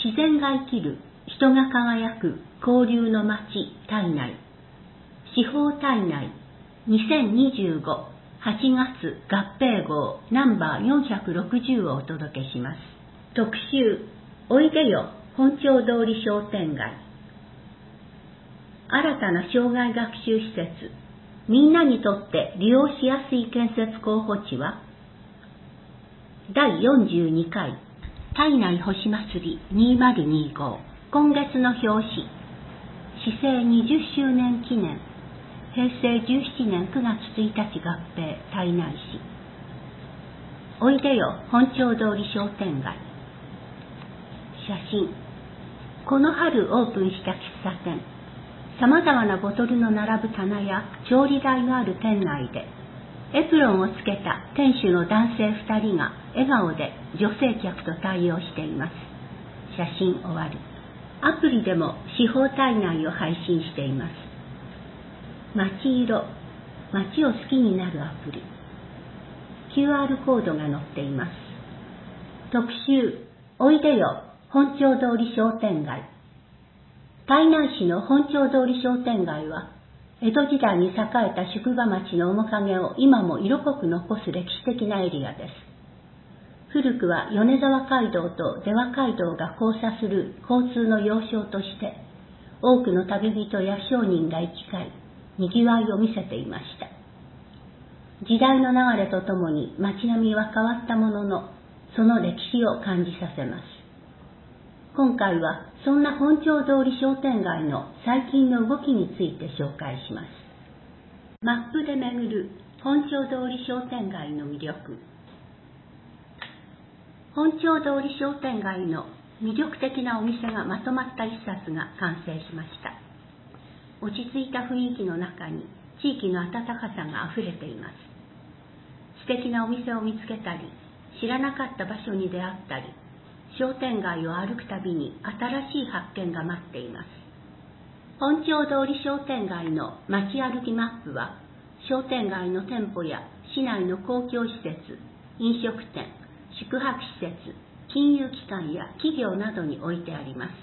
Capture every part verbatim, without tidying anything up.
自然が生きる人が輝く交流の街胎内、四方胎内にせんにじゅうごはちがつ合併号ナンバーよんひゃくろくじゅうをお届けします。特集、おいでよ本町通り商店街。新たな障害学習施設、みんなにとって利用しやすい建設候補地は、だいよんじゅうにかい胎内星祭りにせんにじゅうご、今月の表紙、市政にじゅっしゅうねん記念、へいせいじゅうななねんくがつついたち合併胎内市。おいでよ本町通り商店街。写真、この春オープンした喫茶店、さまざまなボトルの並ぶ棚や調理台がある店内で、エプロンをつけた店主の男性ふたりが笑顔で女性客と対応しています。写真終わる。アプリでも四方胎内を配信しています。街色、街を好きになるアプリ。キューアール コードが載っています。特集、おいでよ本町通り商店街。胎内市の本町通り商店街は、江戸時代に栄えた宿場町の面影を今も色濃く残す歴史的なエリアです。古くは米沢街道と出羽街道が交差する交通の要衝として、多くの旅人や商人が行き交い、賑わいを見せていました。時代の流れとともに街並みは変わったものの、その歴史を感じさせます。今回はそんな本町通り商店街の最近の動きについて紹介します。マップで巡る本町通り商店街の魅力。本町通り商店街の魅力的なお店がまとまった一冊が完成しました。落ち着いた雰囲気の中に地域の温かさがあふれています。素敵なお店を見つけたり、知らなかった場所に出会ったり、商店街を歩くたびに新しい発見が待っています。本町通り商店街の街歩きマップは、商店街の店舗や市内の公共施設、飲食店、宿泊施設、金融機関や企業などに置いてあります。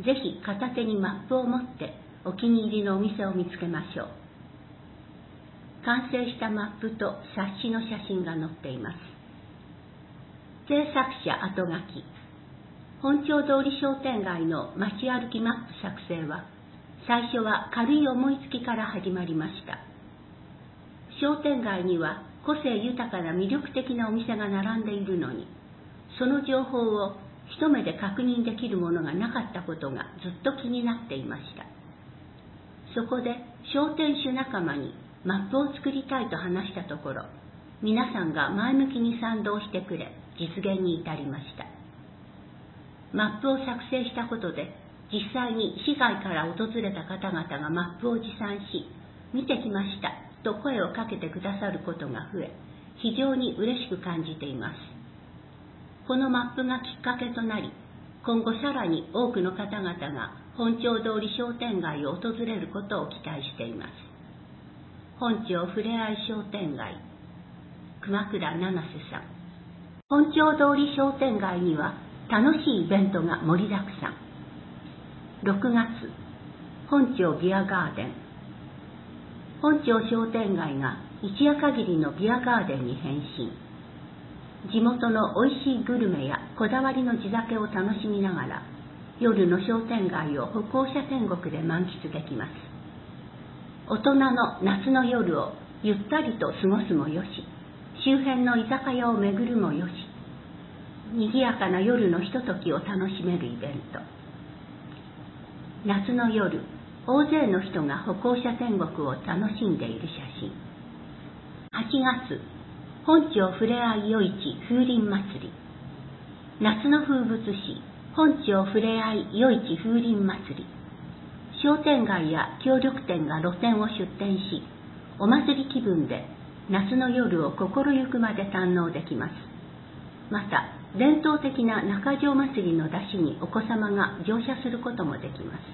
ぜひ片手にマップを持ってお気に入りのお店を見つけましょう。完成したマップと冊子の写真が載っています。制作者後書き。本町通り商店街の街歩きマップ作成は、最初は軽い思いつきから始まりました。商店街には個性豊かな魅力的なお店が並んでいるのに、その情報を一目で確認できるものがなかったことがずっと気になっていました。そこで商店主仲間にマップを作りたいと話したところ、皆さんが前向きに賛同してくれ、実現に至りました。マップを作成したことで、実際に市外から訪れた方々がマップを持参し、見てきましたと声をかけてくださることが増え、非常に嬉しく感じています。このマップがきっかけとなり、今後さらに多くの方々が本町通り商店街を訪れることを期待しています。本町ふれあい商店街、熊倉七瀬さん。本町通り商店街には楽しいイベントが盛りだくさん。ろくがつ、本町ビアガーデン。本町商店街が一夜限りのビアガーデンに変身。地元の美味しいグルメやこだわりの地酒を楽しみながら、夜の商店街を歩行者天国で満喫できます。大人の夏の夜をゆったりと過ごすもよし、周辺の居酒屋を巡るもよし、賑やかな夜のひとときを楽しめるイベント。夏の夜、大勢の人が歩行者天国を楽しんでいる写真。はちがつ、本町ふれあい夜市風鈴祭り。夏の風物詩、本町ふれあい夜市風鈴祭り。商店街や協力店が露店を出店し、お祭り気分で夏の夜を心ゆくまで堪能できます。また、伝統的な中条祭りの出汁にお子様が乗車することもできます。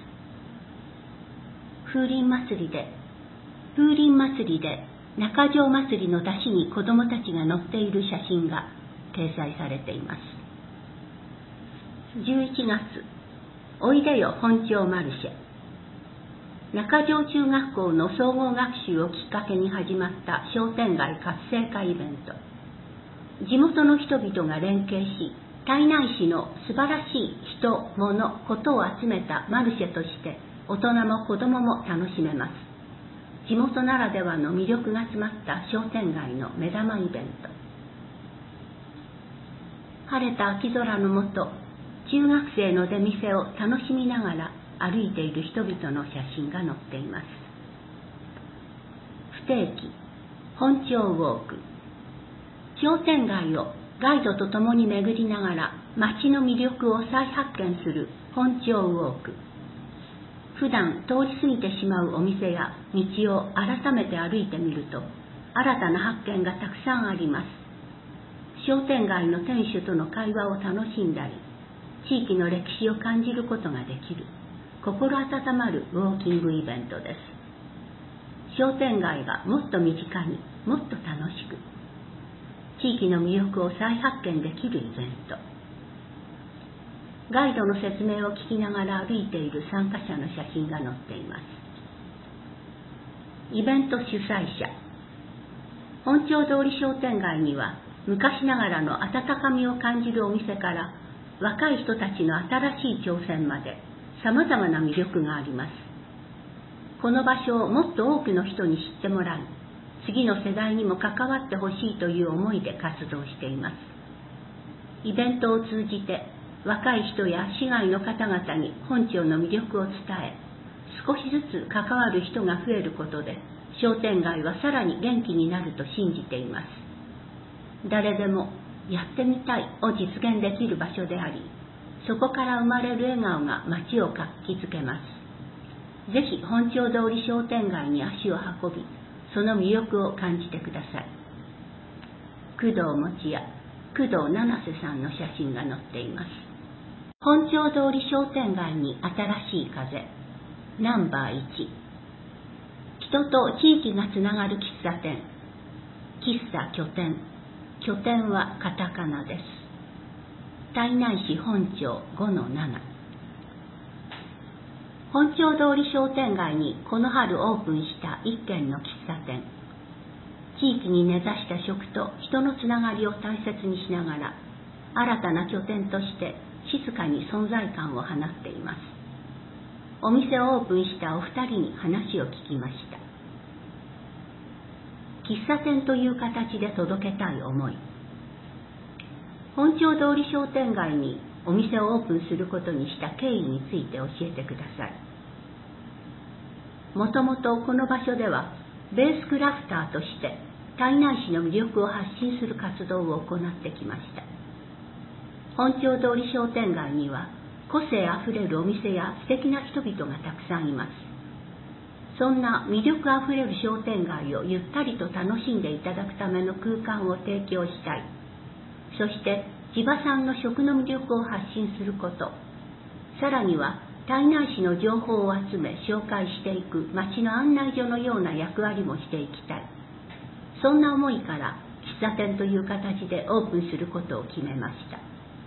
風鈴祭りで、風鈴祭りで中条祭りの出汁に子供たちが乗っている写真が掲載されています。 じゅういちがつ、おいでよ本町マルシェ。中条中学校の総合学習をきっかけに始まった商店街活性化イベント。地元の人々が連携し、胎内市の素晴らしい人、物、ことを集めたマルシェとして大人も子供も楽しめます。地元ならではの魅力が詰まった商店街の目玉イベント。晴れた秋空の下、中学生の出店を楽しみながら歩いている人々の写真が載っています。不定期本町ウォーク。商店街をガイドと共に巡りながら街の魅力を再発見する本町ウォーク。普段通り過ぎてしまうお店や道を改めて歩いてみると新たな発見がたくさんあります。商店街の店主との会話を楽しんだり、地域の歴史を感じることができる心温まるウォーキングイベントです。商店街がもっと身近にもっと楽しく、地域の魅力を再発見できるイベント。ガイドの説明を聞きながら歩いている参加者の写真が載っています。イベント主催者。本町通り商店街には昔ながらの温かみを感じるお店から若い人たちの新しい挑戦まで様々な魅力があります。この場所をもっと多くの人に知ってもらい、次の世代にも関わってほしいという思いで活動しています。イベントを通じて若い人や市外の方々に本町の魅力を伝え、少しずつ関わる人が増えることで商店街はさらに元気になると信じています。誰でもやってみたいを実現できる場所であり、そこから生まれる笑顔が街を活気づけます。ぜひ本町通り商店街に足を運び、その魅力を感じてください。工藤持也、工藤七瀬さんの写真が載っています。本町通り商店街に新しい風、ナンバーいち。人と地域がつながる喫茶店、喫茶拠点。拠点はカタカナです。胎内市本町 ごのなな。本町通り商店街にこの春オープンした一軒の喫茶店。地域に根ざした食と人のつながりを大切にしながら、新たな拠点として静かに存在感を放っています。お店をオープンしたお二人に話を聞きました。喫茶店という形で届けたい思い。本町通り商店街にお店をオープンすることにした経緯について教えてください。もともとこの場所ではベースクラフターとして胎内市の魅力を発信する活動を行ってきました。本町通り商店街には個性あふれるお店や素敵な人々がたくさんいます。そんな魅力あふれる商店街をゆったりと楽しんでいただくための空間を提供したい。そして地場産の食の魅力を発信すること、さらには胎内市の情報を集め紹介していく町の案内所のような役割もしていきたい。そんな思いから喫茶店という形でオープンすることを決めました。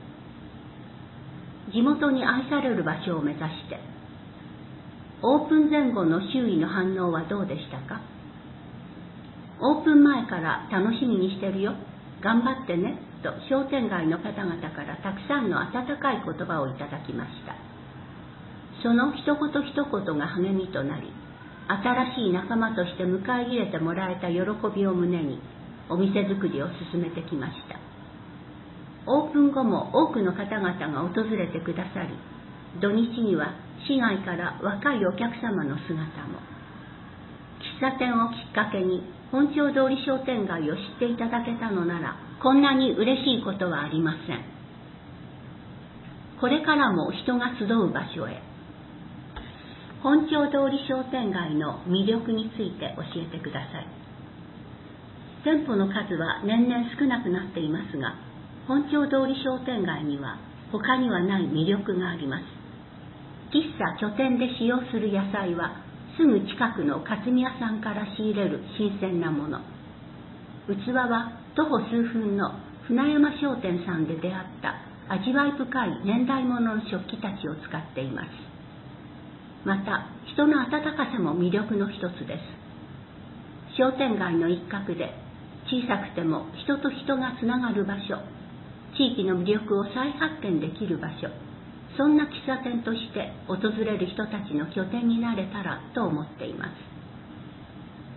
地元に愛される場所を目指して、オープン前後の周囲の反応はどうでしたか？オープン前から楽しみにしてるよ、頑張ってねと商店街の方々からたくさんの温かい言葉をいただきました。その一言一言が励みとなり、新しい仲間として迎え入れてもらえた喜びを胸にお店作りを進めてきました。オープン後も多くの方々が訪れてくださり、土日には市外から若いお客様の姿も。喫茶店をきっかけに本町通り商店街を知っていただけたのなら、こんなに嬉しいことはありません。これからも人が集う場所へ。本町通り商店街の魅力について教えてください。店舗の数は年々少なくなっていますが、本町通り商店街には他にはない魅力があります。喫茶拠点で使用する野菜はすぐ近くのかつみ屋さんから仕入れる新鮮なもの。器は徒歩数分の船山商店さんで出会った味わい深い年代物の食器たちを使っています。また、人の温かさも魅力の一つです。商店街の一角で、小さくても人と人がつながる場所、地域の魅力を再発見できる場所、そんな喫茶店として訪れる人たちの拠点になれたらと思っています。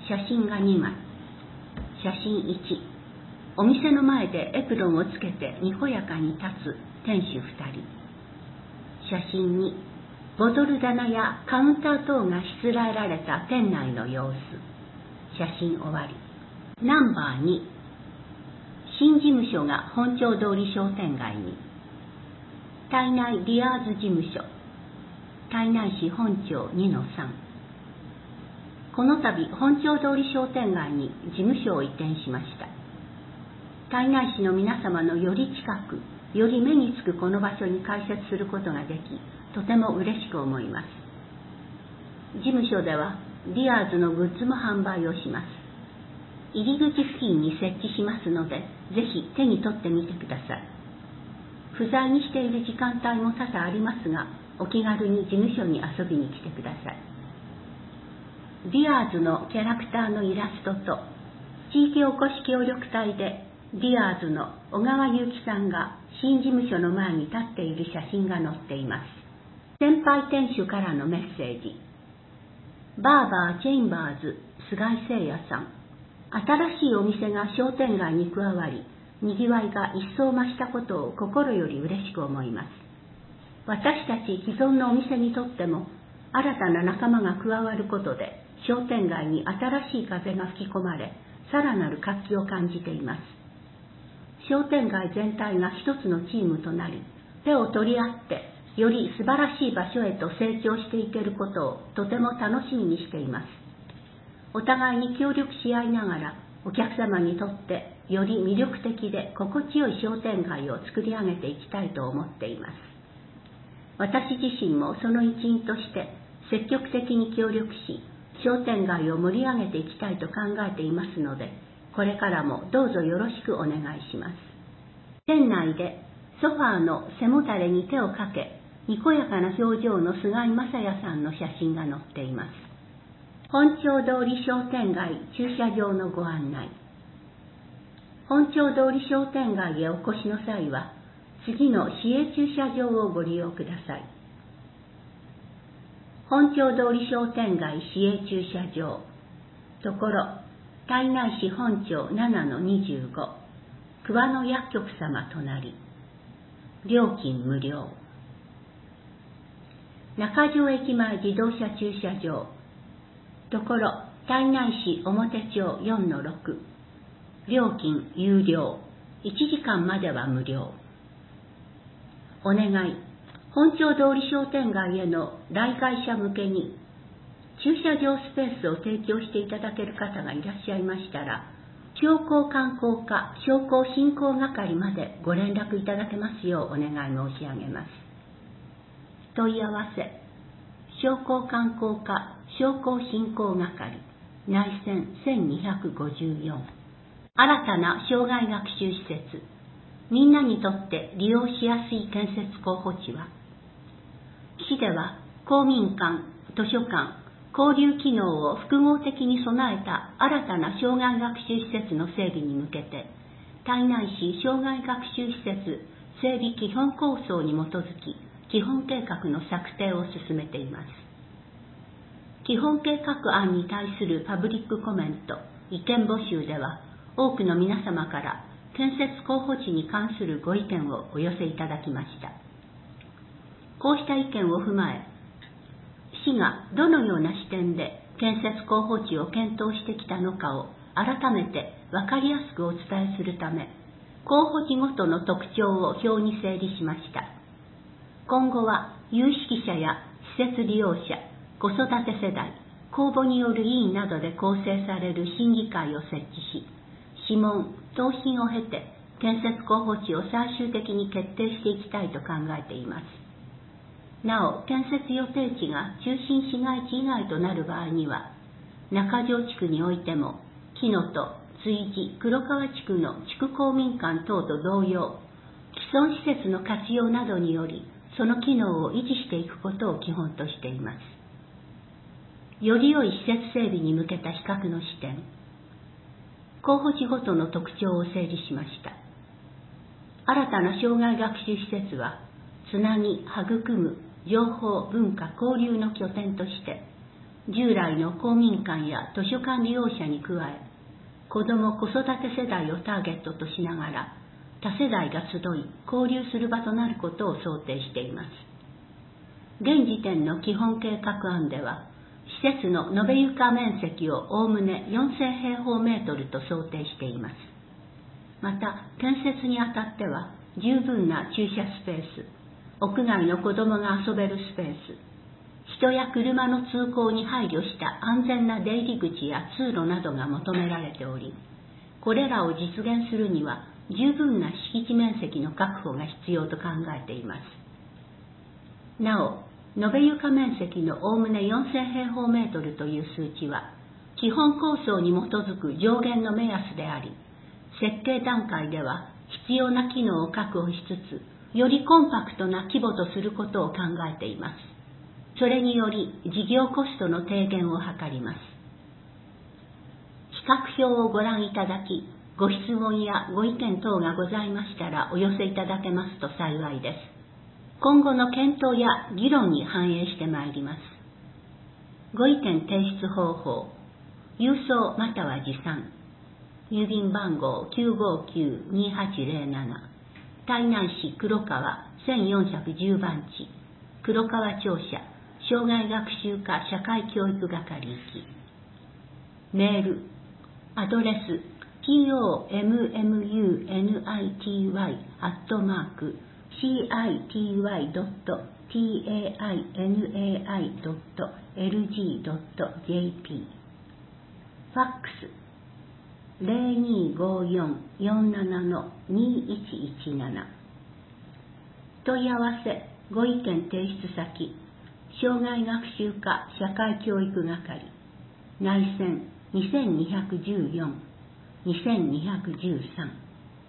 写真がにまい。写真いち、お店の前でエプロンをつけてにこやかに立つ店主ふたり。写真に、ボトル棚やカウンター等がしつらえられた店内の様子。写真終わり。ナンバーに、新事務所が本町通り商店街に。胎内リアーズ事務所、胎内市本町 にのさん。この度本町通り商店街に事務所を移転しました。胎内市の皆様のより近く、より目につくこの場所に開設することができ、とても嬉しく思います。事務所ではリアーズのグッズも販売をします。入り口付近に設置しますので、ぜひ手に取ってみてください。不在にしている時間帯も多々ありますが、お気軽に事務所に遊びに来てください。リアーズのキャラクターのイラストと、地域おこし協力隊でリアーズの小川祐樹さんが新事務所の前に立っている写真が載っています。先輩店主からのメッセージ。バーバーチェインバーズ菅井誠也さん。新しいお店が商店街に加わり、にぎわいが一層増したことを心より嬉しく思います。私たち既存のお店にとっても、新たな仲間が加わることで、商店街に新しい風が吹き込まれ、さらなる活気を感じています。商店街全体が一つのチームとなり、手を取り合って、より素晴らしい場所へと成長していけることをとても楽しみにしています。お互いに協力し合いながら、お客様にとってより魅力的で心地よい商店街を作り上げていきたいと思っています。私自身もその一員として積極的に協力し、商店街を盛り上げていきたいと考えていますので、これからもどうぞよろしくお願いします。店内でソファーの背もたれに手をかけ、にこやかな表情の菅井雅也さんの写真が載っています。本町通り商店街駐車場のご案内。本町通り商店街へお越しの際は、次の市営駐車場をご利用ください。本町通り商店街市営駐車場、ところ、胎内市本町 ななのにじゅうご、桑野薬局様隣。料金無料。中条駅前自動車駐車場、ところ、胎内市表町 よんのろく、料金有料、いちじかんまでは無料。お願い、本町通り商店街への来街者向けに、駐車場スペースを提供していただける方がいらっしゃいましたら、商工観光課商工振興係までご連絡いただけますようお願い申し上げます。問い合わせ、商工観光課商工振興係、内線せんにひゃくごじゅうよん。新たな障害学習施設、みんなにとって利用しやすい建設候補地は、市では公民館、図書館、交流機能を複合的に備えた新たな障害学習施設の整備に向けて、胎内市障害学習施設整備基本構想に基づき、基本計画の策定を進めています。基本計画案に対するパブリックコメント、意見募集では、多くの皆様から建設候補地に関するご意見をお寄せいただきました。こうした意見を踏まえ、市がどのような視点で建設候補地を検討してきたのかを改めて分かりやすくお伝えするため、候補地ごとの特徴を表に整理しました。今後は有識者や施設利用者、子育て世代、公募による委員などで構成される審議会を設置し、諮問、答申を経て建設候補地を最終的に決定していきたいと考えています。なお、建設予定地が中心市街地以外となる場合には、中条地区においても、木の戸、築地、黒川地区の地区公民館等と同様、 既存施設の活用などにより、その機能を維持していくことを基本としています。より良い施設整備に向けた比較の視点。候補地ごとの特徴を整理しました。新たな障害学習施設は、つなぎ、育む、情報、文化、交流の拠点として、従来の公民館や図書館利用者に加え、子ども・子育て世代をターゲットとしながら、多世代が集い、交流する場となることを想定しています。現時点の基本計画案では、施設の延べ床面積をおおむねよんせんへいほうメートルと想定しています。また、建設にあたっては、十分な駐車スペース、屋外の子どもが遊べるスペース、人や車の通行に配慮した安全な出入り口や通路などが求められており、これらを実現するには十分な敷地面積の確保が必要と考えています。なお、延べ床面積のおおむねよんせんへいほうメートルという数値は、基本構想に基づく上限の目安であり、設計段階では必要な機能を確保しつつ、よりコンパクトな規模とすることを考えています。それにより事業コストの低減を図ります。比較表をご覧いただき、ご質問やご意見等がございましたらお寄せいただけますと幸いです。今後の検討や議論に反映してまいります。ご意見提出方法、郵送または持参、郵便番号 きゅうごきゅうにはちぜろなな、台南市黒川せんよんひゃくじゅうばんち、黒川庁舎、障害学習課社会教育係行き。メール、アドレス、トムムナイティーワイ アットマーク、シーアイティーワイ ドット ティーエーアイエヌエーアイ ドット エルジー ドット ジェーピー。ファックス、ゼロにーごーよん よんなな にいちいちなな。問い合わせ、ご意見提出先、障害学習課社会教育係、内線にせんにひゃくじゅうよん、にせんにひゃくじゅうさん。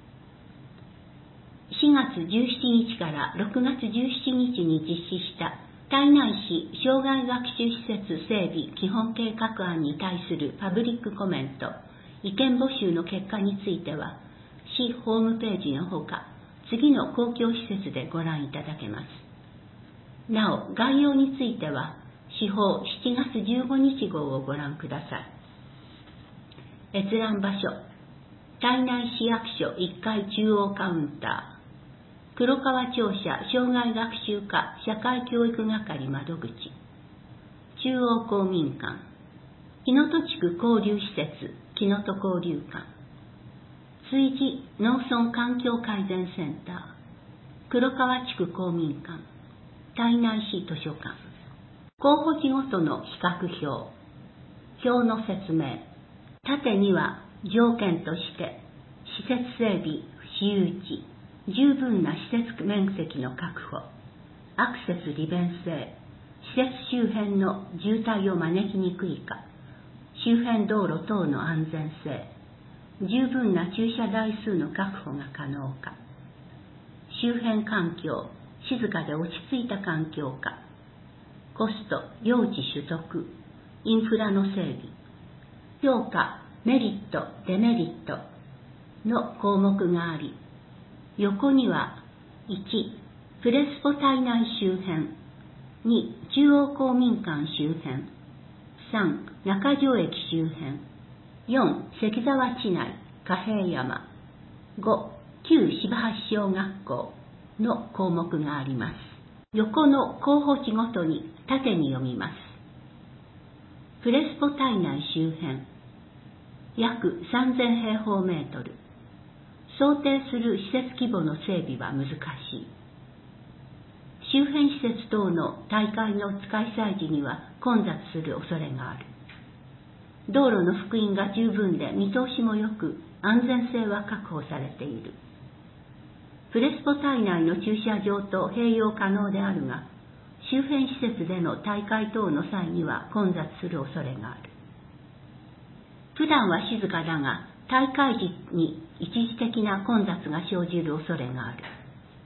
しがつじゅうしちにちからろくがつじゅうしちにちに実施した台南市障害学習施設整備基本計画案に対するパブリックコメント、意見募集の結果については、市ホームページのほか、次の公共施設でご覧いただけます。なお、概要については、市法しちがつじゅうごにち号をご覧ください。閲覧場所、台南市役所いっかい中央カウンター、黒川庁舎障害学習課社会教育係窓口、中央公民館、木の戸地区交流施設木の戸交流館、築地農村環境改善センター、黒川地区公民館、台南市図書館。候補地ごとの比較表。表の説明。縦には条件として、施設整備、私有地、十分な施設面積の確保、アクセス利便性、施設周辺の渋滞を招きにくいか、周辺道路等の安全性、十分な駐車台数の確保が可能か、周辺環境、静かで落ち着いた環境か、コスト、用地取得、インフラの整備、評価、メリット、デメリットの項目があり、横にはいち、プレスポ台南周辺、に、中央公民館周辺、さん、中条駅周辺、よん、関沢地内、貨幣山、ご、旧芝橋小学校の項目があります。横の候補地ごとに縦に読みます。プレスポ台南周辺、約さんぜんへいほうメートル。想定する施設規模の整備は難しい。周辺施設等の大会の開催時には混雑する恐れがある。道路の幅員が十分で見通しも良く、安全性は確保されている。プレスポ台内の駐車場と併用可能であるが、周辺施設での大会等の際には混雑する恐れがある。普段は静かだが、大会時に一時的な混雑が生じる恐れがある。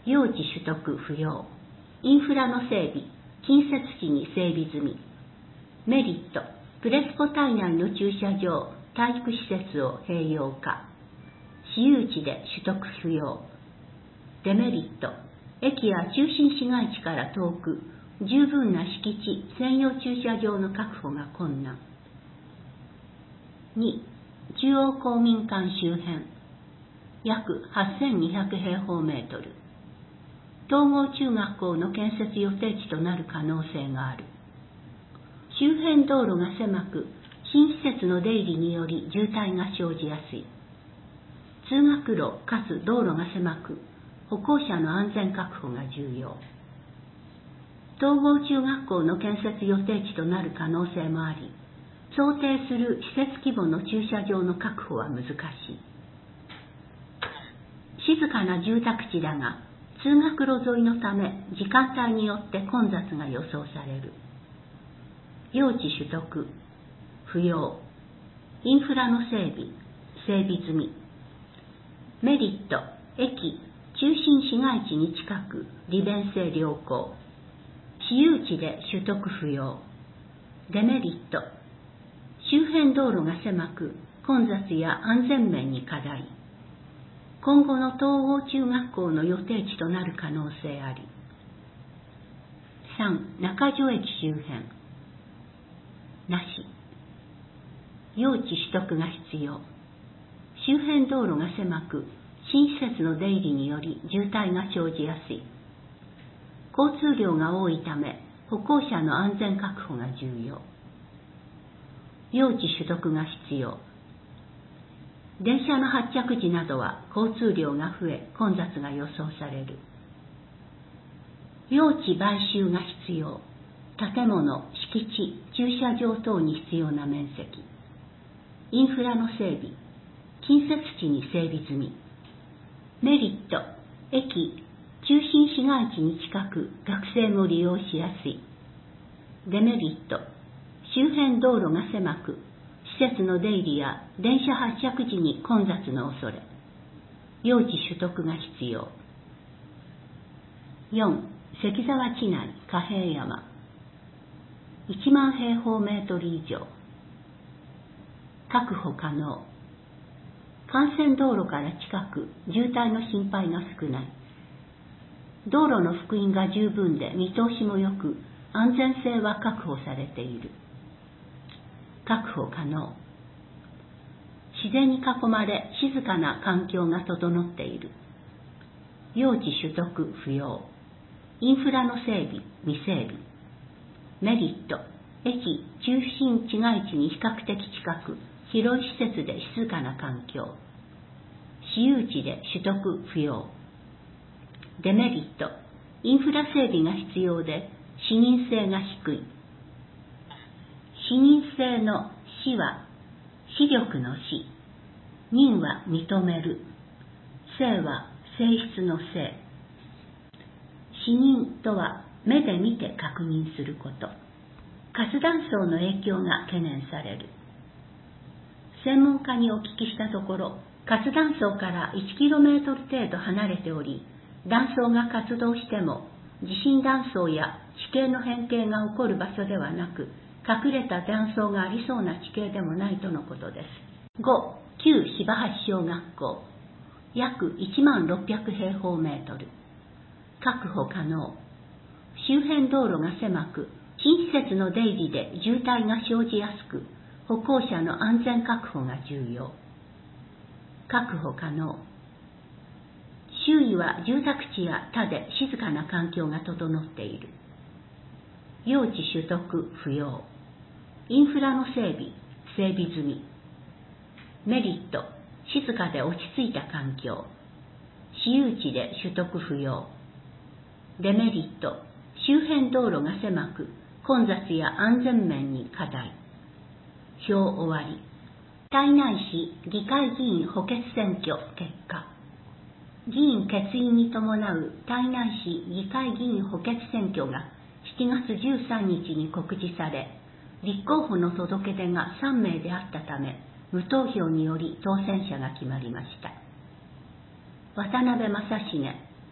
用地取得不要。インフラの整備、近接地に整備済み。メリット、プレスポ体内の駐車場、体育施設を併用化。私有地で取得不要。デメリット、駅や中心市街地から遠く、十分な敷地、専用駐車場の確保が困難。に、中央公民館周辺、約はっせんにひゃく平方メートル。統合中学校の建設予定地となる可能性がある。周辺道路が狭く、新施設の出入りにより渋滞が生じやすい。通学路かつ道路が狭く、歩行者の安全確保が重要。統合中学校の建設予定地となる可能性もあり、想定する施設規模の駐車場の確保は難しい。静かな住宅地だが、通学路沿いのため時間帯によって混雑が予想される。用地取得、不要。インフラの整備、整備済み。メリット、駅、中心市街地に近く、利便性良好。私有地で取得不要。デメリット、周辺道路が狭く、混雑や安全面に課題。今後の統合中学校の予定地となる可能性あり。さん. 中条駅周辺。なし。用地取得が必要。周辺道路が狭く、新施設の出入りにより渋滞が生じやすい。交通量が多いため、歩行者の安全確保が重要。用地取得が必要。電車の発着時などは交通量が増え、混雑が予想される。用地買収が必要。建物、敷地、駐車場等に必要な面積。インフラの整備。近接地に整備済み。メリット、駅、中心市街地に近く、学生も利用しやすい。デメリット、周辺道路が狭く、施設の出入りや電車発着時に混雑の恐れ。用地取得が必要。よん. 関沢地内貨幣山。いちまん平方メートル以上。確保可能。幹線道路から近く、渋滞の心配が少ない。道路の幅員が十分で見通しも良く、安全性は確保されている。確保可能。自然に囲まれ静かな環境が整っている。用地取得不要。インフラの整備、未整備。メリット、駅、中心市街地に比較的近く、広い施設で静かな環境。私有地で取得不要。デメリット、インフラ整備が必要で、視認性が低い。視認性の視は、視力の視。認は認める。性は性質の性。視認とは目で見て確認すること。活断層の影響が懸念される。専門家にお聞きしたところ、活断層から いちキロメートル 程度離れており、断層が活動しても、地震断層や地形の変形が起こる場所ではなく、隠れた断層がありそうな地形でもないとのことです。ご. 旧芝橋小学校。約いちまんろっぴゃく平方メートル。確保可能。周辺道路が狭く、新施設の出入りで渋滞が生じやすく、歩行者の安全確保が重要。確保可能。周囲は住宅地や田で静かな環境が整っている。用地取得不要。インフラの整備、整備済み。メリット、静かで落ち着いた環境。私有地で取得不要。デメリット、周辺道路が狭く、混雑や安全面に課題。表終わり。胎内市議会議員補欠選挙結果。議員欠員に伴う胎内市議会議員補欠選挙がしちがつじゅうさんにちに告示され、立候補の届け出がさんめいであったため、無投票により当選者が決まりました。渡辺正成、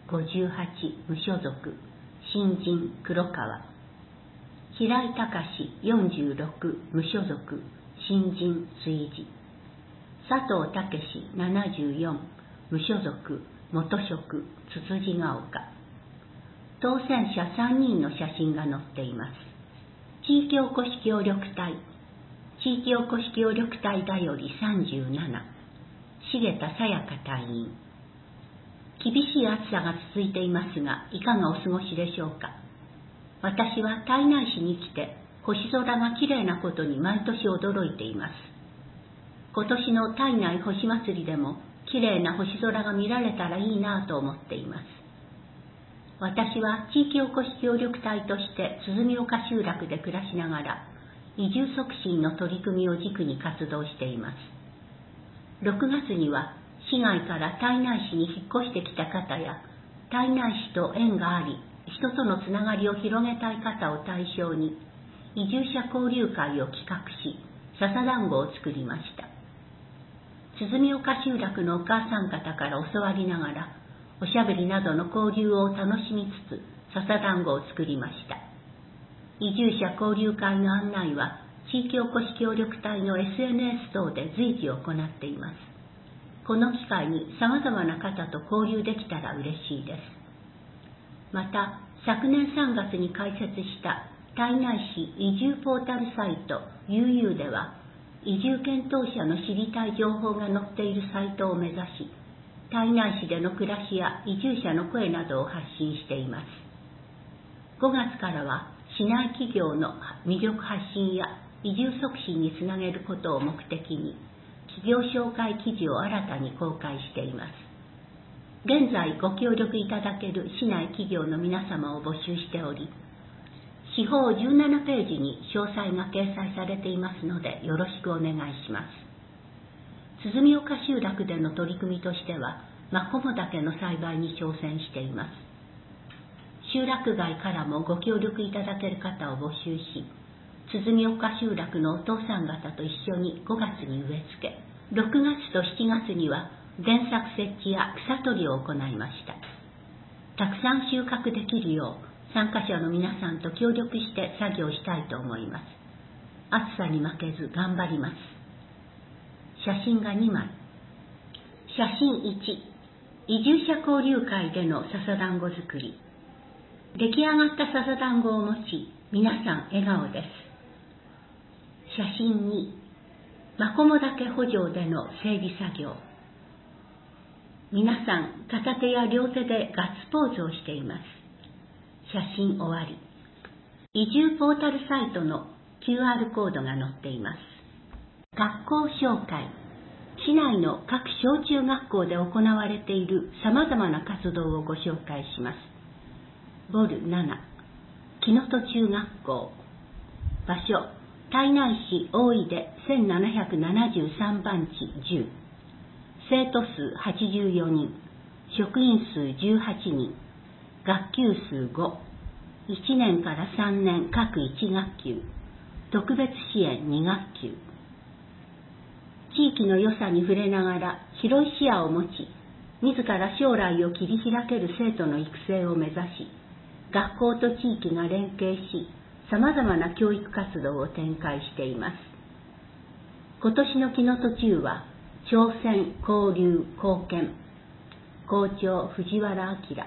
ごじゅうはち無所属、新人黒川。平井隆よんじゅうろく無所属、新人炊事。佐藤武ななじゅうよん無所属、元職つつじが丘。当選者さんにんの写真が載っています。地域おこし協力隊、地域おこし協力隊だよりさんじゅうなな、重田さやか隊員。厳しい暑さが続いていますが、いかがお過ごしでしょうか。私は胎内市に来て、星空がきれいなことに毎年驚いています。今年の胎内星祭りでも、きれいな星空が見られたらいいなと思っています。私は地域おこし協力隊として鼓岡集落で暮らしながら、移住促進の取り組みを軸に活動しています。ろくがつには、市外から胎内市に引っ越してきた方や、胎内市と縁があり、人とのつながりを広げたい方を対象に、移住者交流会を企画し、笹団子を作りました。鼓岡集落のお母さん方から教わりながら、おしゃべりなどの交流を楽しみつつ、笹団子を作りました。移住者交流会の案内は、地域おこし協力隊の エスエヌエス 等で随時行っています。この機会に様々な方と交流できたら嬉しいです。また、昨年さんがつに開設した胎内市移住ポータルサイト ユーユー では、移住検討者の知りたい情報が載っているサイトを目指し、胎内市での暮らしや移住者の声などを発信しています。ごがつからは、市内企業の魅力発信や移住促進につなげることを目的に、企業紹介記事を新たに公開しています。現在ご協力いただける市内企業の皆様を募集しており、市報じゅうななページに詳細が掲載されていますのでよろしくお願いします。鼓岡集落での取り組みとしては、マコモダケの栽培に挑戦しています。集落外からもご協力いただける方を募集し、鼓岡集落のお父さん方と一緒にごがつに植え付け、ろくがつとしちがつには電柵設置や草取りを行いました。たくさん収穫できるよう参加者の皆さんと協力して作業したいと思います。暑さに負けず頑張ります。写真がにまい。写真いち、移住者交流会での笹団子作り。出来上がった笹団子を持ち、皆さん笑顔です。写真に、マコモダケ圃場での整備作業。皆さん片手や両手でガッツポーズをしています。写真終わり。移住ポータルサイトの キューアール コードが載っています。学校紹介。市内の各小中学校で行われている様々な活動をご紹介します。ボルなな、木の戸中学校。場所、胎内市大井でせんななひゃくななじゅうさんばんちじゅう。生徒数はちじゅうよにん、職員数じゅうはちにん、学級数ご、いちねんからさんねん各いち学級、特別支援に学級。地域の良さに触れながら広い視野を持ち、自ら将来を切り開ける生徒の育成を目指し、学校と地域が連携し、様々な教育活動を展開しています。今年の木の戸中は、挑戦、交流、貢献。校長、藤原明。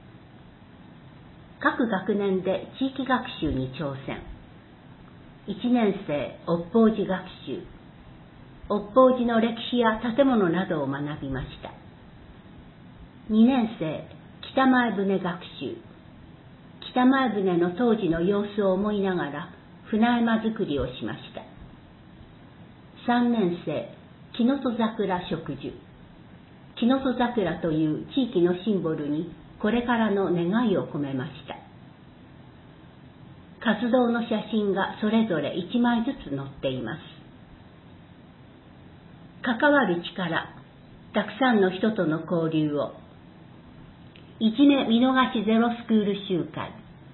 各学年で地域学習に挑戦。いちねん生、乙法寺学習。乙法寺の歴史や建物などを学びました。にねん生、北前船学習。北前船の当時の様子を思いながら船山作りをしました。さんねん生、木の戸桜植樹。木の戸桜という地域のシンボルにこれからの願いを込めました。活動の写真がそれぞれいちまいずつ載っています。関わる力、たくさんの人との交流を。いじめ見逃しゼロスクール集会。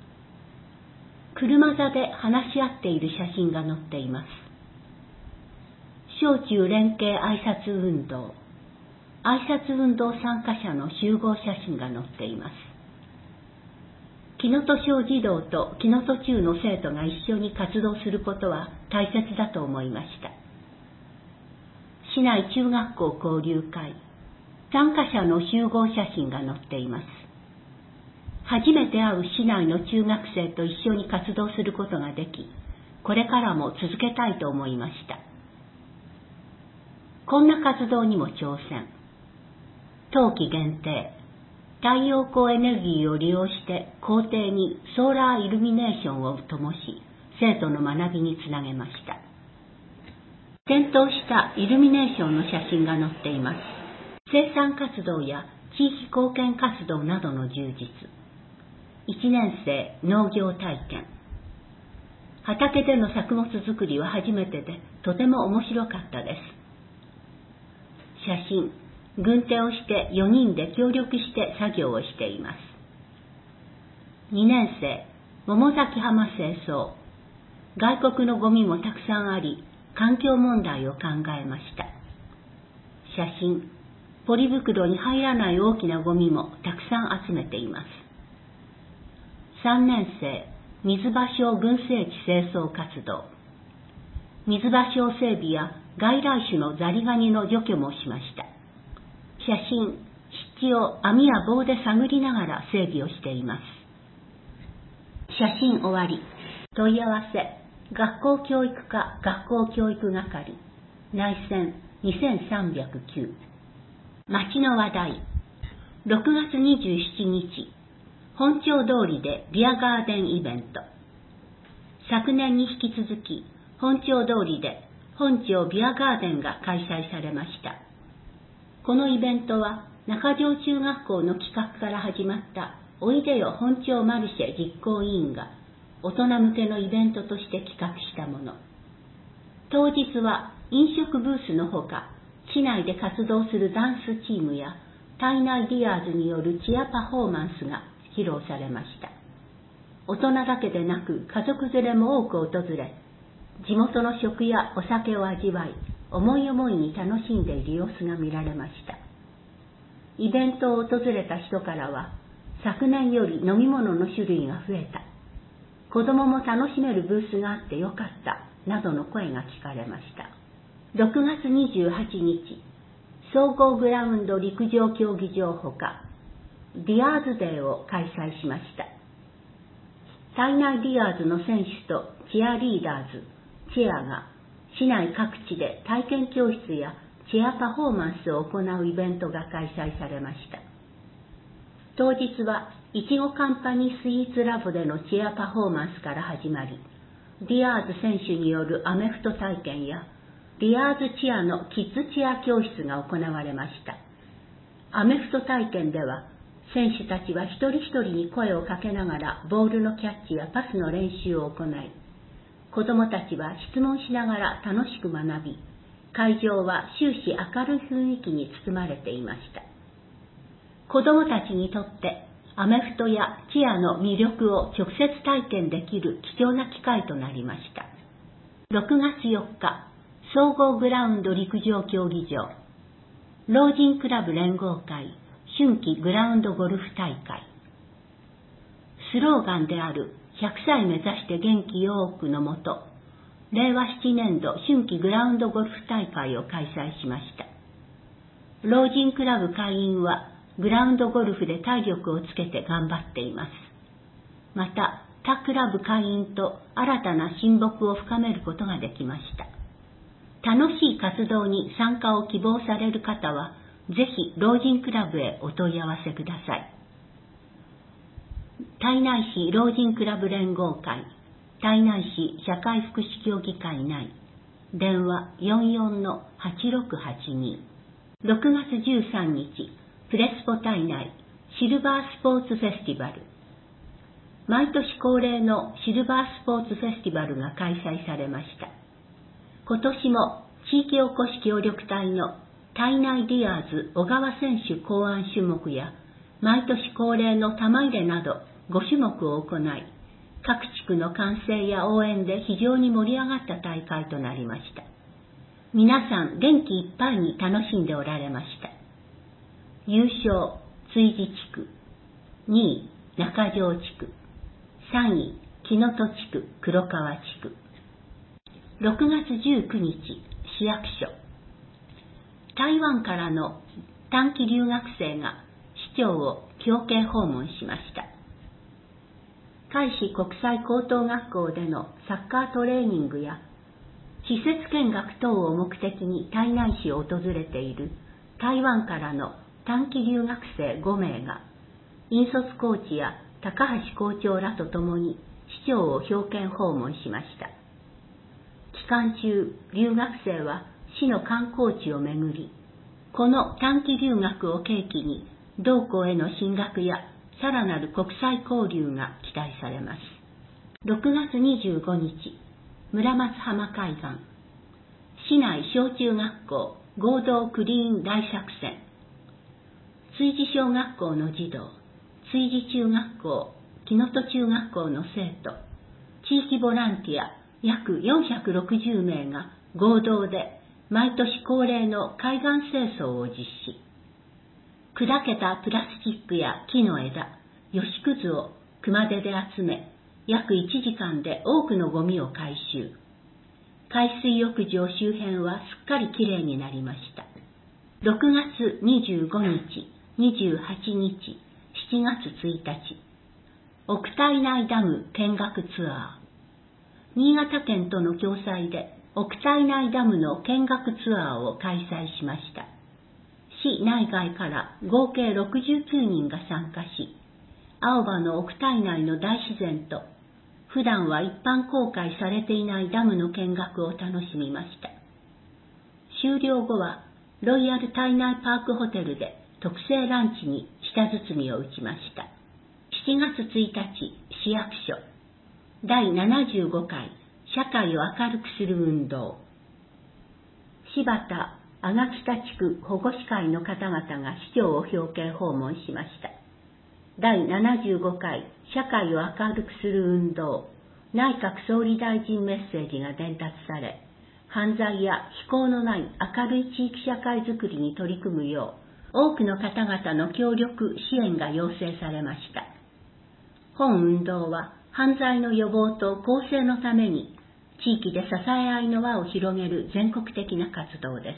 車座で話し合っている写真が載っています。小中連携挨拶運動。 挨拶運動参加者の集合写真が載っています。木能登小児童と木能登中の生徒が一緒に活動することは大切だと思いました。市内中学校交流会、参加者の集合写真が載っています。初めて会う市内の中学生と一緒に活動することができ、これからも続けたいと思いました。こんな活動にも挑戦。冬季限定、太陽光エネルギーを利用して校庭にソーラーイルミネーションを灯し、生徒の学びにつなげました。点灯したイルミネーションの写真が載っています。生産活動や地域貢献活動などの充実。いちねん生農業体験。畑での作物作りは初めてでとても面白かったです。写真、軍手をしてよにんで協力して作業をしています。にねん生桃崎浜清掃。外国のゴミもたくさんあり、環境問題を考えました。写真、ポリ袋に入らない大きなゴミもたくさん集めています。さんねん生水場小群生地清掃活動。水場小整備や外来種のザリガニの除去もしました。写真、湿地を網や棒で探りながら整備をしています。写真終わり。問い合わせ、学校教育課学校教育係、内線にせんさんびゃくきゅう。町の話題。ろくがつにじゅうしちにち、本町通りでビアガーデンイベント。昨年に引き続き、本町通りで本町ビアガーデンが開催されました。このイベントは中条中学校の企画から始まったおいでよ本町マルシェ実行委員が大人向けのイベントとして企画したもの。当日は飲食ブースのほか、市内で活動するダンスチームや体内ディアーズによるチアパフォーマンスが披露されました。大人だけでなく家族連れも多く訪れ、地元の食やお酒を味わい、思い思いに楽しんでいる様子が見られました。イベントを訪れた人からは、昨年より飲み物の種類が増えた、子供も楽しめるブースがあってよかった、などの声が聞かれました。ろくがつにじゅうはちにち、総合グラウンド陸上競技場ほか、ディアーズデーを開催しました。体内ディアーズの選手とチアリーダーズ、チェアが市内各地で体験教室やチェアパフォーマンスを行うイベントが開催されました。当日はいちごカンパニースイーツラボでのチェアパフォーマンスから始まり、ディアーズ選手によるアメフト体験やディアーズチアのキッズチア教室が行われました。アメフト体験では選手たちは一人一人に声をかけながらボールのキャッチやパスの練習を行い、子どもたちは質問しながら楽しく学び、会場は終始明るい雰囲気に包まれていました。子どもたちにとってアメフトやチアの魅力を直接体験できる貴重な機会となりました。ろくがつよっか、総合グラウンド陸上競技場、老人クラブ連合会春季グラウンドゴルフ大会。スローガンであるひゃくさい目指して元気よーくのもと、れいわななねんど春季グラウンドゴルフ大会を開催しました。老人クラブ会員はグラウンドゴルフで体力をつけて頑張っています。また、他クラブ会員と新たな親睦を深めることができました。楽しい活動に参加を希望される方は、ぜひ老人クラブへお問い合わせください。胎内市老人クラブ連合会、胎内市社会福祉協議会内、電話 よんよんのはちろくはちに。ろくがつじゅうさんにち、プレスポ胎内シルバースポーツフェスティバル。毎年恒例のシルバースポーツフェスティバルが開催されました。今年も地域おこし協力隊の体内ディアーズ小川選手考案種目や、毎年恒例の玉入れなどごしゅもくを行い、各地区の歓声や応援で非常に盛り上がった大会となりました。皆さん元気いっぱいに楽しんでおられました。 優勝築地地区、にい中条地区、さんい木の戸地区黒川地区。ろくがつじゅうくにち、市役所。台湾からの短期留学生が市長を表敬訪問しました。海市国際高等学校でのサッカートレーニングや施設見学等を目的に台南市を訪れている台湾からの短期留学生ごめいが引率コーチや高橋校長らと共に市長を表敬訪問しました。期間中、留学生は市の観光地を巡り、この短期留学を契機に同校への進学やさらなる国際交流が期待されます。ろくがつにじゅうごにち、村松浜海岸、市内小中学校合同クリーン大作戦。築地小学校の児童、築地中学校、木の戸中学校の生徒、地域ボランティア約よんひゃくろくじゅうめいが合同で毎年恒例の海岸清掃を実施。砕けたプラスチックや木の枝、ヨシクズを熊手で集め、約いちじかんで多くのゴミを回収。海水浴場周辺はすっかりきれいになりました。ろくがつにじゅうごにち、にじゅうはちにち、しちがつついたち、奥胎内ダム見学ツアー。新潟県との共催で奥胎内ダムの見学ツアーを開催しました。市内外から合計ろくじゅうきゅうにんが参加し、青葉の奥胎内の大自然と、普段は一般公開されていないダムの見学を楽しみました。終了後は、ロイヤル胎内パークホテルで特製ランチに舌包みを打ちました。しちがつついたち、市役所。だいななじゅうごかい、社会を明るくする運動。柴田阿賀北地区保護司会の方々が市長を表敬訪問しました。だいななじゅうごかい、社会を明るくする運動、内閣総理大臣メッセージが伝達され、犯罪や非行のない明るい地域社会づくりに取り組むよう、多くの方々の協力、支援が要請されました。本運動は、犯罪の予防と更生のために、地域で支え合いの輪を広げる全国的な活動です。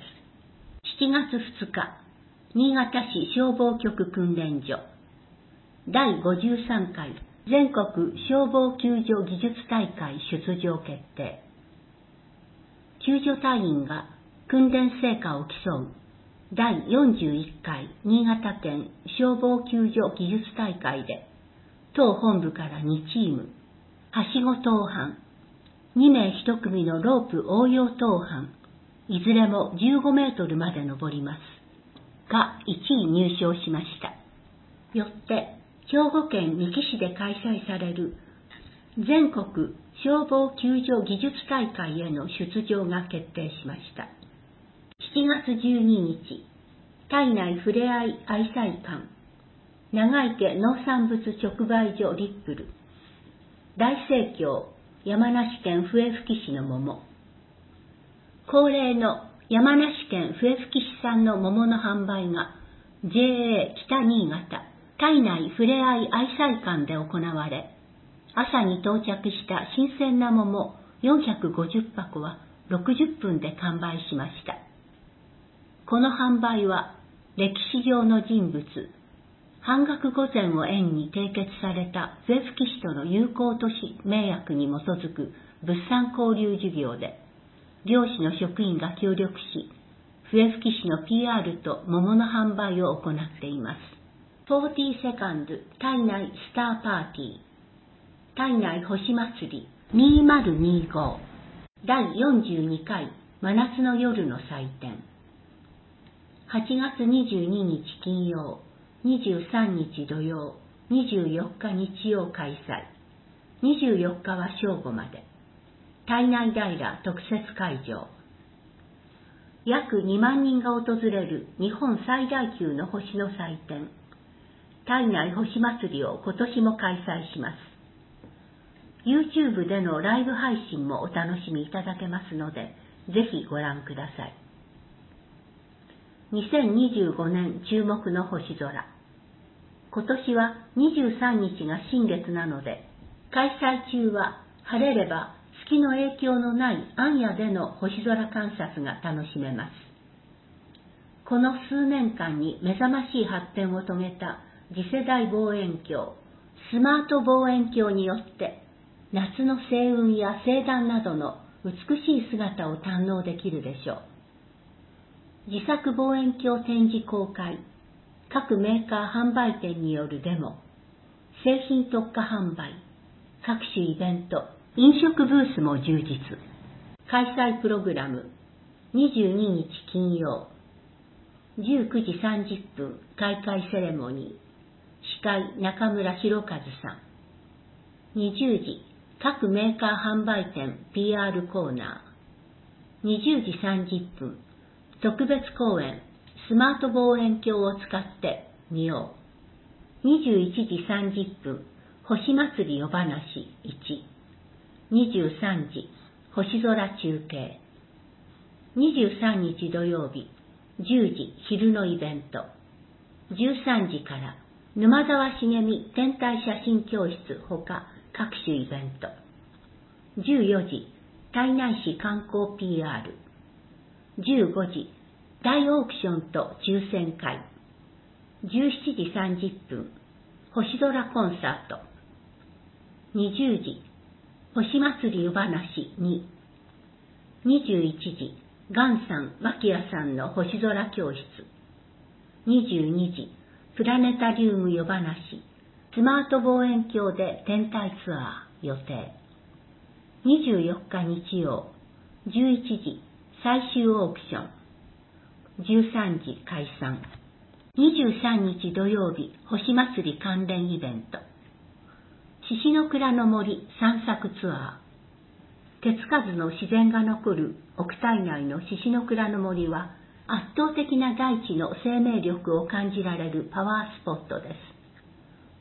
しちがつふつか、新潟市消防局訓練所。だいごじゅうさんかい全国消防救助技術大会出場決定。救助隊員が訓練成果を競うだいよんじゅういっかい新潟県消防救助技術大会で、当本部からにチーム、はしご登攀、にめいいち組のロープ応用登攀、いずれもじゅうごメートルまで登ります。がいちい入賞しました。よって、兵庫県三木市で開催される全国消防救助技術大会への出場が決定しました。しちがつじゅうににち、胎内ふれあい愛妻館、長池農産物直売所リップル、大盛況山梨県笛吹市の桃。恒例の山梨県笛吹市産の桃の販売が ジェーエー 北新潟胎内ふれあい愛妻館で行われ、朝に到着した新鮮な桃よんひゃくごじゅっぱこはろくじゅっぷんで完売しました。この販売は歴史上の人物、半額御前を縁に締結された笛吹市との友好都市盟約に基づく物産交流事業で、漁師の職員が協力し、笛吹市の ピーアール と桃の販売を行っています。フォーティーセカンド胎内スターパーティー、胎内星祭りにせんにじゅうご、だいよんじゅうにかい真夏の夜の祭典。はちがつにじゅうににち金曜、にじゅうさんにち土曜、にじゅうよっか日曜開催。にじゅうよっかは正午まで。胎内平特設会場。約にまんにんが訪れる日本最大級の星の祭典、胎内星祭りを今年も開催します。YouTube でのライブ配信もお楽しみいただけますので、ぜひご覧ください。 にせんにじゅうごねん注目の星空。今年はにじゅうさんにちが新月なので、開催中は晴れれば月の影響のない暗夜での星空観察が楽しめます。この数年間に目覚ましい発展を遂げた次世代望遠鏡、スマート望遠鏡によって、夏の星雲や星団などの美しい姿を堪能できるでしょう。自作望遠鏡展示公開、各メーカー販売店によるデモ、製品特化販売、各種イベント、飲食ブースも充実。開催プログラム、にじゅうににち金曜、じゅうくじさんじゅっぷん開会セレモニー、司会中村博和さん。にじゅうじ、各メーカー販売店 ピーアール コーナー。にじゅうじさんじゅっぷん、特別講演、スマート望遠鏡を使って見よう。にじゅういちじさんじゅっぷん、星祭り夜話いち。にじゅうさんじ、星空中継。にじゅうさんにち土曜日、じゅうじ昼のイベント。じゅうさんじから沼沢茂美天体写真教室ほか各種イベント。じゅうよじ、胎内市観光 ピーアール。じゅうごじ、大オークションと抽選会。じゅうしちじさんじゅっぷん、星空コンサート。にじゅうじ、星祭り夜話に。にじゅういちじ、ガンさん、マキヤさんの星空教室。にじゅうにじ、プラネタリウム夜話、スマート望遠鏡で天体ツアー予定。にじゅうよっか日曜、じゅういちじ、最終オークション。じゅうさんじ解散。にじゅうさんにち土曜日、星祭り関連イベント。獅子の倉の森散策ツアー。手つかずの自然が残る奥体内の獅子の倉の森は、圧倒的な大地の生命力を感じられるパワースポットです。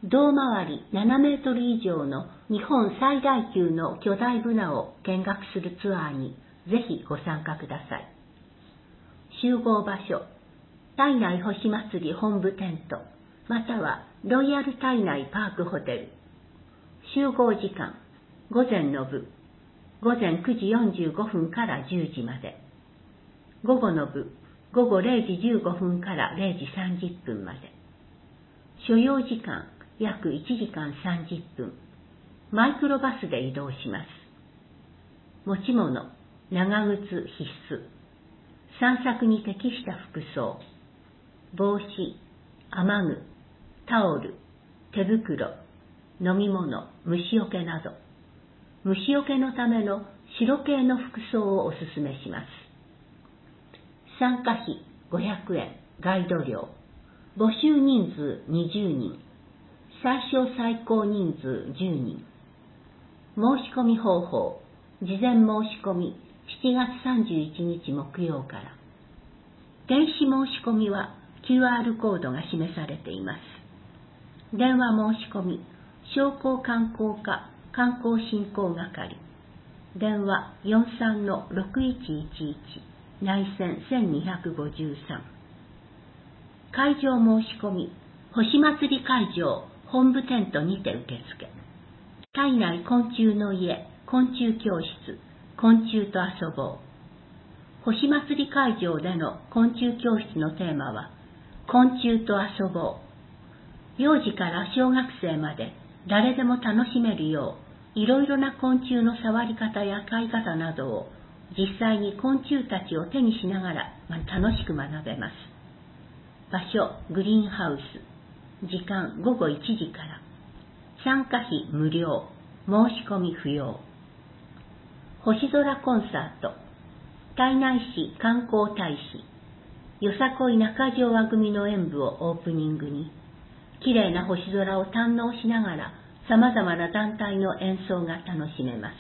胴回りななメートル以上の日本最大級の巨大ブナを見学するツアーにぜひご参加ください。集合場所、胎内星祭り本部テント、またはロイヤル胎内パークホテル。集合時間、午前の部、午前くじよんじゅうごふんからじゅうじまで。午後の部、午後れいじじゅうごふんかられいじさんじゅっぷんまで。所要時間、約いちじかんさんじゅっぷん。マイクロバスで移動します。持ち物、長靴必須。散策に適した服装。帽子、雨具、タオル、手袋、飲み物、虫除けなど。虫除けのための白系の服装をおすすめします。参加費ごひゃくえん、ガイド料。募集人数にじゅうにん。最小最高人数じゅうにん。申し込み方法、事前申し込みしちがつさんじゅういちにち木曜から。電子申し込みは キューアール コードが示されています。電話申し込み、商工観光課観光振興係。電話 よんさんのろくいちいちいち、内線せんにひゃくごじゅうさん。会場申し込み、星祭り会場本部テントにて受付。胎内昆虫の家昆虫教室、昆虫と遊ぼう。星祭り会場での昆虫教室のテーマは、昆虫と遊ぼう。幼児から小学生まで誰でも楽しめるよう、いろいろな昆虫の触り方や飼い方などを実際に昆虫たちを手にしながら楽しく学べます。場所、グリーンハウス。時間、ごごいちじから。参加費無料。申し込み不要。星空コンサート。胎内市観光大使、よさこい中条和組の演舞をオープニングに、きれいな星空を堪能しながら、様々な団体の演奏が楽しめます。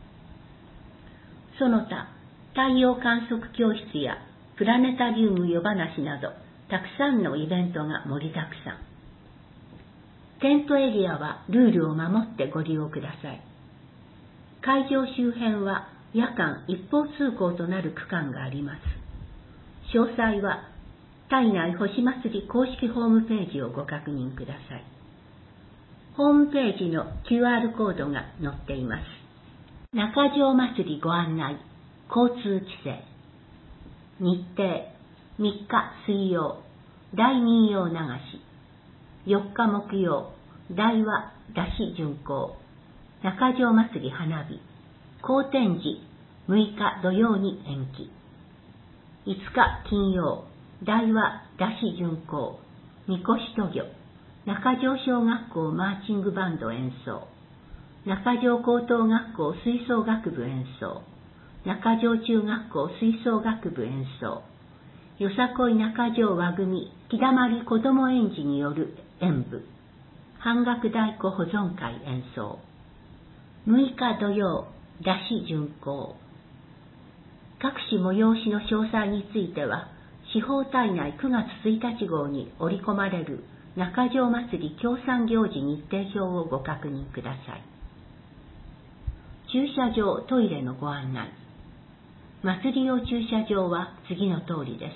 その他、太陽観測教室やプラネタリウム夜話など、たくさんのイベントが盛りだくさん。テントエリアはルールを守ってご利用ください。会場周辺は夜間一方通行となる区間があります。詳細は胎内星祭り公式ホームページをご確認ください。ホームページの キューアール コードが載っています。中条祭りご案内、交通規制。日程、みっか水曜、大民謡流し。よっか木曜、大和出し巡行。中条祭り花火。好天寺、むいか土曜に延期。いつか金曜、大和出し巡行。みこし渡御。中条小学校マーチングバンド演奏。中条高等学校吹奏楽部演奏。中条中学校吹奏楽部演奏。よさこい中条和組木だまり子ども園児による演舞。半額太鼓保存会演奏。むいか土曜、出し巡行。各種催しの詳細については、司法体内くがつついたち号に織り込まれる中条祭り協賛行事日程表をご確認ください。駐車場・トイレのご案内。祭り用駐車場は次の通りです。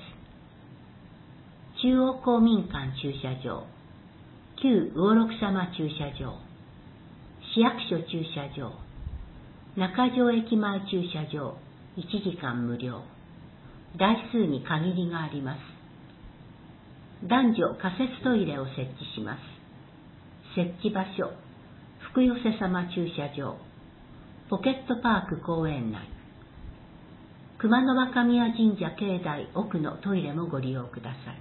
中央公民館駐車場、旧魚六様駐車場、市役所駐車場、中条駅前駐車場、いちじかん無料。台数に限りがあります。男女仮設トイレを設置します。設置場所、福寄様駐車場、ポケットパーク公園内。熊野若宮神社境内奥のトイレもご利用ください。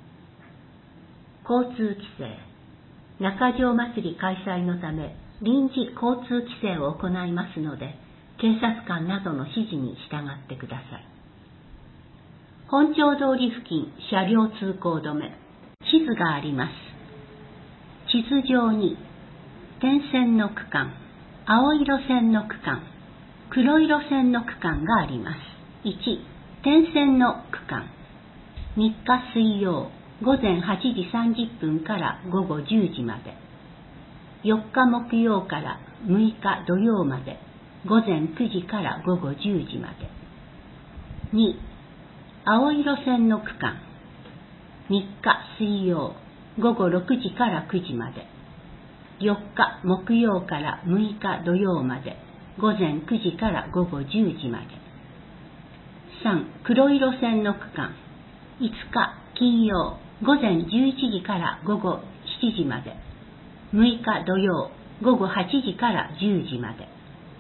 交通規制。中条祭り開催のため臨時交通規制を行いますので、警察官などの指示に従ってください。本町通り付近車両通行止め。地図があります。地図上に点線の区間、青色線の区間、黒色線の区間があります。いち、点線の区間。みっか水曜、ごぜんはちじさんじゅっぷんからごごじゅうじまで。よっか木曜からむいか土曜まで、ごぜんくじからごごじゅうじまで。に、青色線の区間。みっか水曜、ごごろくじからくじまで。よっか木曜からむいか土曜まで、ごぜんくじからごごじゅうじまで。さん、黒色線の区間。いつか金曜、ごぜんじゅういちじからごごしちじまで。むいか土曜、ごごはちじからじゅうじまで。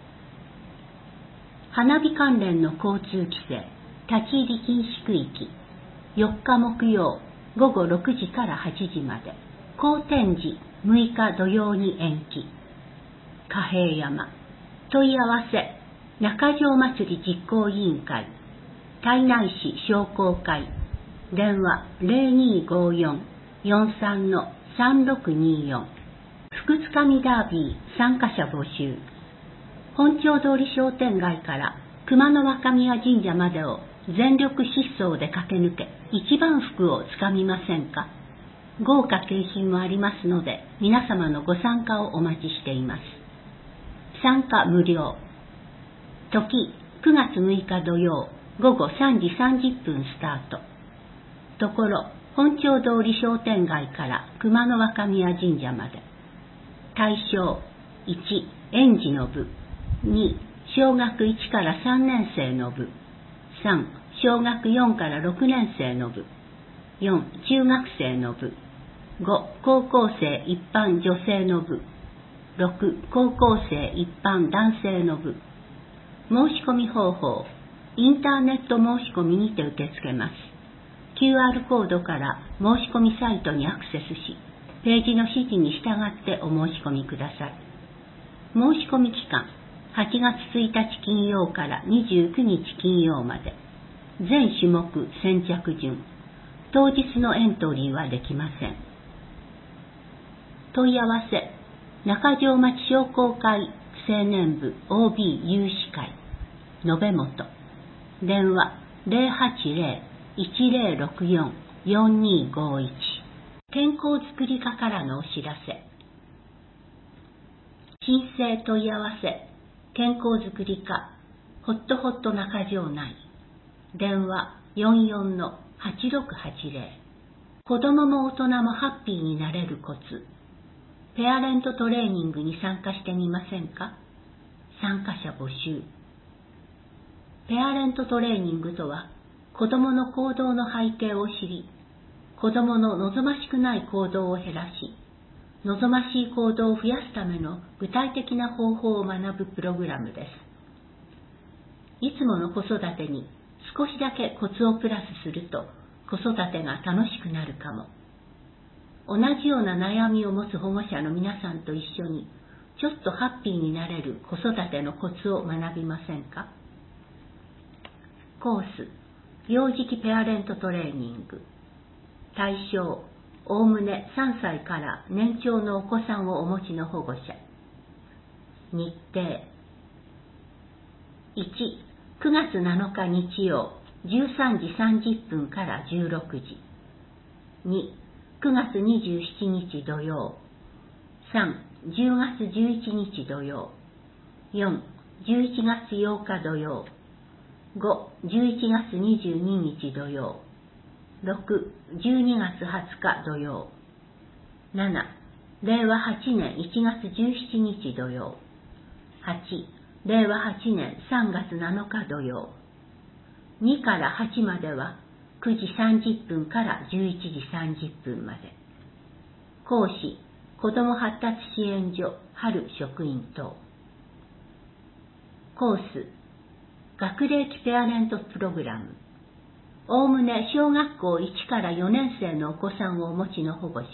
花火関連の交通規制、立ち入り禁止区域。よっか木曜、ごごろくじからはちじまで。好天寺、むいか土曜に延期。嘉平山。問い合わせ、中条祭り実行委員会、胎内市商工会、電話 ゼロにーごーよん よんさん さんろくにーよん。福つかみダービー参加者募集。本町通り商店街から熊野若宮神社までを全力疾走で駆け抜け、一番福をつかみませんか。豪華景品もありますので、皆様のご参加をお待ちしています。参加無料。時、くがつむいか土曜、ごごさんじさんじゅっぷんスタート。ところ、本町通り商店街から熊野若宮神社まで。対象、いち、園児の部。に、小学いちからさんねん生の部。さん、小学よんからろくねん生の部。よん、中学生の部。ご、高校生一般女性の部。ろく、高校生一般男性の部。申し込み方法、インターネット申し込みにて受け付けます。キューアール コードから申し込みサイトにアクセスし、ページの指示に従ってお申し込みください。申し込み期間、はちがつついたち金曜からにじゅうくにち金曜まで。全種目先着順。当日のエントリーはできません。問い合わせ、中条町商工会青年部 オービー 有志会、延本。電話 ゼロはちゼロ いちゼロろくよん よんにーごいち。健康づくり課からのお知らせ。申請問い合わせ、健康づくり課、ホットホット中条内。電話 よんよんのはちろくはちゼロ。 子供も大人もハッピーになれるコツ。ペアレントトレーニングに参加してみませんか？参加者募集。ペアレントトレーニングとは、子供の行動の背景を知り、子供の望ましくない行動を減らし、望ましい行動を増やすための具体的な方法を学ぶプログラムです。いつもの子育てに少しだけコツをプラスすると、子育てが楽しくなるかも。同じような悩みを持つ保護者の皆さんと一緒に、ちょっとハッピーになれる子育てのコツを学びませんか？コース、幼児期ペアレントトレーニング。対象、おおむねさんさいから年長のお子さんをお持ちの保護者。日程。いち、くがつなのか日曜、じゅうさんじさんじゅっぷんからじゅうろくじ。に、くがつにじゅうしちにち土曜。さん、じゅうがつじゅういちにち土曜。よん、じゅういちがつようか土曜。ご、じゅういちがつにじゅうににち土曜。ろく、じゅうにがつはつか土曜。なな、れいわはちねんいちがつじゅうしちにち土曜。はち、れいわはちねんさんがつなのか土曜。にからはちまではくじさんじゅっぷんからじゅういちじさんじゅっぷんまで。講師、子ども発達支援所春職員等。コース、学齢期ペアレントプログラム。おおむね小学校いちからよねんせいのお子さんをお持ちの保護者。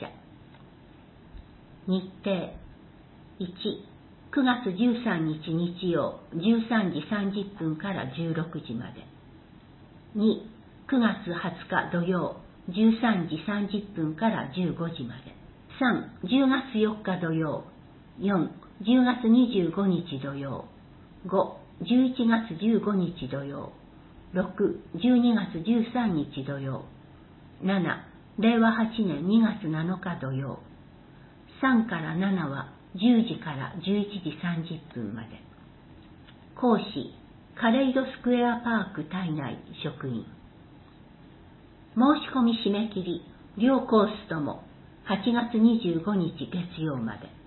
日程。いち、くがつじゅうさんにち日曜、じゅうさんじさんじゅっぷんからじゅうろくじまで。に、くがつはつか土曜、じゅうさんじさんじゅっぷんからじゅうごじまで。さん、じゅうがつよっか土曜。よん、じゅうがつにじゅうごにち土曜。ご、じゅういちがつじゅうごにち土曜。ろく、じゅうにがつじゅうさんにち土曜。なな、れいわはちねんにがつなのか土曜。さんからななはじゅうじからじゅういちじさんじゅっぷんまで。講師、カレイドスクエアパーク体内職員。申し込み締め切り、両コースともはちがつにじゅうごにち月曜まで。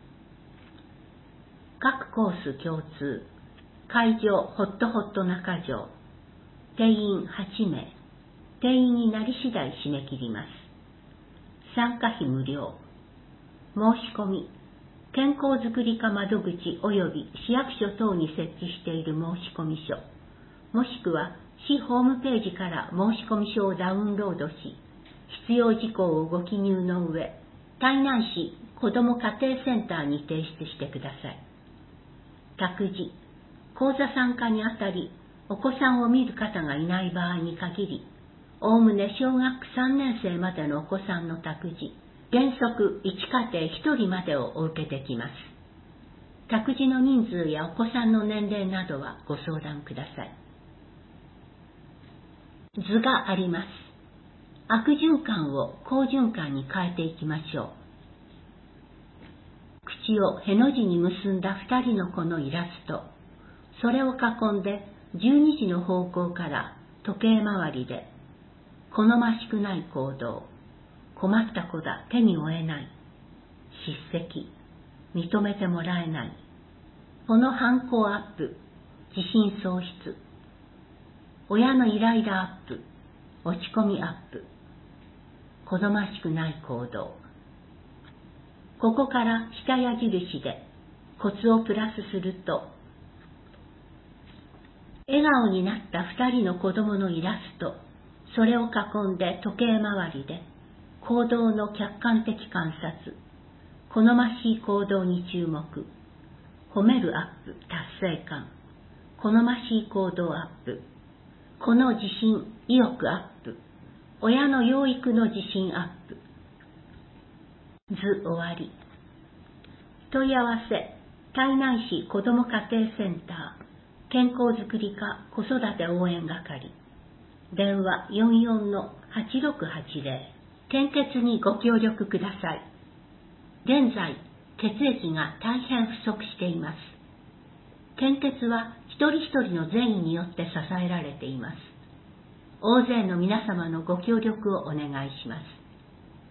各コース共通。会場ホットホット中条。定員はちめい。定員になり次第締め切ります。参加費無料。申し込み、健康づくり課窓口及び市役所等に設置している申込書、もしくは市ホームページから申込書をダウンロードし、必要事項をご記入の上、台南市子ども家庭センターに提出してください。託児、講座参加にあたり、お子さんを見る方がいない場合に限り、おおむね小学さんねんせいまでのお子さんの託児、原則いちかていひとりまでをお受けできます。託児の人数やお子さんの年齢などはご相談ください。図があります。悪循環を好循環に変えていきましょう。口をへの字に結んだふたりの子のイラスト。それを囲んでじゅうにじの方向から時計回りで、好ましくない行動、困った子だ、手に負えない、叱責、認めてもらえない、この反抗アップ、自信喪失、親のイライラアップ、落ち込みアップ、好ましくない行動。ここから下矢印でコツをプラスすると、笑顔になったふたりの子供のイラスト、それを囲んで時計回りで、行動の客観的観察、好ましい行動に注目、褒めるアップ、達成感、好ましい行動アップ、この自信、意欲アップ、親の養育の自信アップ。図終わり。問い合わせ、台南市子ども家庭センター、健康づくり課子育て応援係。電話 よんよんのはちろくはちぜろ。献血にご協力ください。現在、血液が大変不足しています。献血は一人一人の善意によって支えられています。大勢の皆様のご協力をお願いします。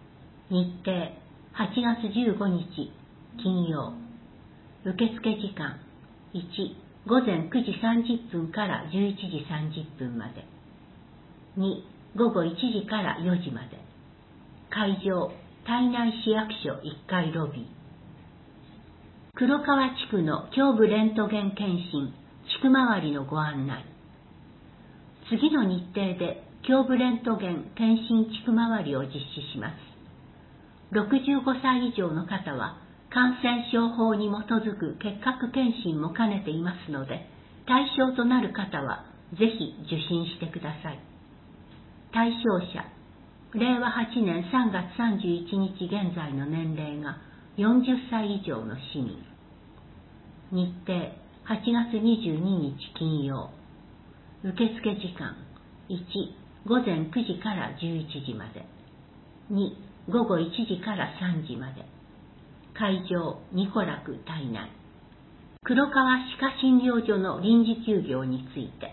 日程はちがつじゅうごにち金曜。受付時間いちごぜんくじさんじゅっぷんからじゅういちじさんじゅっぷんまで。にごごいちじからよじまで。会場胎内市役所いっかいロビー。黒川地区の胸部レントゲン検診地区回りのご案内。次の日程で胸部レントゲン検診地区回りを実施します。ろくじゅうごさい以上の方は感染症法に基づく結核検診も兼ねていますので、対象となる方はぜひ受診してください。対象者、れいわはちねんさんがつさんじゅういちにち現在の年齢がよんじゅっさい以上の市民。日程はちがつにじゅうににち金曜。受付時間いちごぜんくじからじゅういちじまで。にごごいちじからさんじまで。会場ニコラ区胎内。黒川歯科診療所の臨時休業について。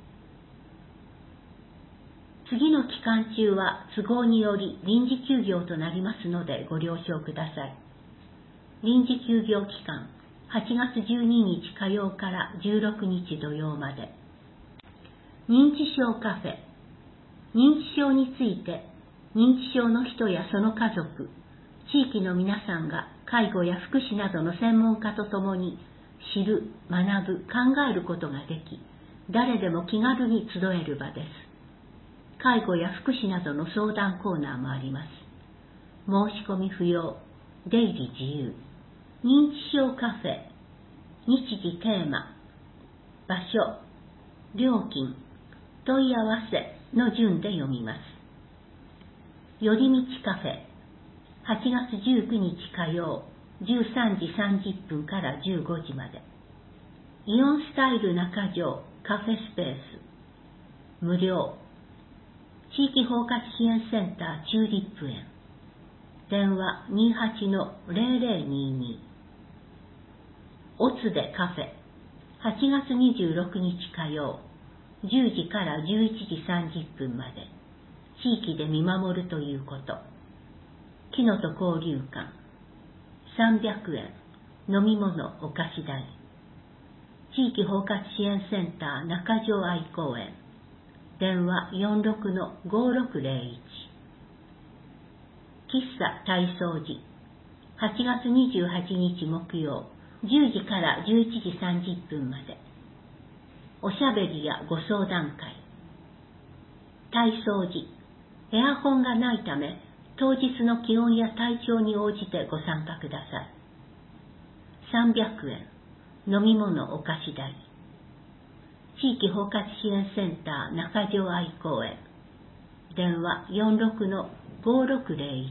次の期間中は都合により臨時休業となりますのでご了承ください。臨時休業期間はちがつじゅうににち火曜からじゅうろくにち土曜まで。認知症カフェ。認知症について認知症の人やその家族、地域の皆さんが介護や福祉などの専門家とともに知る、学ぶ、考えることができ、誰でも気軽に集える場です。介護や福祉などの相談コーナーもあります。申し込み不要、出入り自由。認知症カフェ、日時テーマ、場所、料金、問い合わせの順で読みます。寄り道カフェ、はちがつじゅうくにち火曜、じゅうさんじさんじゅっぷんからじゅうごじまで。イオンスタイル中条カフェスペース、無料。地域包括支援センターチューリップ園。電話 にはちのぜろぜろにに。おつでカフェ、はちがつにじゅうろくにち火曜、じゅうじからじゅういちじさんじゅっぷんまで。地域で見守るということ。木のと交流館、さんびゃくえん、飲み物お菓子代。地域包括支援センター中条愛公園。電話 よんろくのごろくぜろいち。喫茶体操寺、はちがつにじゅうはちにち木曜、じゅうじからじゅういちじさんじゅっぷんまで。おしゃべりやご相談会。体操寺、エアコンがないため、当日の気温や体調に応じてご参加ください。さんびゃくえん、飲み物お菓子代。地域包括支援センター中条愛公園。電話 よんろくのごろくぜろいち。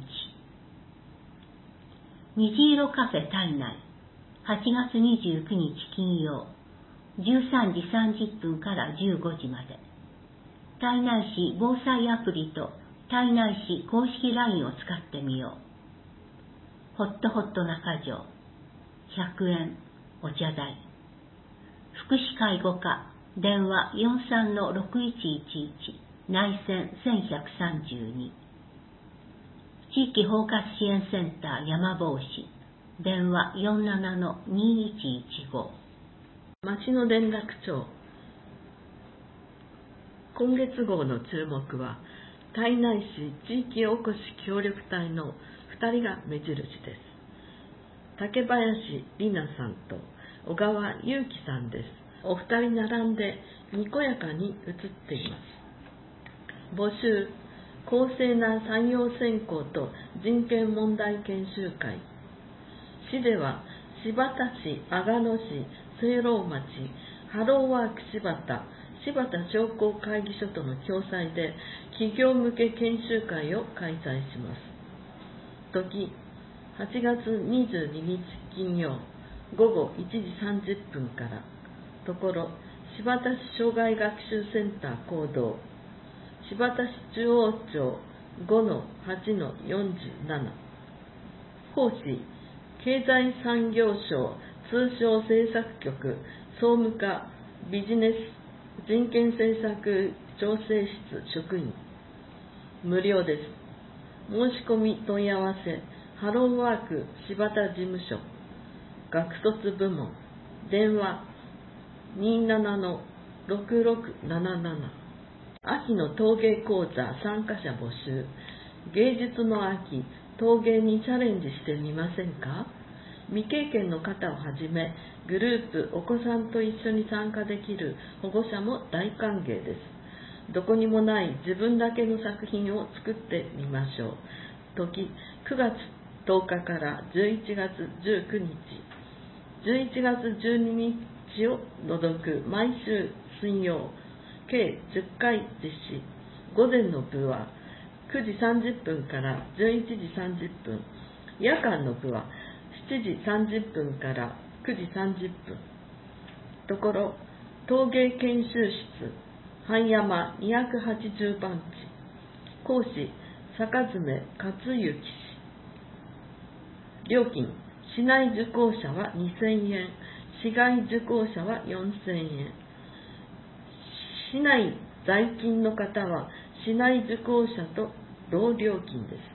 虹色カフェ胎内、はちがつにじゅうくにち金曜、じゅうさんじさんじゅっぷんからじゅうごじまで。胎内市防災アプリと胎内市公式 ライン を使ってみよう。ホットホット中条、ひゃくえん、お茶代。福祉介護課、電話 よんさんのろくいちいちいち、内線せんひゃくさんじゅうに。地域包括支援センター山帽子、電話 よんななのにいちいちご。 町の連絡帳。今月号の注目は、胎内市地域おこし協力隊のふたりが目印です。竹林里奈さんと小川祐樹さんです。お二人並んでにこやかに写っています。募集、公正な採用選考と人権問題研修会。市では新発田市、阿賀野市、聖籠町、ハローワーク新発田、新発田商工会議所との共催で企業向け研修会を開催します。時、はちがつにじゅうににち金曜、ごごいちじさんじゅっぷんから。ところ、新発田市障害学習センター講堂、新発田市中央町 ごのはちのよんじゅうなな。講師、経済産業省通商政策局総務課ビジネス人権政策調整室職員。無料です。 申し込み問い合わせ、ハローワーク柴田事務所、学卒部門、電話 にーななのろくろくなななな。秋の陶芸講座参加者募集。芸術の秋、陶芸にチャレンジしてみませんか？未経験の方をはじめ、グループ、お子さんと一緒に参加できる保護者も大歓迎です。どこにもない自分だけの作品を作ってみましょう。時、くがつとおかからじゅういちがつじゅうくにち、じゅういちがつじゅうににちを除く毎週水曜、計じゅっかい実施。午前の部はくじさんじゅっぷんからじゅういちじさんじゅっぷん、夜間の部はしちじさんじゅっぷんからくじさんじゅっぷん。ところ、陶芸研修室、半山にひゃくはちじゅうばんち、講師、坂爪克之氏。料金、市内受講者はにせんえん、市外受講者はよんせんえん。市内在勤の方は市内受講者と同料金です。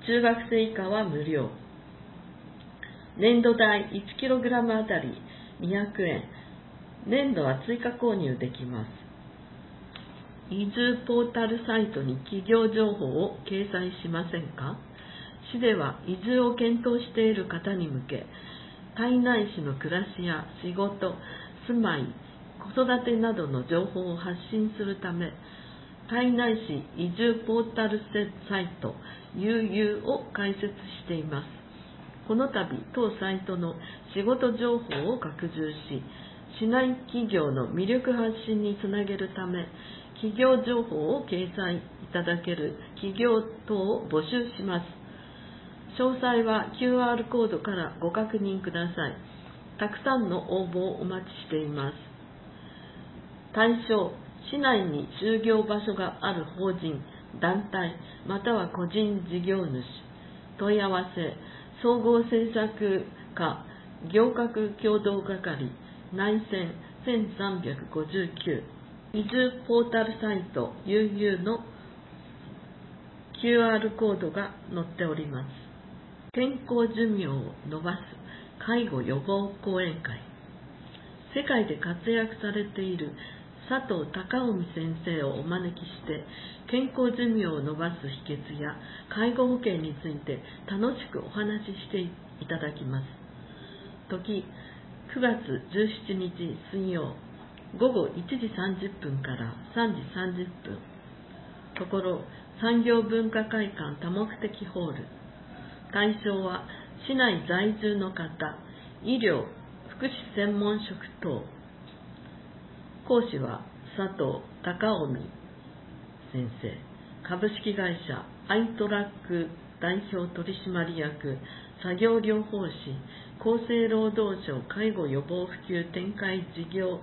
中学生以下は無料。粘土代 いちキログラム あたりにひゃくえん。粘土は追加購入できます。移住ポータルサイトに企業情報を掲載しませんか？市では移住を検討している方に向け、胎内市の暮らしや仕事、住まい、子育てなどの情報を発信するため、胎内市移住ポータルサイト ユーユー を開設しています。この度、当サイトの仕事情報を拡充し、市内企業の魅力発信につなげるため、企業情報を掲載いただける企業等を募集します。詳細は キューアール コードからご確認ください。たくさんの応募をお待ちしています。対象、市内に就業場所がある法人、団体、または個人事業主。問い合わせ、総合政策課行革協同係内線せんさんびゃくごじゅうきゅう。移住ポータルサイト ユーユー の キューアール コードが載っております。健康寿命を伸ばす介護予防講演会。世界で活躍されている佐藤孝臣先生をお招きして、健康寿命を伸ばす秘訣や介護保険について楽しくお話ししていただきます。時、くがつじゅうしちにち水曜、ごごいちじさんじゅっぷんからさんじさんじゅっぷん。ところ、産業文化会館多目的ホール。対象は市内在住の方、医療、福祉専門職等。講師は佐藤孝臣先生、株式会社アイトラック代表取締役、作業療法士、厚生労働省介護予防普及展開事業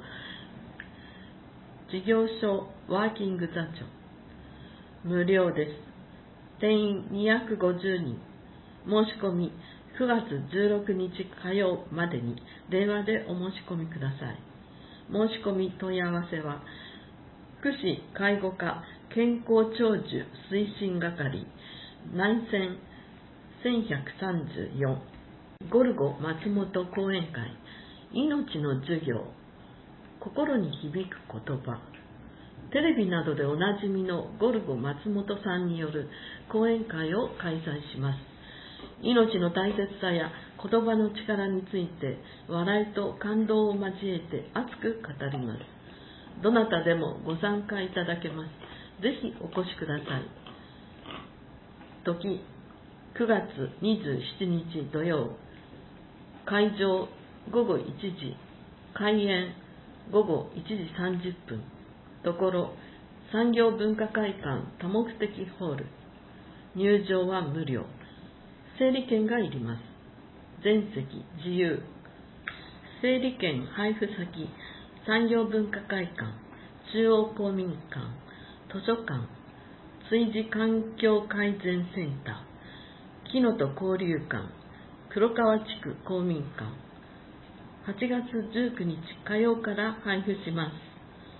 事業所ワーキング座長。無料です。定員にひゃくごじゅうにん。申し込みくがつじゅうろくにち火曜までに電話でお申し込みください。申し込み問い合わせは、福祉介護課健康長寿推進係内線せんひゃくさんじゅうよん。ゴルゴ松本講演会、命の授業、心に響く言葉。テレビなどでおなじみのゴルゴ松本さんによる講演会を開催します。命の大切さや言葉の力について笑いと感動を交えて熱く語ります。どなたでもご参加いただけます。ぜひお越しください。時、くがつにじゅうしちにち土曜。会場ごごいちじ、開演ごごいちじさんじゅっぷん。ところ、産業文化会館多目的ホール。入場は無料。整理券がいります。全席自由。整理券配布先、産業文化会館、中央公民館、図書館、炊事環境改善センター、木のと交流館、黒川地区公民館。はちがつじゅうくにち火曜から配布します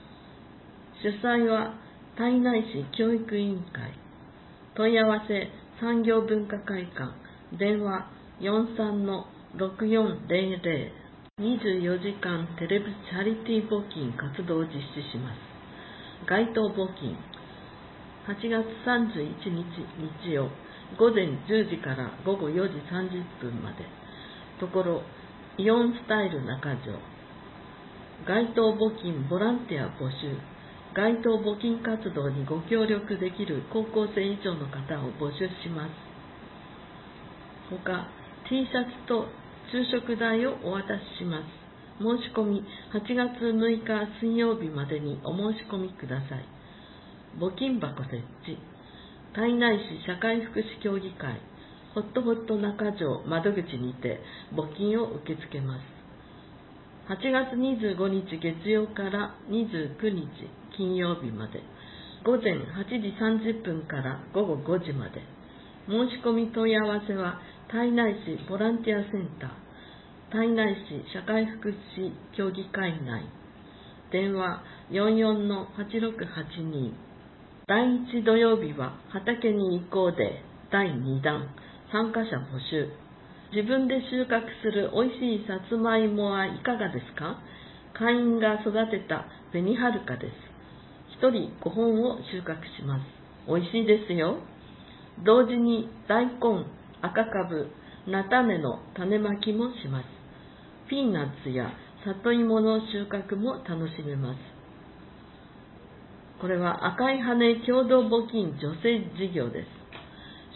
。主催は胎内市教育委員会。問い合わせ産業文化会館、電話 よんさんのろくよんゼロゼロ、にじゅうよじかんテレビチャリティ募金活動を実施します。街頭募金、はちがつさんじゅういちにち日曜、午前じゅうじから午後よじさんじゅっぷんまで。ところ、イオンスタイル中条。街頭募金ボランティア募集。街頭募金活動にご協力できる高校生以上の方を募集します。ほか、T シャツと昼食代をお渡しします。申し込みはちがつむいか水曜日までにお申し込みください。募金箱設置。胎内市社会福祉協議会ホットホット中条窓口にて募金を受け付けます。はちがつにじゅうごにち月曜からにじゅうくにち金曜日まで、午前はちじさんじゅっぷんから午後ごじまで。申し込み問い合わせは胎内市ボランティアセンター、胎内市社会福祉協議会内、電話 よんよんのはちろくはちに。だいいち土曜日は畑に行こうでだいにだん、参加者募集。自分で収穫するおいしいさつまいもはいかがですか？会員が育てた紅はるかです。ひとりごほんを収穫します。おいしいですよ。同時に大根、赤かぶ、菜種の種まきもします。ピーナッツや里芋の収穫も楽しめます。これは赤い羽共同募金助成事業です。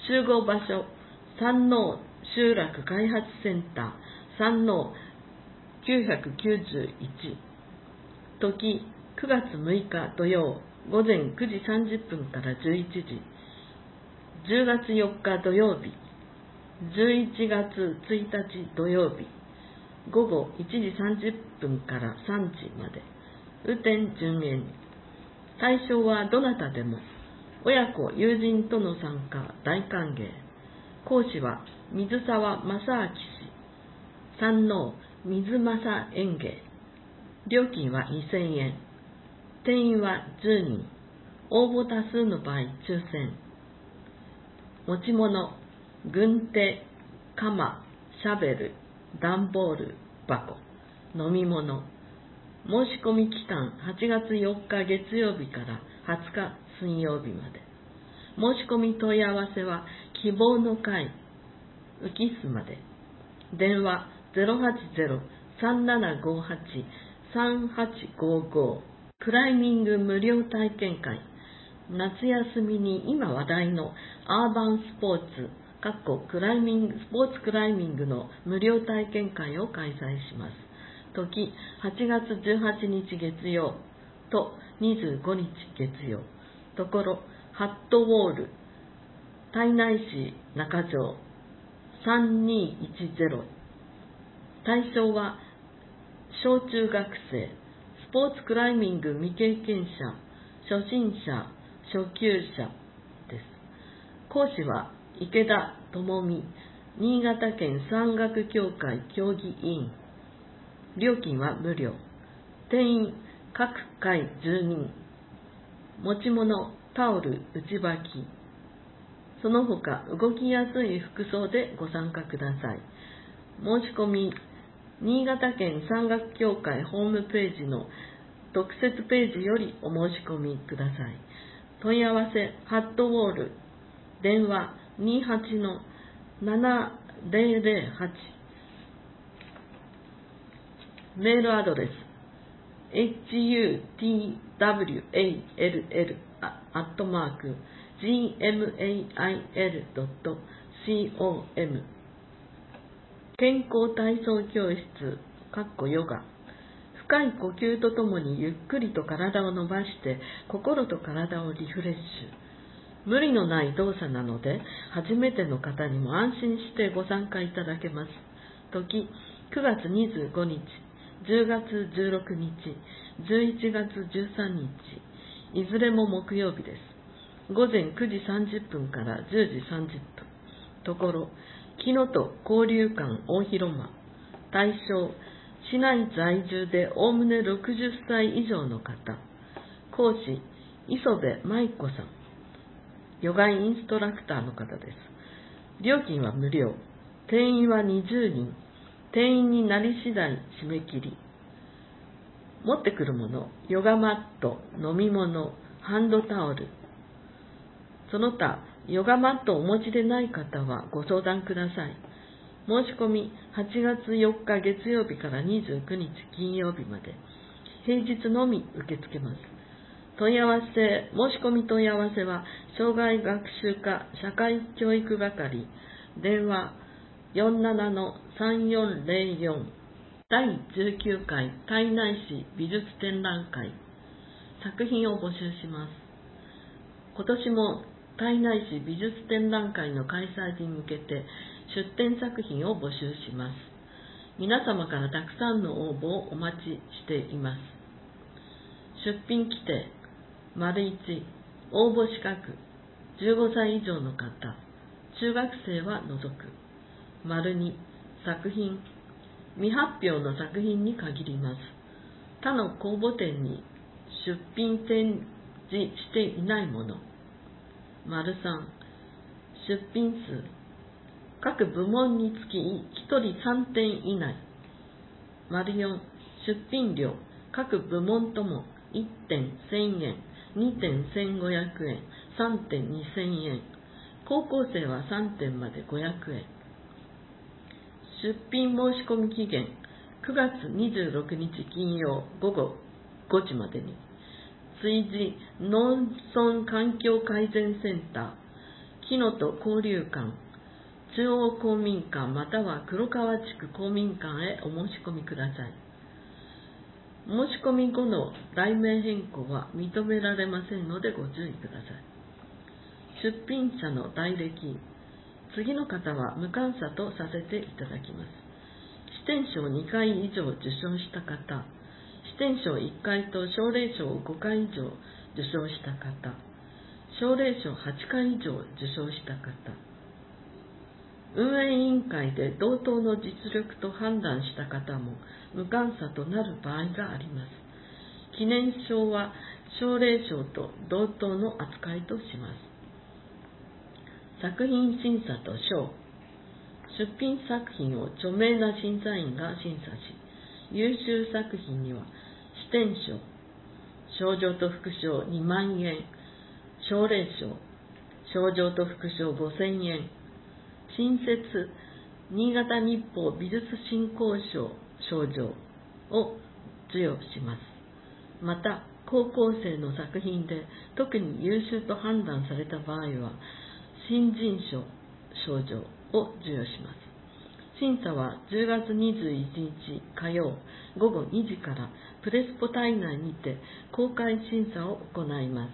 集合場所、山王集落開発センター、山王きゅうひゃくきゅうじゅういち。時、くがつむいか土曜、午前くじさんじゅっぷんからじゅういちじ。じゅうがつよっか土曜日、じゅういちがつついたち土曜日、午後いちじさんじゅっぷんからさんじまで。雨天順延。対象はどなたでも。親子、友人との参加大歓迎。講師は水沢正明氏、山王水正園芸。料金はにせんえん。定員はじゅうにん。応募多数の場合抽選。持ち物、軍手、鎌、シャベル、段ボール箱、飲み物。申し込み期間はちがつよっか月曜日からはつか水曜日まで。申し込み問い合わせは希望の会浮須まで。電話 ゼロはちゼロ さんななごはち さんはちごご。クライミング無料体験会。夏休みに今話題のアーバンスポーツかっこクライミングスポーツクライミングの無料体験会を開催します。時、はちがつじゅうはちにち月曜とにじゅうごにち月曜。ところ、ハットウォール、胎内市中条さんにいちゼロ。対象は小中学生、スポーツクライミング未経験者、初心者、初級者です。講師は池田智美、新潟県山岳協会協議委員。料金は無料。定員各回じゅうにん。持ち物、タオル、内履き。その他動きやすい服装でご参加ください。申し込み、新潟県山岳協会ホームページの特設ページよりお申し込みください。問い合わせ、ハットウォール、電話にはちのななゼロゼロはち。メールアドレス エイチユーティーダブリューエーエルエル アットマーク ジーエムエーアイエル ドット コム。 健康体操教室かっこヨガ。深い呼吸とともにゆっくりと体を伸ばして心と体をリフレッシュ。無理のない動作なので初めての方にも安心してご参加いただけます。時、くがつにじゅうごにち、じゅうがつじゅうろくにち、じゅういちがつじゅうさんにち、いずれも木曜日です。午前くじさんじゅっぷんからじゅうじさんじゅっぷん。ところ、木のと交流館大広間。対象、市内在住でおおむねろくじゅっさい以上の方。講師、磯部舞子さん。ヨガインストラクターの方です。 料金は無料。定員はにじゅうにん。定員になり次第締め切り。持ってくるもの、ヨガマット、飲み物、ハンドタオル。その他、ヨガマットをお持ちでない方はご相談ください。申し込みはちがつよっか月曜日からにじゅうくにち金曜日まで。平日のみ受け付けます。問い合わせ、申し込み問い合わせは、障害学習課社会教育係、電話 よんななのさんよんぜろよん、だいじゅうきゅうかい胎内市美術展覧会、作品を募集します。今年も胎内市美術展覧会の開催に向けて出展作品を募集します。皆様からたくさんの応募をお待ちしています。出品規定、丸いち、応募資格、じゅうごさい以上の方、中学生は除く。丸に、作品、未発表の作品に限ります。他の公募展に出品展示していないもの。丸さん、出品数、各部門につきひとりさんてん以内。丸よん、出品料、各部門ともいってんせんえん、にてんせんごひゃくえん、さんてんにせんえん。高校生はさんてんまでごひゃくえん。出品申し込み期限、くがつにじゅうろくにち金曜午後ごじまでに。築地農村環境改善センター、木のと交流館、中央公民館または黒川地区公民館へお申し込みください。申し込み後の題名変更は認められませんのでご注意ください。出品者の代歴、次の方は無監査とさせていただきます。支店賞にかい以上受賞した方、支店賞いっかいと奨励賞をごかい以上受賞した方、奨励賞はちかい以上受賞した方、運営委員会で同等の実力と判断した方も無監査となる場合があります。記念賞は奨励賞と同等の扱いとします。作品審査と賞、出品作品を著名な審査員が審査し、優秀作品には支店賞、賞状と副賞にまんえん、奨励賞、賞状と副賞ごせんえん、新設新潟日報美術振興賞賞状を授与します。また、高校生の作品で特に優秀と判断された場合は、新人賞賞状を授与します。審査はじゅうがつにじゅういちにち火曜ごごにじからプレスポ体内にて公開審査を行います。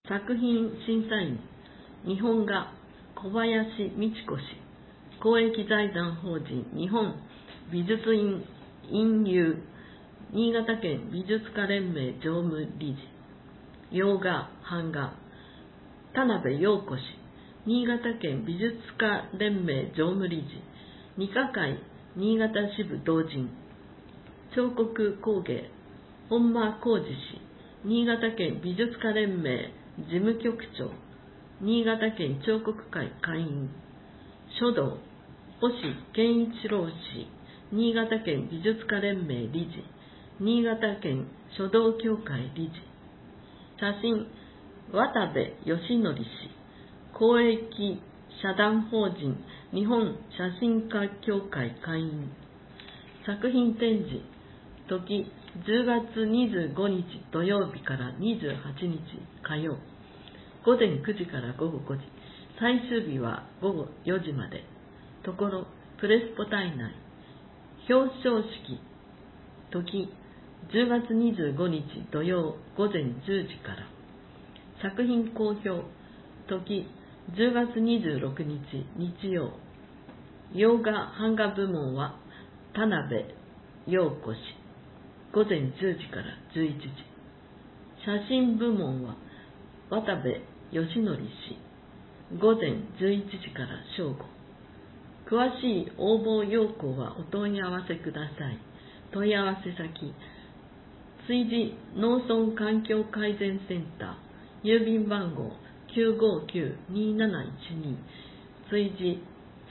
作品審査員、日本画小林美智子氏、公益財団法人日本美術院院友、新潟県美術家連盟常務理事、洋画版画田辺陽子氏、新潟県美術家連盟常務理事、二課会新潟支部同人、彫刻工芸本間浩二氏、新潟県美術家連盟事務局長、新潟県彫刻会会員、書道星健一郎氏、新潟県美術家連盟理事、新潟県書道協会理事、写真渡部義則氏、公益社団法人日本写真家協会会員、作品展示時じゅうがつにじゅうごにち土曜日からにじゅうはちにち火曜ごぜんくじからごごごじ、最終日はごごよじまで。ところプレスポ体内、表彰式時じゅうがつにじゅうごにち土曜ごぜんじゅうじから、作品公表時じゅうがつにじゅうろくにち日曜、洋画版画部門は田辺陽子氏、ごぜんじゅうじからじゅういちじ、写真部門は渡部義則氏、ごぜんじゅういちじから正午。詳しい応募要項はお問い合わせください。問い合わせ先、築地農村環境改善センター、郵便番号 きゅうごきゅうにーなないちに、築地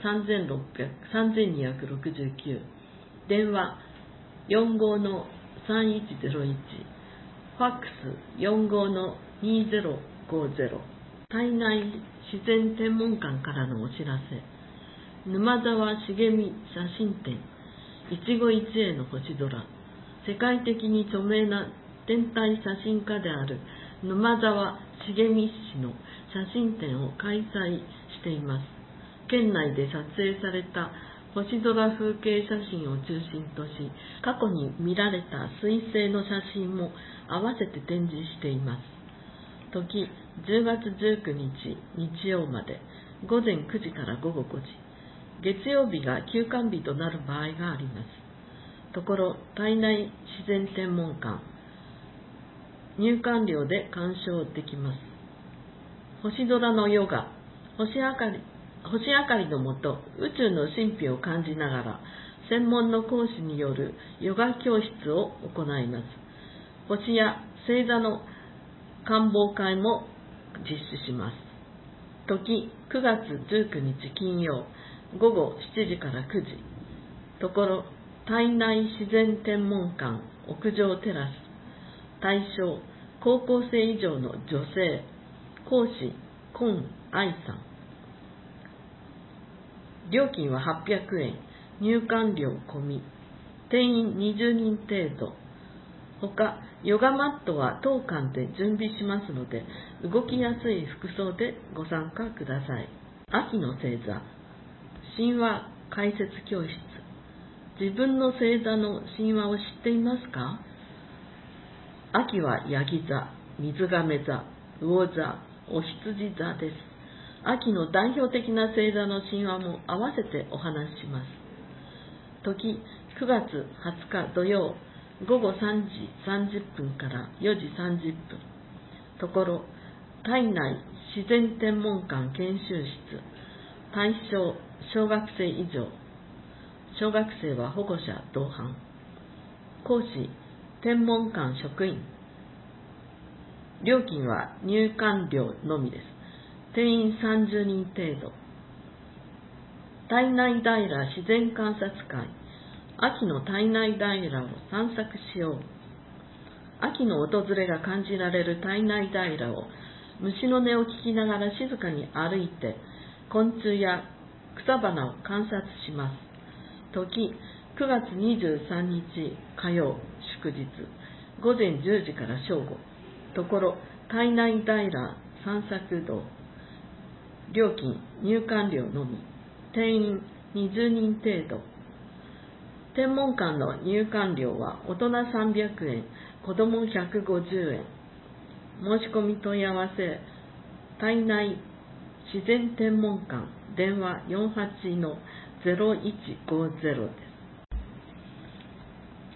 さんぜんにひゃくろくじゅうきゅう、電話 よんごのさんいちゼロいち、ファックス よんごのにゼロごゼロ、胎内自然天文館からのお知らせ。沼沢茂美写真展、一期一会の星空。世界的に著名な天体写真家である沼沢茂美氏の写真展を開催しています。県内で撮影された星空風景写真を中心とし、過去に見られた彗星の写真も合わせて展示しています。時じゅうがつじゅうくにち日曜まで、ごぜんくじからごごごじ、月曜日が休館日となる場合があります。ところ胎内自然天文館、入館料で鑑賞できます。星空のヨガ、星明かり星明かりのもと宇宙の神秘を感じながら、専門の講師によるヨガ教室を行います。星や星座の観望会も実施します。時くがつじゅうくにち金曜、ごごしちじからくじ。ところ胎内自然天文館屋上テラス。対象高校生以上の女性。講師今愛さん。料金ははっぴゃくえん、入館料込み。定員にじゅうにん程度。ほかヨガマットは当館で準備しますので、動きやすい服装でご参加ください。秋の星座、神話解説教室。自分の星座の神話を知っていますか？秋はヤギ座、水亀座、魚座、お羊座です。秋の代表的な星座の神話も合わせてお話しします。時くがつはつか土曜、ごごさんじさんじゅっぷんからよじさんじゅっぷん。ところ胎内自然天文館研修室。対象小学生以上。小学生は保護者同伴。講師天文館職員。料金は入館料のみです。定員さんじゅうにん程度。胎内平自然観察会。秋の胎内平を散策しよう。秋の訪れが感じられる胎内平を虫の音を聞きながら静かに歩いて、昆虫や草花を観察します。時くがつにじゅうさんにち火曜祝日、ごぜんじゅうじから正午。ところ胎内平散策道。料金入館料のみ。定員にじゅうにん程度。天文館の入館料は大人さんびゃくえん、子どもひゃくごじゅうえん。申し込み問い合わせ、胎内自然天文館、電話 よんはちのゼロいちごゼロ です。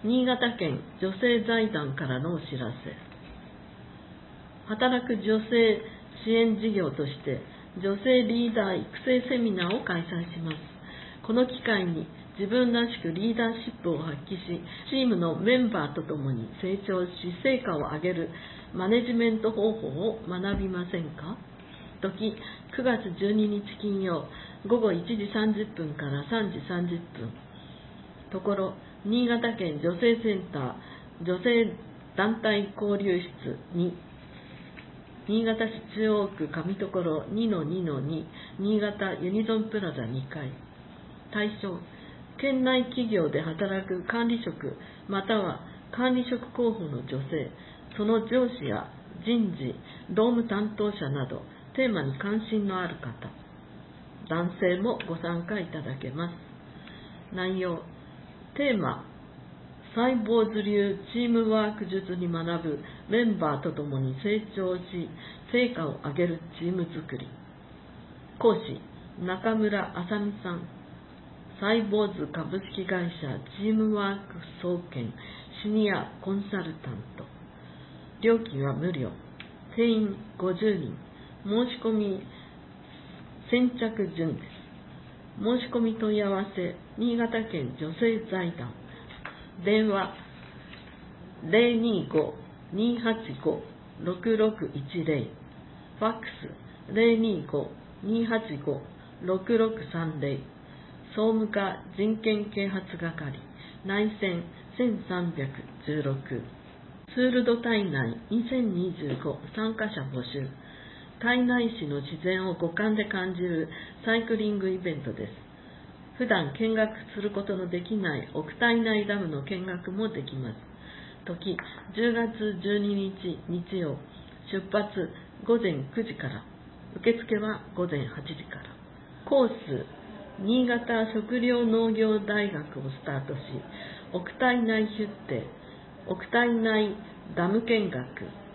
新潟県女性財団からのお知らせ。働く女性支援事業として女性リーダー育成セミナーを開催します。この機会に自分らしくリーダーシップを発揮し、チームのメンバーとともに成長し、成果を上げるマネジメント方法を学びませんか？時くがつじゅうににち金曜、ごごいちじさんじゅっぷんからさんじさんじゅっぷん。ところ新潟県女性センター女性団体交流室に、新潟市中央区上所 にのにのに 新潟ユニゾンプラザにかい。対象県内企業で働く管理職または管理職候補の女性、その上司や人事、労務担当者などテーマに関心のある方、男性もご参加いただけます。内容、テーマ、サイボーズ流チームワーク術に学ぶメンバーとともに成長し、成果を上げるチーム作り。講師、中村あさみさん。サイボーズ株式会社チームワーク総研シニアコンサルタント。料金は無料。定員ごじゅうにん。申し込み先着順です。申し込み問い合わせ、新潟県女性財団。電話ゼロにご にはちご ろくろくいちゼロ。ファックスゼロにご にはちご ろくろくさんゼロ。 総務課人権啓発係、内戦せんさんびゃくじゅうろく、ツールド体内にせんにじゅうご参加者募集。胎内市の自然を五感で感じるサイクリングイベントです。普段見学することのできない奥胎内ダムの見学もできます。時じゅうがつじゅうににち日曜、出発ごぜんくじから、受付はごぜんはちじから。コース、新潟食料農業大学をスタートし、奥胎内出庭、奥胎内ダム見学、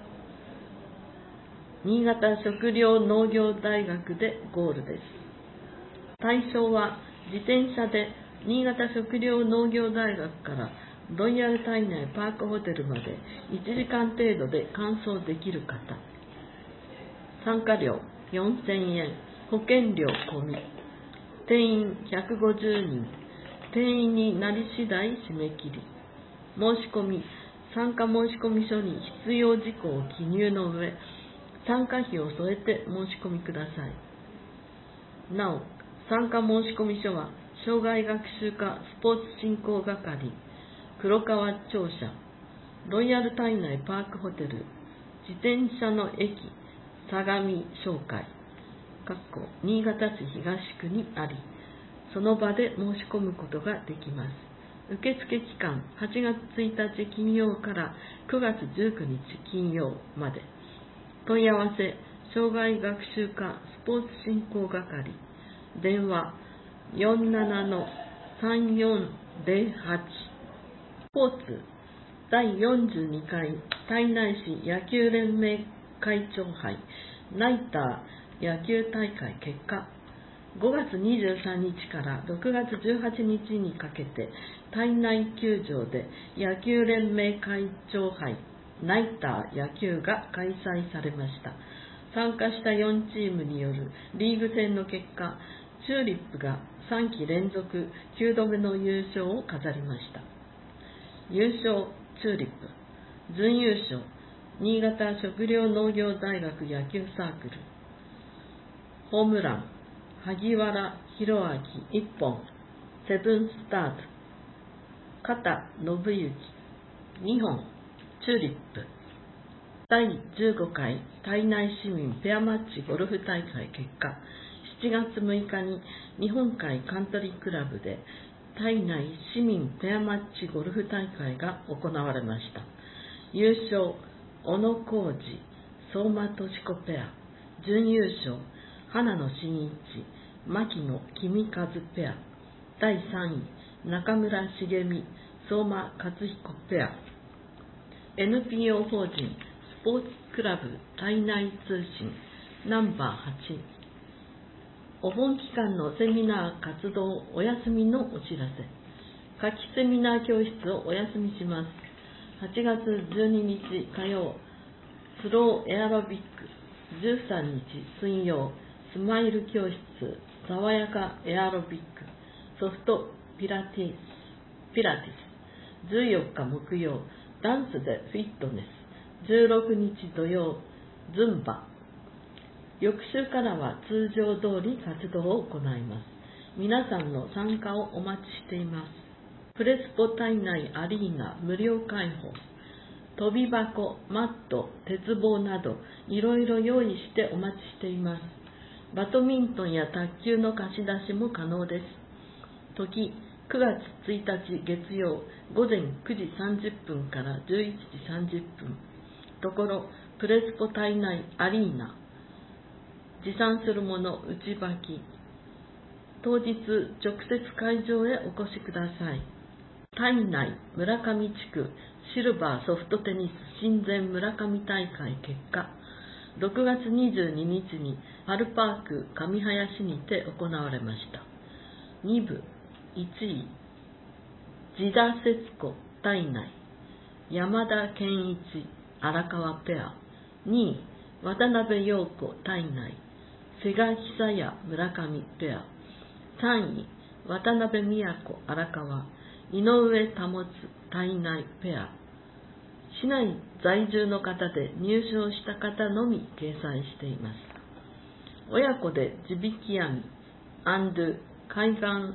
新潟食料農業大学でゴールです。対象は自転車で新潟食料農業大学からロイヤル胎内パークホテルまでいちじかん程度で完走できる方。参加料よんせんえん、保険料込み。定員ひゃくごじゅうにん、定員になり次第締め切り。申し込み、参加申込書に必要事項を記入の上、参加費を添えて申し込みください。なお、参加申込書は、障害学習課スポーツ振興係、黒川庁舎、ロイヤル胎内パークホテル、自転車の駅、相模商会、新潟市東区にあり、その場で申し込むことができます。受付期間はちがつついたち金曜からくがつじゅうくにち金曜まで。問い合わせ、障害学習課スポーツ振興係、電話 よんななのさんよんぜろはち。スポーツだいよんじゅうにかい胎内市野球連盟会長杯ナイター野球大会結果、ごがつにじゅうさんにちからろくがつじゅうはちにちにかけて胎内球場で野球連盟会長杯ナイター野球が開催されました。参加したよんチームによるリーグ戦の結果、チューリップがさんき連続きゅうどめの優勝を飾りました。優勝チューリップ、準優勝新潟食料農業大学野球サークル。ホームラン萩原弘明いっぽん、セブンスターズ。片信之にほん、チューリップ。だいじゅうごかい胎内市民ペアマッチゴルフ大会結果、しちがつむいかに日本海カントリークラブで胎内市民ペアマッチゴルフ大会が行われました。優勝小野浩二、相馬敏子ペア。準優勝花野真一、牧野君和ペア。だいさんい中村茂美、相馬克彦ペア。 エヌピーオー 法人スポーツクラブ胎内通信ナンバーはち。お盆期間のセミナー活動お休みのお知らせ。夏季セミナー教室をお休みします。はちがつじゅうににち火曜、スローエアロビック。じゅうさんにち水曜、スマイル教室爽やかエアロビック。ソフトピラティスピラティス。じゅうよっか木曜、ダンスでフィットネス。じゅうろくにち土曜、ズンバ。翌週からは通常通り活動を行います。皆さんの参加をお待ちしています。プレスポ胎内アリーナ無料開放。飛び箱、マット、鉄棒などいろいろ用意してお待ちしています。バドミントンや卓球の貸し出しも可能です。時くがつついたち月曜、ごぜんくじさんじゅっぷんからじゅういちじさんじゅっぷん。ところプレスポ胎内アリーナ。持参するもの内履き。当日直接会場へお越しください。胎内村上地区シルバーソフトテニス親善村上大会結果、ろくがつにじゅうににちにパルパーク上林にて行われました。にぶいちい地田節子胎内山田健一荒川ペア。にい渡辺陽子胎内瀬賀久也村上ペア。さんい渡辺美也子荒川井上保胎内ペア。市内在住の方で入賞した方のみ掲載しています。親子で地引き網&海岸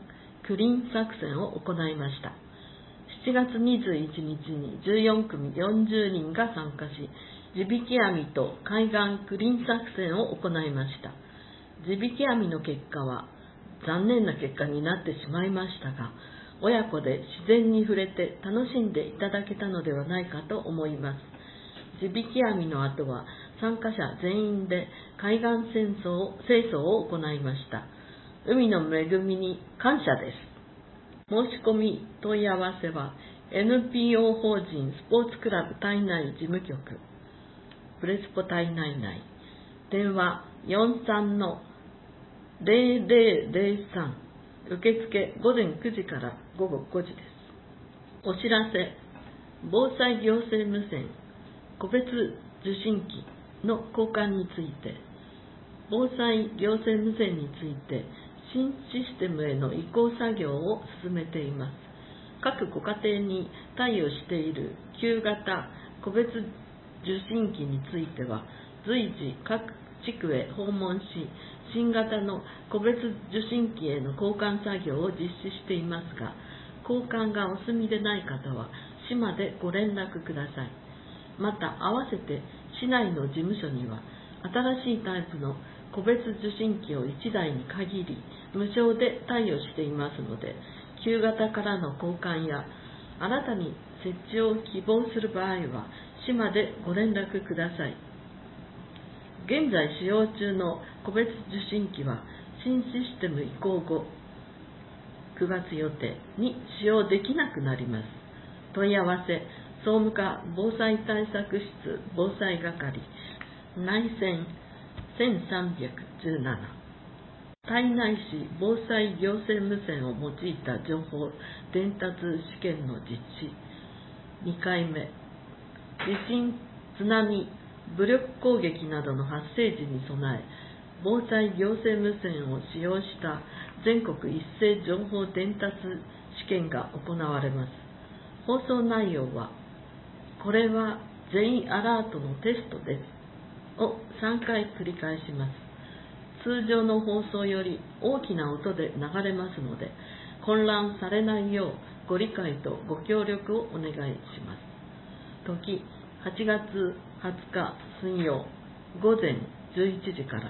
クリーン作戦を行いました。しちがつにじゅういちにちにじゅうよんくみよんじゅうにんが参加し、地引き網と海岸クリーン作戦を行いました。地引き網の結果は残念な結果になってしまいましたが、親子で自然に触れて楽しんでいただけたのではないかと思います。地引き網の後は参加者全員で海岸清掃清掃を行いました。海の恵みに感謝です。申し込み問い合わせは エヌピーオー 法人スポーツクラブ胎内事務局プレスポ胎内内、電話 よんさんのゼロゼロゼロさん、受付ごぜんくじからごごごじです。お知らせ、防災行政無線個別受信機の交換について、防災行政無線について新システムへの移行作業を進めています。各ご家庭に対応している旧型個別受信機については、随時各地区へ訪問し、新型の個別受信機への交換作業を実施していますが、交換がお済みでない方は市までご連絡ください。また、合わせて市内の事務所には新しいタイプの個別受信機をいちだいに限り無償で貸与していますので、旧型からの交換や新たに設置を希望する場合は市までご連絡ください。現在使用中の個別受信機は新システム移行後くがつ予定に使用できなくなります。問い合わせ、総務課防災対策室防災係内線せんさんびゃくじゅうなな、胎内市防災行政無線を用いた情報伝達試験の実施にかいめ、地震、津波、武力攻撃などの発生時に備え、防災行政無線を使用した全国一斉情報伝達試験が行われます。放送内容は、これは全員アラートのテストですをさんかい繰り返します。通常の放送より大きな音で流れますので、混乱されないようご理解とご協力をお願いします。時、はちがつはつか水曜ごぜんじゅういちじから。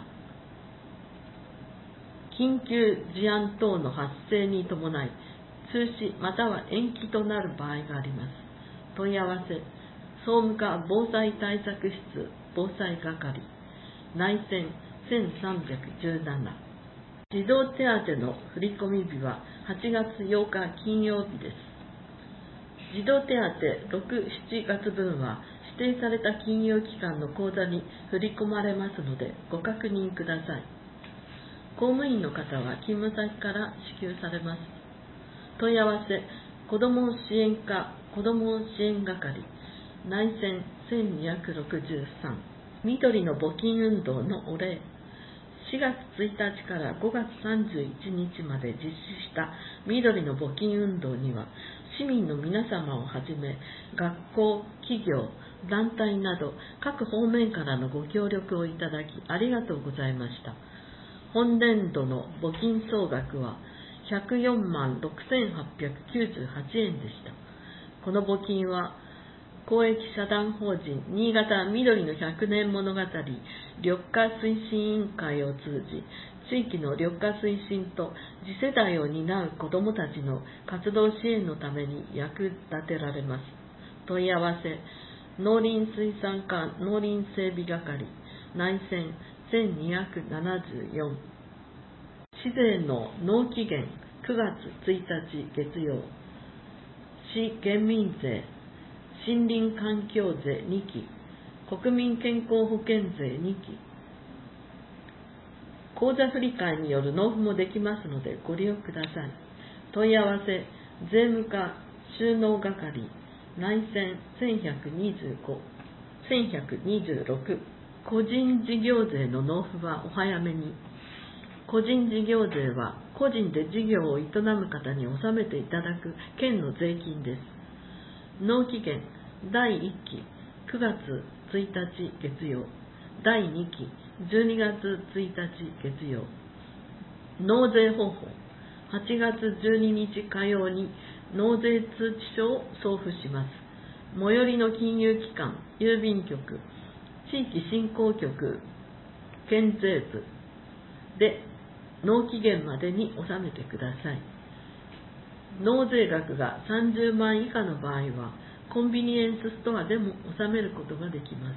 緊急事案等の発生に伴い中止または延期となる場合があります。問い合わせ、総務課防災対策室防災係内線せんさんびゃくじゅうなな、児童手当の振込日ははちがつようか金曜日です。児童手当ろく、しちがつ分は指定された金融機関の口座に振り込まれますのでご確認ください。公務員の方は勤務先から支給されます。問い合わせ、子ども支援課子ども支援係内線せんにひゃくろくじゅうさん、緑の募金運動のお礼。しがつついたちからごがつさんじゅういちにちまで実施した緑の募金運動には、市民の皆様をはじめ学校、企業、団体など各方面からのご協力をいただきありがとうございました。本年度の募金総額はひゃくよんまんろくせんはっぴゃくきゅうじゅうはちえんでした。この募金は公益社団法人新潟みどりのひゃくねん物語緑化推進委員会を通じ、地域の緑化推進と次世代を担う子どもたちの活動支援のために役立てられます。問い合わせ、農林水産課農林整備係内線せんにひゃくななじゅうよん、市税の納期限くがつついたち月曜、市県民税、森林環境税にき、国民健康保険税にき、口座振替による納付もできますのでご利用ください。問い合わせ、税務課収納係内線せんひゃくにじゅうご、せんひゃくにじゅうろく、個人事業税の納付はお早めに。個人事業税は個人で事業を営む方に納めていただく県の税金です。納期限だいいっきくがつついたち月曜、だいにきじゅうにがつついたち月曜。納税方法、 はちがつじゅうににち火曜に納税通知書を送付します。最寄りの金融機関、郵便局、地域振興局、県税部で納期限までに納めてください。納税額がさんじゅうまん以下の場合は、コンビニエンスストアでも納めることができます。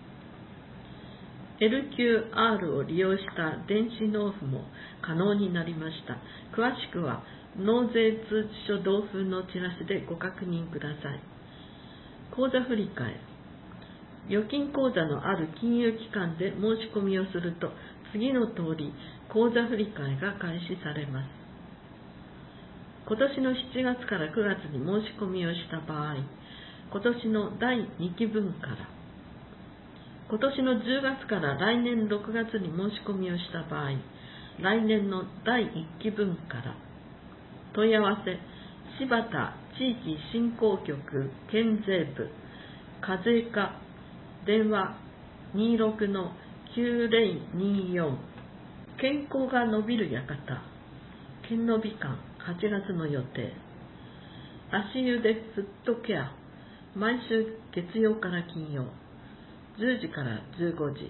エルキューアール を利用した電子納付も可能になりました。詳しくは納税通知書同封のチラシでご確認ください。口座振替。預金口座のある金融機関で申し込みをすると、次の通り口座振替が開始されます。今年のしちがつからくがつに申し込みをした場合、今年のだいにきぶんから、今年のじゅうがつから来年ろくがつに申し込みをした場合、来年のだいいっきぶんから、問い合わせ、柴田地域振興局県税部、課税課、電話 にじゅうろくのきゅうぜろにじゅうよん、健康が伸びる館、県の美館はちがつの予定、足湯でフットケア、毎週月曜から金曜、じゅうじからじゅうごじ、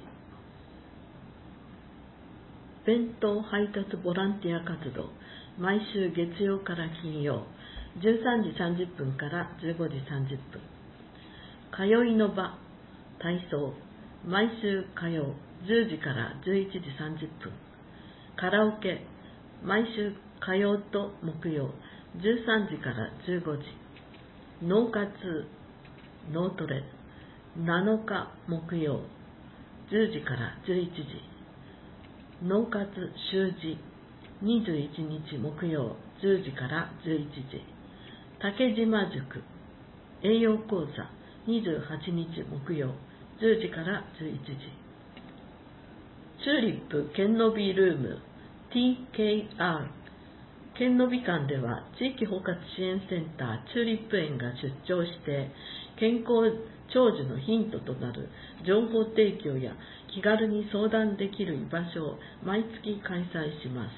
弁当配達ボランティア活動、毎週月曜から金曜、じゅうさんじさんじゅっぷんからじゅうごじさんじゅっぷん、通いの場、体操、毎週火曜、じゅうじからじゅういちじさんじゅっぷん、カラオケ、毎週火曜と木曜、じゅうさんじからじゅうごじ、脳活、脳トレ、なのか木曜、じゅうじからじゅういちじ、脳活習字、にじゅういちにち木曜、じゅうじからじゅういちじ、竹島塾、栄養講座、にじゅうはちにち木曜、じゅうじからじゅういちじ、チューリップ県の美ルーム ティーケーアール、県の美館では地域包括支援センターチューリップ園が出張して健康長寿のヒントとなる情報提供や気軽に相談できる居場所を毎月開催します。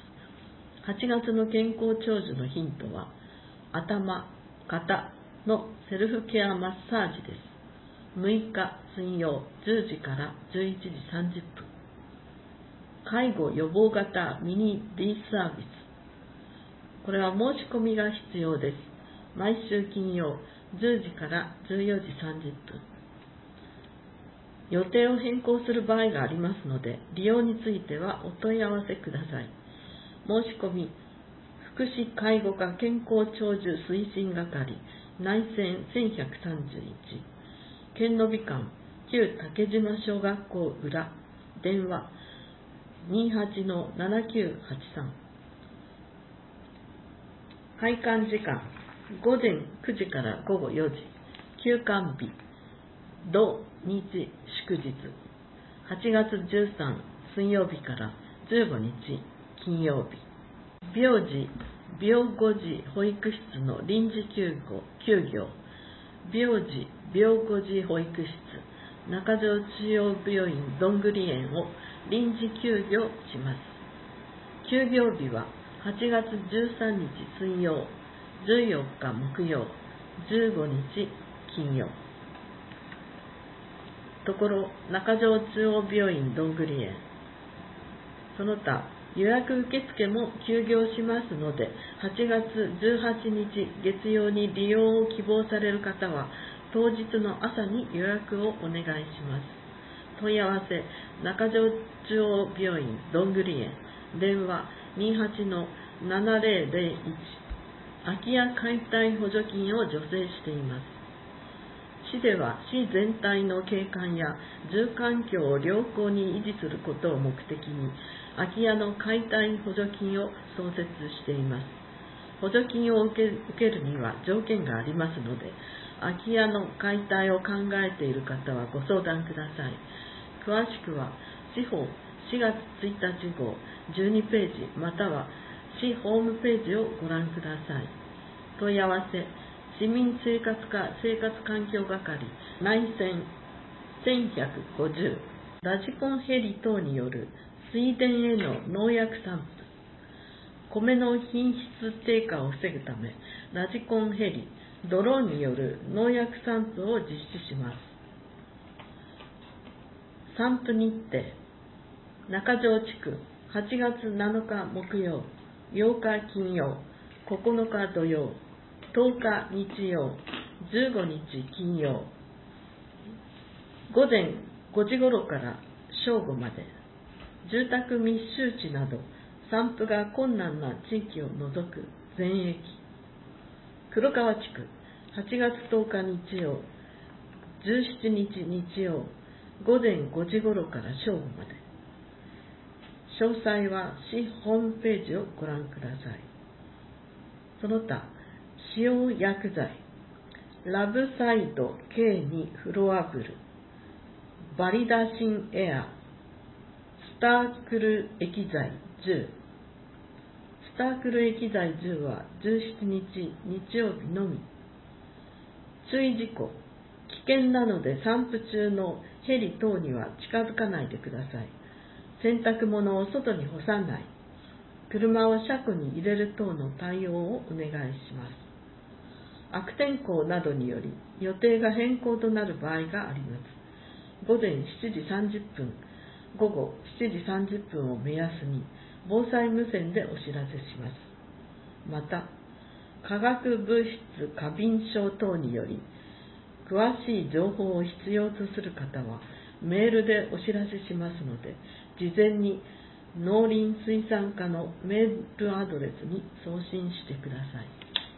はちがつの健康長寿のヒントは頭、肩のセルフケアマッサージです。むいか水曜じゅうじからじゅういちじさんじゅっぷん、介護予防型ミニ D サービス、これは申し込みが必要です。毎週金曜じゅうじからじゅうよじさんじゅっぷん、予定を変更する場合がありますので、利用についてはお問い合わせください。申し込み、福祉介護課健康長寿推進係内線せんひゃくさんじゅういち、県の美館旧竹島小学校裏、電話 にじゅうはちのななきゅうはちさん、開館時間ごぜんくじからごごよじ、休館日土日祝日、はちがつじゅうさん水曜日からじゅうごにち金曜日、病児病後児保育室の臨時休業、病児病後児保育室中条中央病院どんぐり園を臨時休業します。休業日ははちがつじゅうさんにち水曜、じゅうよっか木曜、じゅうごにち金曜。ところ中条中央病院どんぐり園、その他予約受付も休業しますので、はちがつじゅうはちにち月曜に利用を希望される方は当日の朝に予約をお願いします。問い合わせ、中条中央病院どんぐり園、電話 にじゅうはちのななぜろぜろいち、空き家解体補助金を助成しています。市では市全体の景観や住環境を良好に維持することを目的に空き家の解体補助金を創設しています。補助金を受け、受けるには条件がありますので、空き家の解体を考えている方はご相談ください。詳しくは市法しがつついたち号じゅうにページまたは市ホームページをご覧ください。問い合わせ、市民生活課生活環境係内線せんひゃくごじゅう、ラジコンヘリ等による水田への農薬散布、 米の品質低下を防ぐため、ラジコンヘリ、ドローンによる農薬散布を実施します。散布日程、中条地区、はちがつなのか木曜、ようか金曜、ここのか土曜、とおか日曜、じゅうごにち金曜、午前ごじ頃から正午まで、住宅密集地など散布が困難な地域を除く全域。黒川地区、はちがつとおか日曜、じゅうしちにち日曜、午前ごじ頃から正午まで。詳細は市ホームページをご覧ください。その他、使用薬剤、ラブサイド ケーツー フロアブル、バリダシンエア、スタークル液剤じゅう。スタークル液剤じゅうはじゅうしちにち日曜日のみ。注意事項、危険なので散布中のヘリ等には近づかないでください。洗濯物を外に干さない。車を車庫に入れる等の対応をお願いします。悪天候などにより予定が変更となる場合があります。午前しちじさんじゅっぷん、午後しちじさんじゅっぷんを目安に防災無線でお知らせします。また、化学物質過敏症等により詳しい情報を必要とする方はメールでお知らせしますので、事前に農林水産課のメールアドレスに送信してください。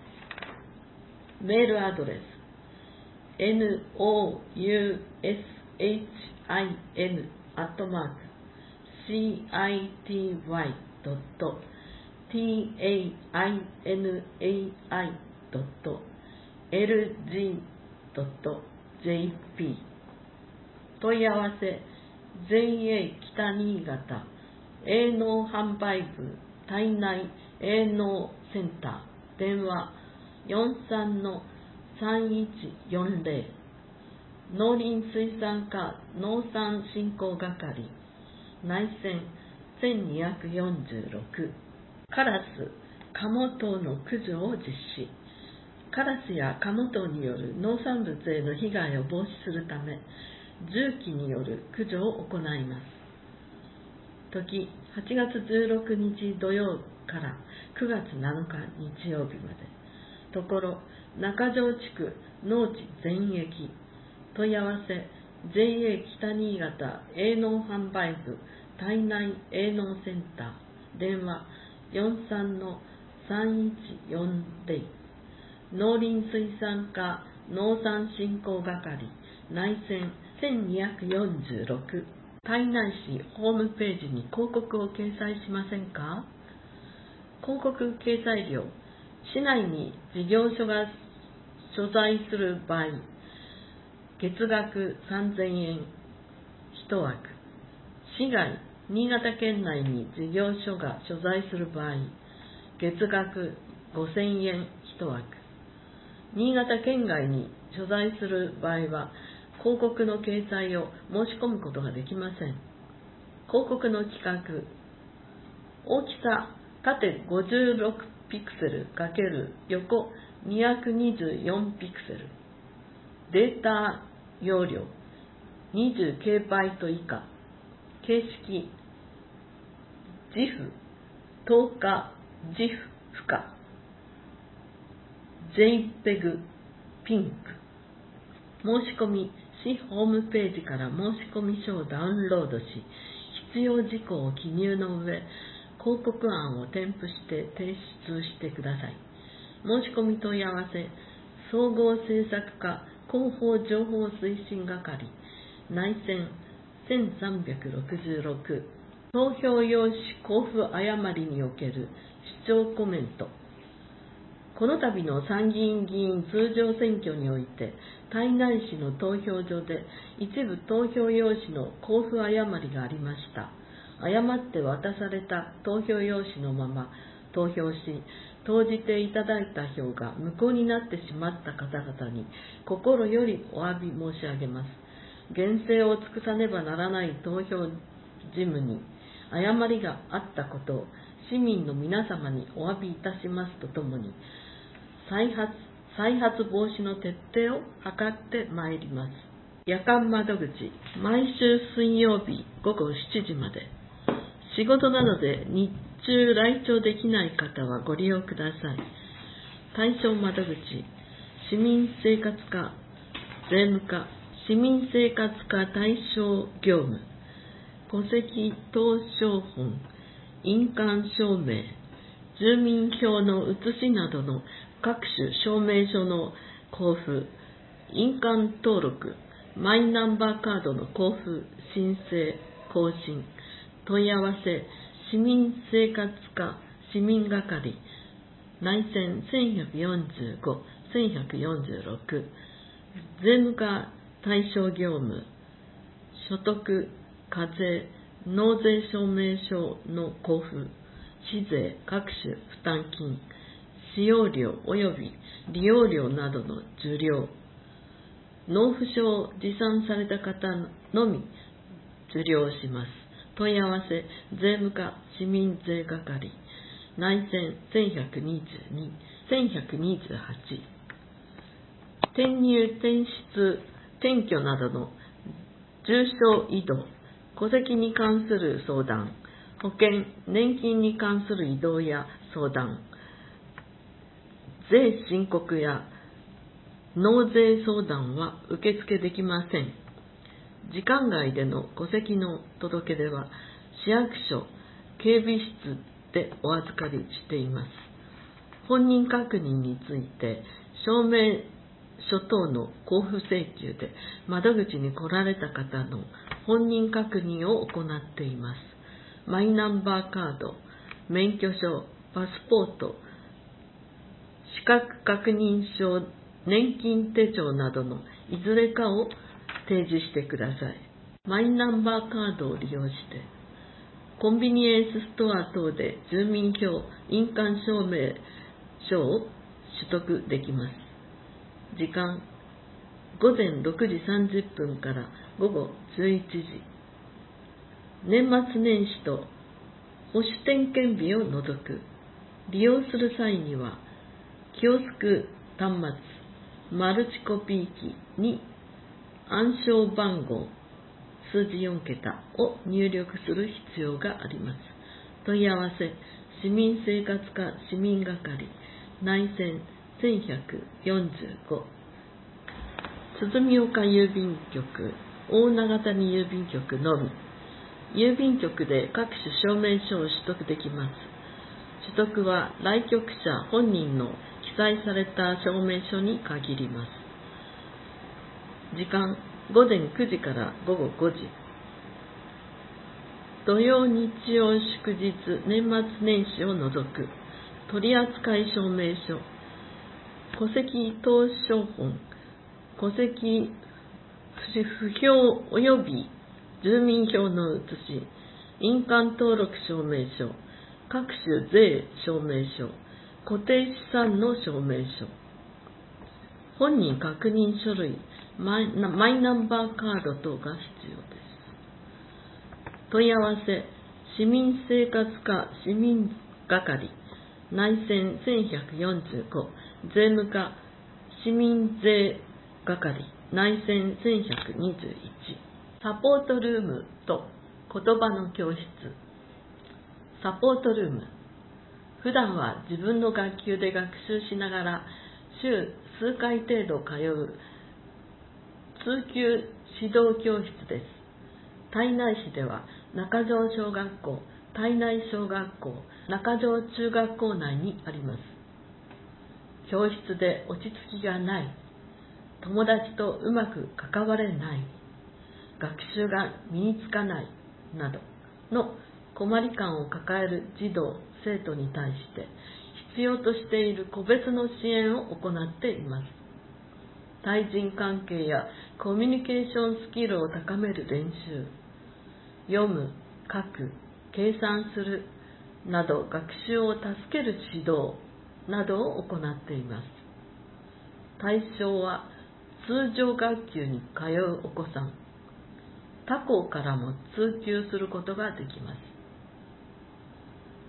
メールアドレス ノウスハイン アットマーク シーアイティーワイ ドット ティーエーアイエヌエーアイ ドット エルジー ドット ジェーピー。 問い合わせ ジェーエー 北新潟営農販売部胎内営農センター、電話 よんさんのさんいちよんゼロ。 農林水産課農産振興係内線せんにひゃくよんじゅうろく。カラス、カモ等の駆除を実施。カラスやカモ等による農産物への被害を防止するため、重機による駆除を行います。時、はちがつじゅうろくにち土曜からくがつなのか日曜日まで。ところ、中条地区農地全域。問い合わせ ジェーエー 北新潟営農販売部胎内営農センター、電話 よんさんのさんいちよんゼロ。 農林水産課農産振興係内線せんにひゃくよんじゅうろく。胎内市ホームページに広告を掲載しませんか？広告掲載料、市内に事業所が所在する場合、月額さんぜんえんいち枠。市外、新潟県内に事業所が所在する場合、月額ごせんえんいち枠。新潟県外に所在する場合は、広告の掲載を申し込むことができません。広告の規格、大きさ縦ごじゅうろくピクセル×横にひゃくにじゅうよんピクセル。データ容量にじゅうケーバイト以下。形式 ジーフ、とおか ジーフ 負荷 ジェイペグ、ピンク。申し込み、市ホームページから申し込み書をダウンロードし、必要事項を記入の上、広告案を添付して提出してください。申し込み問い合わせ、総合政策課広報情報推進係内線せんさんびゃくろくじゅうろく。投票用紙交付誤りにおける主張コメント。この度の参議院議員通常選挙において、胎内市の投票所で一部投票用紙の交付誤りがありました。誤って渡された投票用紙のまま投票し、投じていただいた票が無効になってしまった方々に心よりお詫び申し上げます。厳正を尽くさねばならない投票事務に誤りがあったことを市民の皆様にお詫びいたしますとともに、再発、再発防止の徹底を図ってまいります。夜間窓口、毎週水曜日ごごしちじまで。仕事などで日中来庁できない方はご利用ください。対象窓口、市民生活課、税務課、市民生活課対象業務、戸籍謄商本、印鑑証明、住民票の写しなどの各種証明書の交付、印鑑登録、マイナンバーカードの交付、申請、更新、問い合わせ、市民生活課、市民係、内線せんひゃくよんじゅうご、せんひゃくよんじゅうろく、税務課対象業務、所得、課税、納税証明書の交付、市税各種負担金、使用料及び利用料などの受領、納付書を持参された方のみ受領します。問い合わせ、税務課市民税係、内線せんひゃくにじゅうに、せんひゃくにじゅうはち、転入転出転居などの住所異動、戸籍に関する相談、保険、年金に関する異動や相談、税申告や納税相談は受付できません。時間外での戸籍の届け出は市役所、警備室でお預かりしています。本人確認について、証明書等の交付請求で窓口に来られた方の本人確認を行っています。マイナンバーカード、免許証、パスポート、資格確認書、年金手帳などのいずれかを提示してください。マイナンバーカードを利用して、コンビニエンスストア等で住民票、印鑑証明書を取得できます。時間、ごぜんろくじさんじゅっぷんからごごじゅういちじ。年末年始と保守点検日を除く。利用する際には、キオスク端末、マルチコピー機に暗証番号、数字よんけたを入力する必要があります。問い合わせ、市民生活課市民係、内線せんひゃくよんじゅうご、鼓岡郵便局、大長谷郵便局のみ。郵便局で各種証明書を取得できます。取得は来局者本人の記載された証明書に限ります。時間、ごぜんくじからごごごじ。土曜日曜祝日年末年始を除く取扱証明書、戸籍謄商本、戸籍不評及び住民票の写し、印鑑登録証明書、各種税証明書、固定資産の証明書、本人確認書類、マイナンバーカード等が必要です。問い合わせ、市民生活課市民係、内線せんひゃくよんじゅうご、税務課市民税係、内線せんひゃくにじゅういち。サポートルームと言葉の教室。サポートルーム。普段は自分の学級で学習しながら週数回程度通う通級指導教室です。胎内市では中条小学校、胎内小学校、中条中学校内にあります。教室で落ち着きがない、友達とうまく関われない、学習が身につかないなどの困り感を抱える児童・生徒に対して必要としている個別の支援を行っています。対人関係やコミュニケーションスキルを高める練習、読む、書く、計算するなど学習を助ける指導などを行っています。対象は通常学級に通うお子さん、他校からも通級することができます。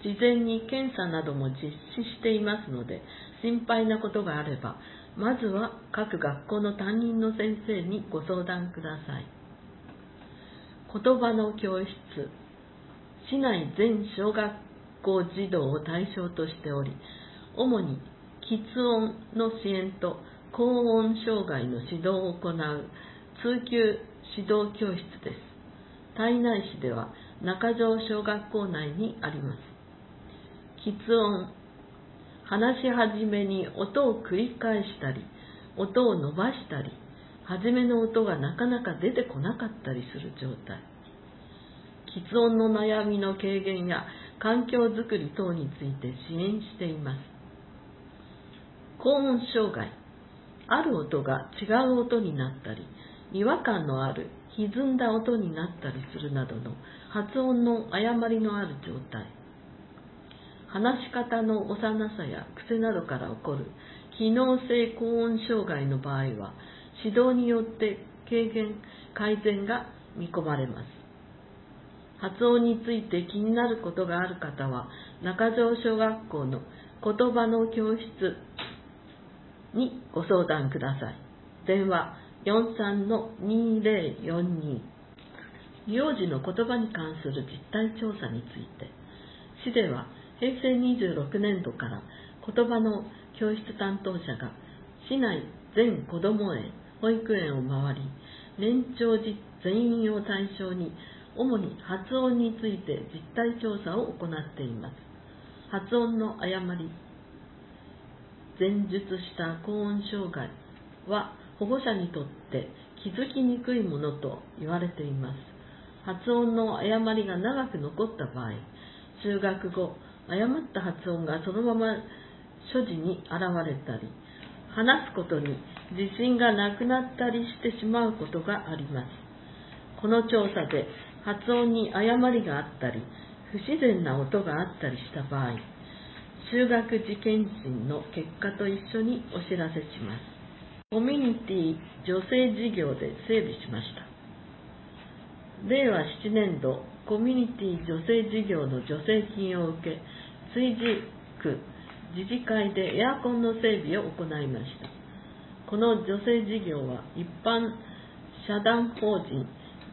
事前に検査なども実施していますので、心配なことがあれば、まずは各学校の担任の先生にご相談ください。言葉の教室。市内全小学校児童を対象としており、主に喫音の支援と高音障害の指導を行う通級指導教室です。胎内市では中条小学校内にあります。喫音、話し始めに音を繰り返したり、音を伸ばしたり、初めの音がなかなか出てこなかったりする状態。喫音の悩みの軽減や環境づくり等について支援しています。高音障害。ある音が違う音になったり、違和感のある歪んだ音になったりするなどの発音の誤りのある状態。話し方の幼さや癖などから起こる機能性高音障害の場合は、指導によって軽減、改善が見込まれます。発音について気になることがある方は、中条小学校の言葉の教室にご相談ください。電話 よんさんのにぜろよんに。幼児の言葉に関する実態調査について、市ではへいせいにじゅうろくねんどから言葉の教室担当者が市内全こども園、保育園を回り、年長児全員を対象に主に発音について実態調査を行っています。発音の誤り、前述した高音障害は保護者にとって気づきにくいものと言われています。発音の誤りが長く残った場合、就学後、誤った発音がそのまま所持に現れたり、話すことに自信がなくなったりしてしまうことがあります。この調査で発音に誤りがあったり、不自然な音があったりした場合、就学時検診の結果と一緒にお知らせします。コミュニティ女性事業で整備しました。れいわなねんど、コミュニティ女性事業の助成金を受け、追事区自治会でエアコンの整備を行いました。この助成事業は一般社団法人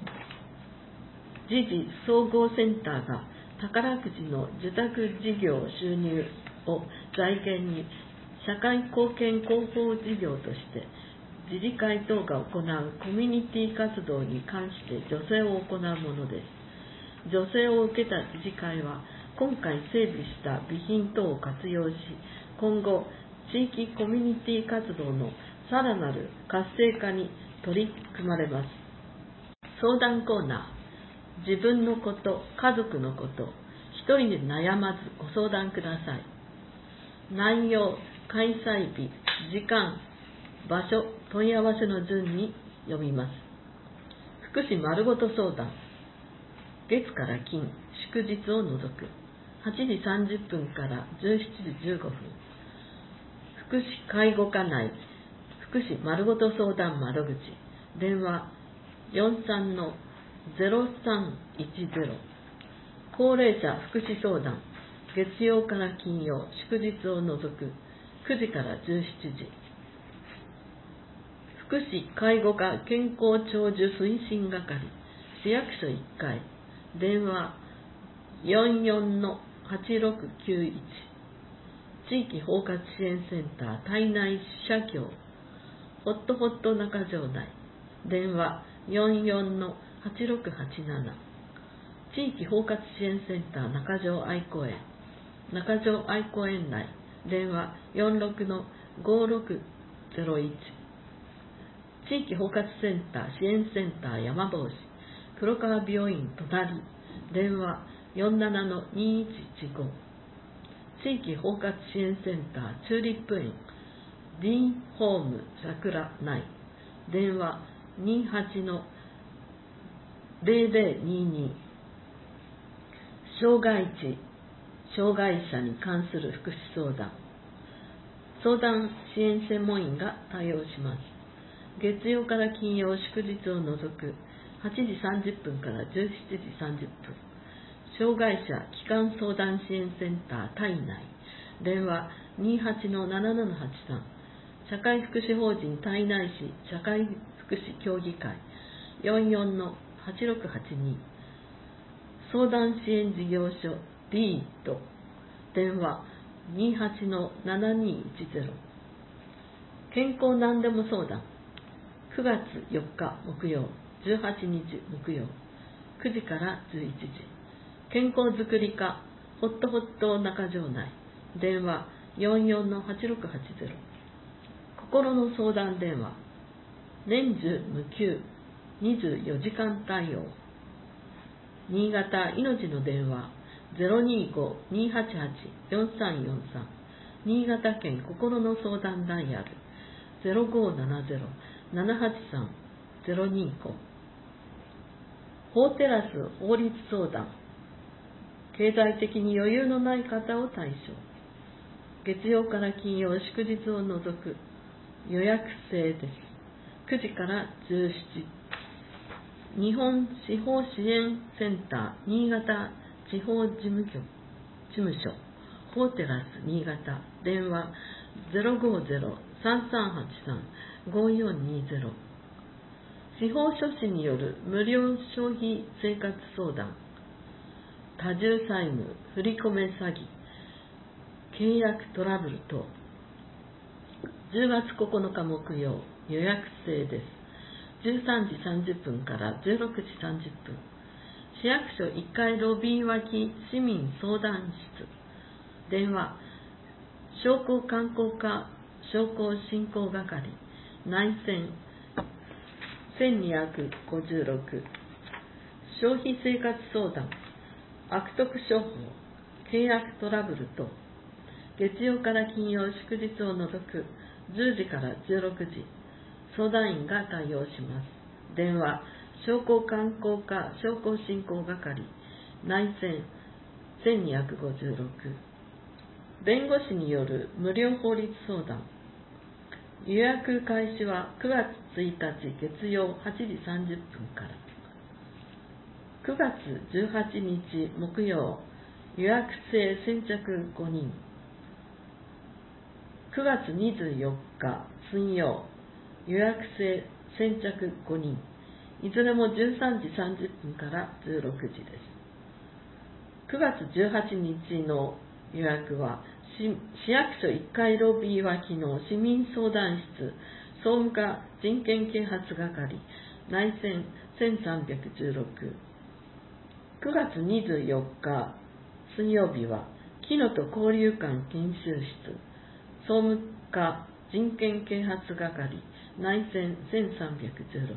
時事総合センターが宝くじの受託事業収入を財源に社会貢献広報事業として自治会等が行うコミュニティ活動に関して助成を行うものです。助成を受けた自治会は今回整備した備品等を活用し、今後地域コミュニティ活動のさらなる活性化に取り組まれます。相談コーナー。自分のこと、家族のこと、一人で悩まずご相談ください。内容、開催日、時間、場所、問い合わせの順に読みます。福祉まるごと相談。月から金、祝日を除く。はちじさんじゅっぷんからじゅうしちじじゅうごふん。福祉介護課内、福祉まるごと相談窓口。電話 よんさんのぜろさんいちぜろ。高齢者福祉相談。月曜から金曜、祝日を除く。くじからじゅうしちじ。福祉介護課健康長寿推進係。市役所いっかい。電話 よんよんのはちろくきゅういち。地域包括支援センター胎内社協。ホットホット中条内。電話よんよんのはちろくはちなな。地域包括支援センター中条愛子園。中条愛子園内。電話よんろくのごろくぜろいち。地域包括センター支援センター山帽子。黒川病院隣。電話よんななのにいちいちご。地域包括支援センターチューリップ園。ディーンホーム桜内。電話にはちのぜろぜろにに。障害児、障害者に関する福祉相談。相談支援専門員が対応します。月曜から金曜祝日を除くはちじさんじゅっぷんからじゅうしちじさんじゅっぷん。 障害者基幹相談支援センター体内、電話 にーはちのななななはちさん、社会福祉法人体内市社会福祉協議会 よんよんのはちろくはちに、相談支援事業所 ディーイーティー、電話 にーはちのななにいちゼロ、健康なんでも相談、くがつよっか木曜、じゅうはちにち木曜、くじからじゅういちじ、健康づくり課ホットホット中条内、電話 よんよんのはちろくはちゼロ、心の相談電話、年中無休にじゅうよじかん対応、新潟命の電話 ゼロにーごーにーはちはちよんさんよんさん、新潟県心の相談ダイヤル ゼロごーななゼロななはちさんゼロにーご、法テラス法律相談、経済的に余裕のない方を対象、月曜から金曜祝日を除く予約制です。くじからじゅうしちじ、日本司法支援センター新潟地方事務局事務所法テラス新潟、電話 ゼロごーゼロさんさんはちさんごーよんにーゼロ、司法書士による無料消費生活相談、多重債務、振り込め詐欺、契約トラブル等、じゅうがつここのか木曜、予約制です。じゅうさんじさんじゅっぷんからじゅうろくじさんじゅっぷん、市役所いっかいロビー脇市民相談室、電話、商工観光課商工振興係、内線せんにひゃくごじゅうろく、消費生活相談、悪徳商法、契約トラブル等、月曜から金曜祝日を除くじゅうじからじゅうろくじ、相談員が対応します。電話、商工観光課商工振興係、内線せんにひゃくごじゅうろく、弁護士による無料法律相談、予約開始はくがつついたち月曜はちじさんじゅっぷんから、くがつじゅうはちにち木曜、予約制先着ごにん、くがつにじゅうよっか水曜、予約制先着ごにん、いずれもじゅうさんじさんじゅっぷんからじゅうろくじです。くがつじゅうはちにちの予約は市役所いっかいロビー脇の市民相談室総務課人権啓発係、内線せんさんびゃくじゅうろく、くがつにじゅうよっか水曜日は木のと交流館研修室総務課人権啓発係、内線せんさんびゃくじゅうろく、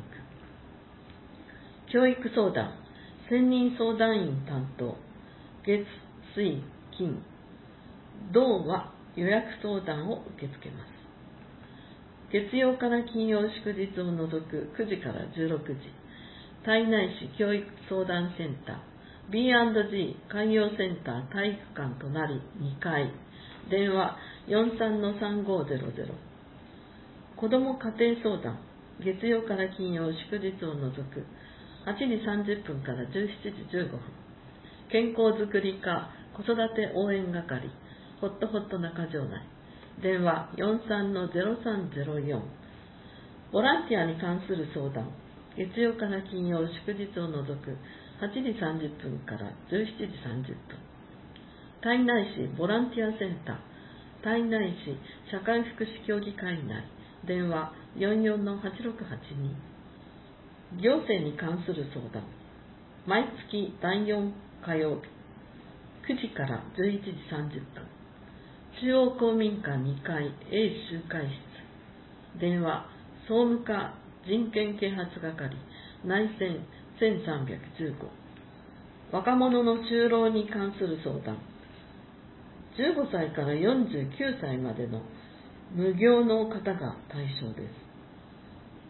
教育相談専任相談員担当、月水金土は予約相談を受け付けます。月曜から金曜祝日を除くくじからじゅうろくじ、胎内市教育相談センター ビーアンドジー 海洋センター体育館隣にかい、電話 よんさんのさんごーゼロゼロ、子ども家庭相談月曜から金曜祝日を除くはちじさんじゅっぷんからじゅうしちじじゅうごふん、健康づくり課子育て応援係ホットホット中条内、電話 よんさんのゼロさんゼロよん、ボランティアに関する相談月曜から金曜祝日を除くはちじさんじゅっぷんからじゅうしちじさんじゅっぷん、胎内市ボランティアセンター胎内市社会福祉協議会内、電話 よんよんのはちろくはちに、行政に関する相談毎月だいよん火曜日くじからじゅういちじさんじゅっぷん、中央公民館にかい A 集会室、電話総務課人権啓発係、内線せんさんびゃくじゅうご、若者の就労に関する相談じゅうごさいからよんじゅうきゅうさいまでの無業の方が対象です。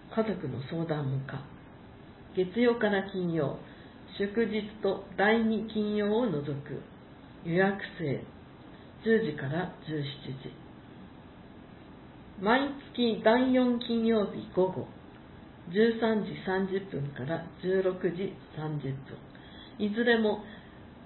家族の相談も可、月曜から金曜祝日とだいに金曜を除く予約制じゅうじからじゅうしちじ、毎月だいよん金曜日午後じゅうさんじさんじゅっぷんからじゅうろくじさんじゅっぷん、いずれも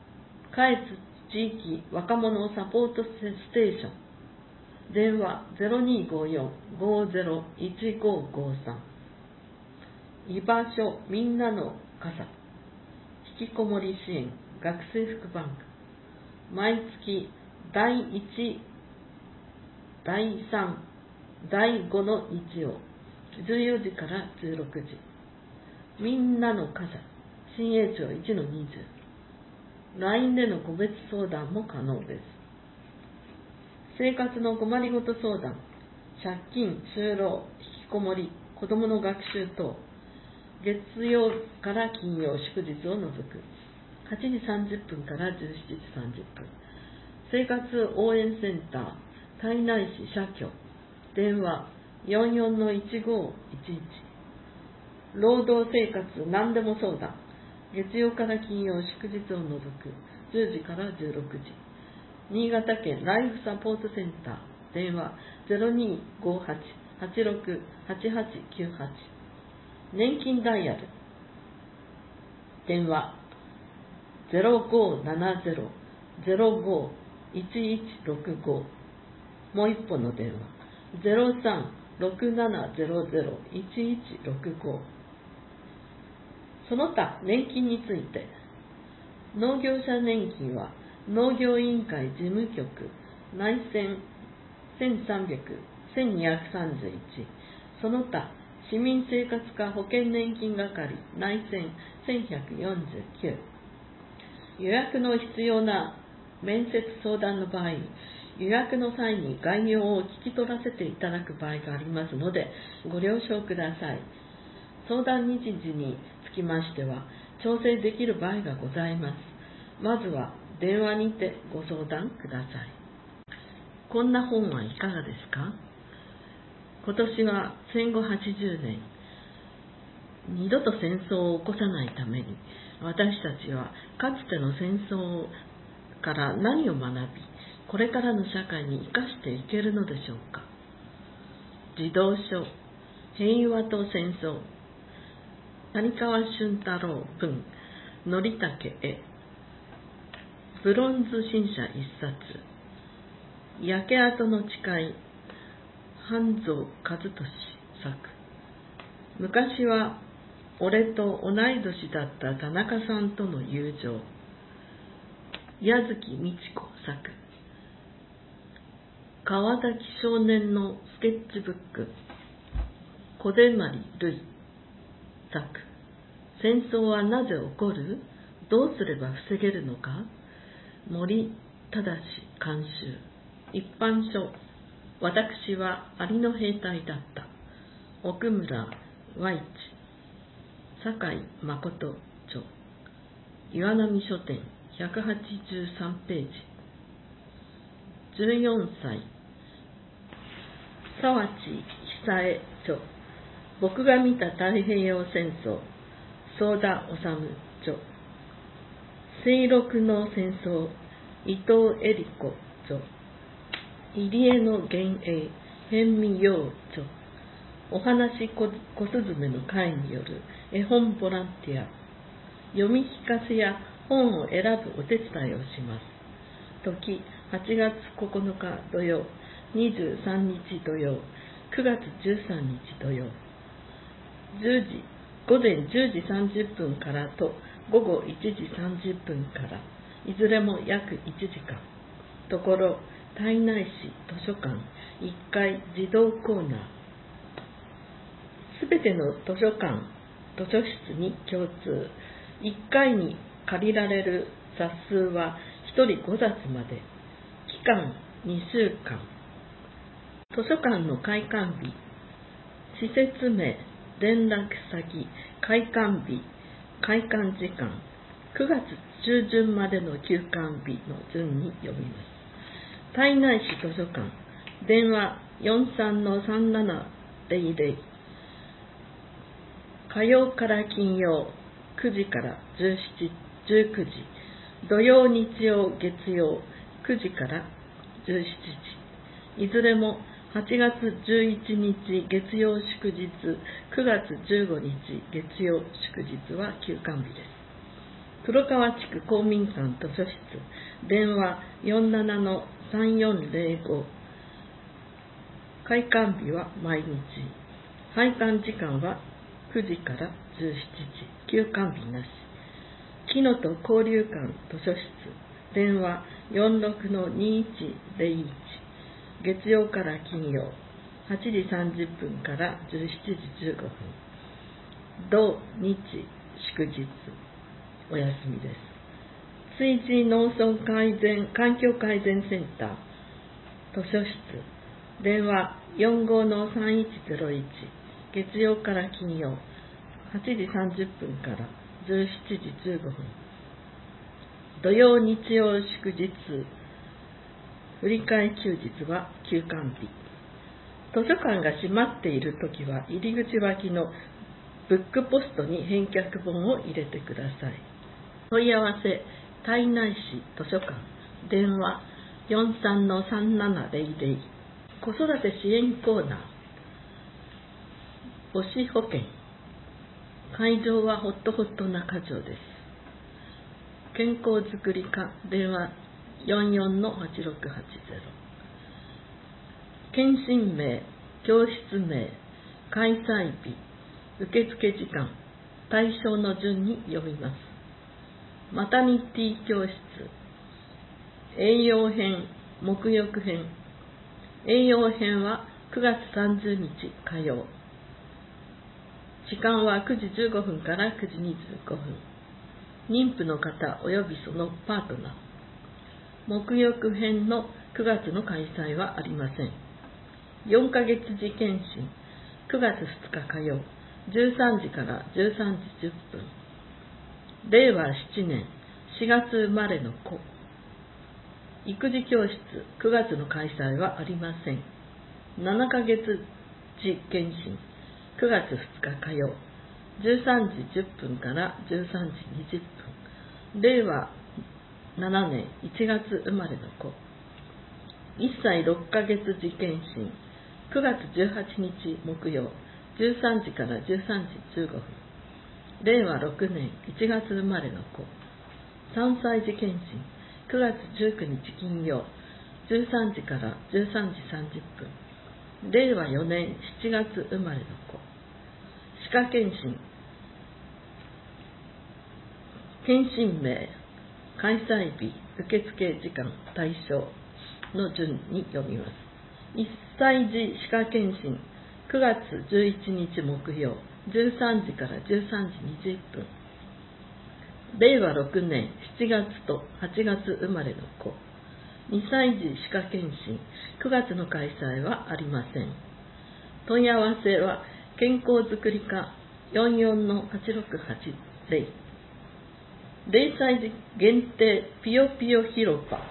下越地域若者サポートステーション、電話 ゼロにーごーよん ごーゼロ いちごーごーさん、居場所みんなの傘、引きこもり支援学生副バンク、毎月だいいち、だいさん、だいごの日曜じゅうよじからじゅうろくじ、みんなの傘新栄町いちのにじゅう、 ライン での個別相談も可能です。生活の困りごと相談、借金、就労、引きこもり、子どもの学習等、月曜から金曜祝日を除くはちじさんじゅっぷんからじゅうしちじさんじゅっぷん、生活応援センター胎内市社協、電話 よんよんのいちごーいちいち、労働生活何でも相談、月曜から金曜祝日を除くじゅうじからじゅうろくじ、新潟県ライフサポートセンター、電話 ゼロにーごーはち はちろく はちはちきゅうはち、年金ダイヤル、電話 ゼロごーななゼロ ゼロごーいちいちろくご、もう一本の電話 ゼロさんろくななゼロゼロ いちいちろくご。その他年金について、農業者年金は農業委員会事務局内線せんさんびゃく、せんにひゃくさんじゅういち、その他市民生活課保険年金係内線せんひゃくよんじゅうきゅう、予約の必要な面接相談の場合、予約の際に概要を聞き取らせていただく場合がありますのでご了承ください。相談日時につきましては調整できる場合がございます。まずは電話にてご相談ください。こんな本はいかがですか？今年は戦後はちじゅうねん、二度と戦争を起こさないために私たちはかつての戦争から何を学び、これからの社会に生かしていけるのでしょうか。児童書平和と戦争、谷川俊太郎文、則武絵、ブロンズ新社一冊、焼け跡の誓い、半蔵和俊作。昔は俺と同い年だった田中さんとの友情、矢月美智子作。川崎少年のスケッチブック、小手まりるい作。戦争はなぜ起こる？どうすれば防げるのか？森忠監修。一般書、私はアリの兵隊だった。奥村和一、酒井誠著。岩波書店ひゃくはちじゅうさんページ。じゅうよんさい、沢地久江著。僕が見た太平洋戦争、宗田治著。清六の戦争、伊藤恵理子著。入江の幻影、辺見洋著。お話小雀の会による絵本ボランティア、読み聞かせや本を選ぶお手伝いをします。時はちがつここのか土曜、にじゅうさんにち土曜、くがつじゅうさんにち土曜、じゅうじ、ごぜんじゅうじさんじゅっぷんからとごごいちじさんじゅっぷんから、いずれも約いちじかん。ところ胎内市図書館いっかい児童コーナー。すべての図書館、図書室に共通。いっかいに借りられる冊数はひとりござつまで。期間にしゅうかん。図書館の開館日、施設名、連絡先、開館日、開館時間、くがつちゅうじゅんまでの休館日の順に読みます。胎内市図書館、電話 よんさんのさんななぜろぜろ。火曜から金曜くじからじゅうしち、じゅうくじ、土曜日曜月曜くじからじゅうしちじ、いずれもはちがつじゅういちにち月曜祝日、くがつじゅうごにち月曜祝日は休館日です。 黒川地区公民館図書室、電話 よんじゅうななのさんよんぜろご。開館日は毎日。拝観時間はくじからじゅうしちじ。休館日なし。木のと交流館図書室、電話 よんじゅうろくのにいちぜろいち。月曜から金曜、はちじさんじゅっぷんからじゅうしちじじゅうごふん。土日祝日お休みです。築地農村改善環境改善センター図書室、電話 よんじゅうごのさんいちぜろいち。月曜から金曜、はちじさんじゅっぷんからじゅうしちじじゅうごふん。土曜日曜祝日振り替え休日は休館日。図書館が閉まっているときは入り口脇のブックポストに返却本を入れてください。問い合わせ、胎内市図書館、電話 よんじゅうさんのさんななぜろぜろ。子育て支援コーナー、母子保健。会場はホットホット中条です。健康づくり課、電話 よんじゅうよんのはちろくはちぜろ。検診名、教室名、開催日、受付時間、対象の順に読みます。マタニティ教室、栄養編、沐浴編。栄養編はくがつさんじゅうにち火曜。時間はくじじゅうごふんからくじにじゅうごふん。妊婦の方及びそのパートナー。沐浴編のくがつの開催はありません。よんかげつ次検診、くがつふつか火曜、じゅうさんじからじゅうさんじじゅっぷん。れいわななねんしがつ生まれの子。育児教室、くがつの開催はありません。ななかげつ次検診、くがつふつか火曜、じゅうさんじじゅっぷんからじゅうさんじにじゅっぷん。れいわななねんいちがつ生まれの子。いっさいろっかげつ次検診、くがつじゅうはちにち木曜、じゅうさんじからじゅうさんじじゅうごふん。れいわろくねんいちがつ生まれの子。さんさい次検診、くがつじゅうくにち金曜、じゅうさんじからじゅうさんじさんじゅっぷん。れいわよねんしちがつ生まれの子。歯科検診、検診名、開催日、受付時間、対象の順に読みます。いっさい児歯科検診、くがつじゅういちにち木曜、じゅうさんじからじゅうさんじにじゅっぷん。れいわろくねんしちがつとはちがつ生まれの子。にさい児歯科検診、くがつの開催はありません。問い合わせは健康づくり課 よんじゅうよんのはちろくはちぜろ。れいさい児限定ぴよぴよ広場。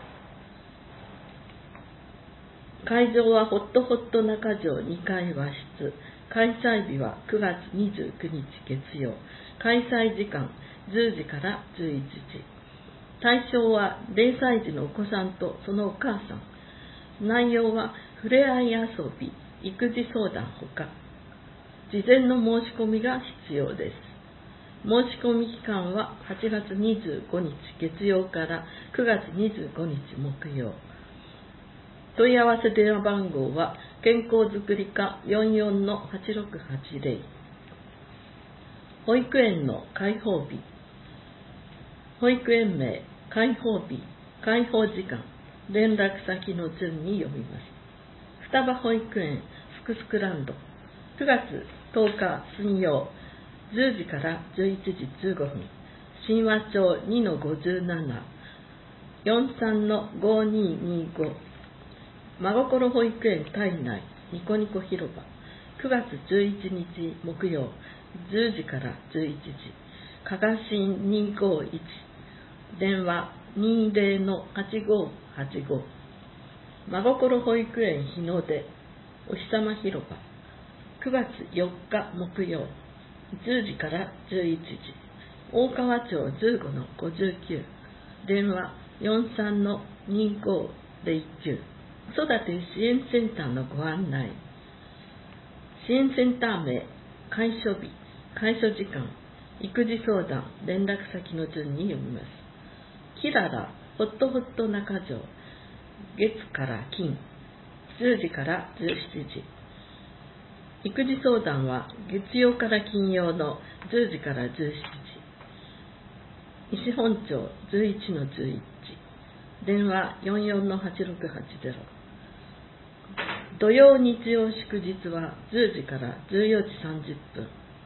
会場はホットホット中条にかい和室。開催日はくがつにじゅうくにち月曜。開催時間じゅうじからじゅういちじ。対象はれいさい児のお子さんとそのお母さん。内容はふれあい遊び、育児相談ほか。事前の申し込みが必要です。申し込み期間ははちがつにじゅうごにち月曜からくがつにじゅうごにち木曜。問い合わせ電話番号は健康づくり課 よんじゅうよんのはちろくはちぜろ。保育園の開放日。保育園名、開放日、開放時間、連絡先の順に読みます。双葉保育園福スクランド、くがつとおか水曜、じゅうじからじゅういちじじゅうごふん。神話町 にのごじゅうなな、よんじゅうさんのごににご。真心保育園体内ニコニコ広場、くがつじゅういちにち木曜、じゅうじからじゅういちじ。加賀新にーごーいち、電話 にじゅうのはちごーはちご。真心保育園日の出お日様広場、くがつよっか木曜、じゅうじからじゅういちじ。大川町じゅうごのごじゅうきゅう、電話 よんじゅうさんのにーごーぜろきゅう。子育て支援センターのご案内。支援センター名、開所日、開所時間、 育児相談、連絡先の順に読みます。キララ、ホットホット中条、月から金、じゅうじからじゅうしちじ。育児相談は月曜から金曜のじゅうじからじゅうしちじ。西本町 じゅういちのじゅういち、電話 よんよんのはちろくはちゼロ。土曜日曜祝日はじゅうじからじゅうよじさんじゅっぷん。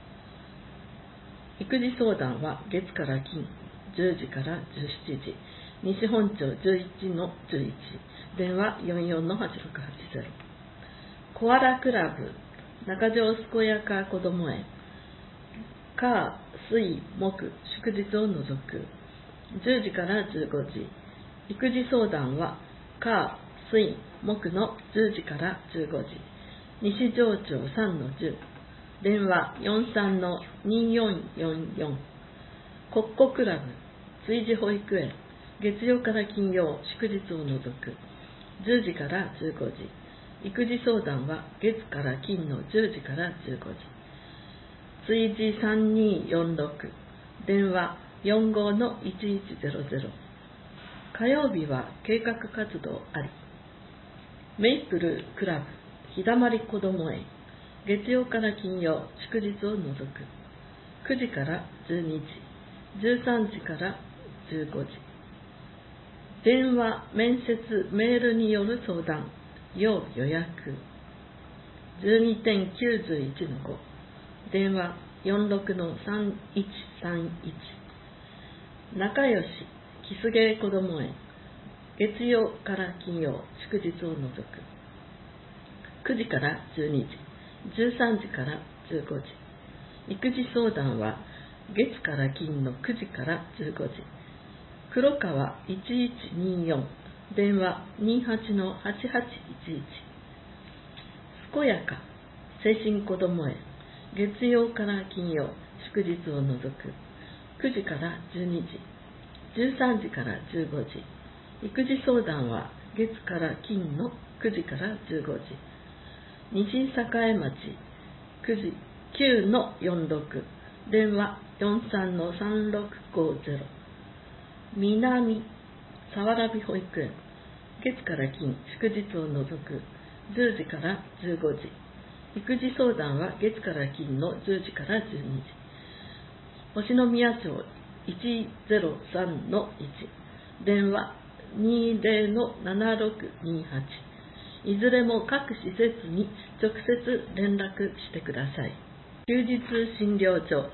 育児相談は月から金、じゅうじからじゅうしちじ。西本町じゅういちのじゅういち、電話 よんよんのはちろくはちゼロ。コアラクラブ、中条健やかこども園、火、水、木、祝日を除く、じゅうじからじゅうごじ。育児相談は火、水、木のじゅうじからじゅうごじ。西条町さんのじゅう、電話 よんさんのによんよんよん。コッコクラブ、追児保育園、月曜から金曜、祝日を除く、じゅうじからじゅうごじ。育児相談は月から金のじゅうじからじゅうごじ。追児さんにーよんろく、電話 よんごのいちいちゼロゼロ。火曜日は計画活動あり。メイプルクラブ、日だまりこども園、月曜から金曜、祝日を除く、くじからじゅうにじ、じゅうさんじからじゅうごじ。電話、面接、メールによる相談、要予約。じゅうにてんきゅうじゅういちのご、電話 よんろくのさんいちさんいち。仲良し、キスゲーこども園、月曜から金曜、祝日を除く、くじからじゅうにじ、じゅうさんじからじゅうごじ。育児相談は月から金のくじからじゅうごじ。黒川いちいちによん、電話 にじゅうはちのはちはちいちいち。健やか精神こども園、月曜から金曜、祝日を除く、くじからじゅうにじ、じゅうさんじからじゅうごじ。育児相談は月から金のくじからじゅうごじ。西栄町きゅうのよんろく、電話 よんさんのさんろくごゼロ。南さわらび保育園、月から金、祝日を除く、じゅうじからじゅうごじ。育児相談は月から金のじゅうじからじゅうにじ。星宮町いちゼロさんのいち、電話にゼロのななろくにはち。いずれも各施設に直接連絡してください。休日診療所、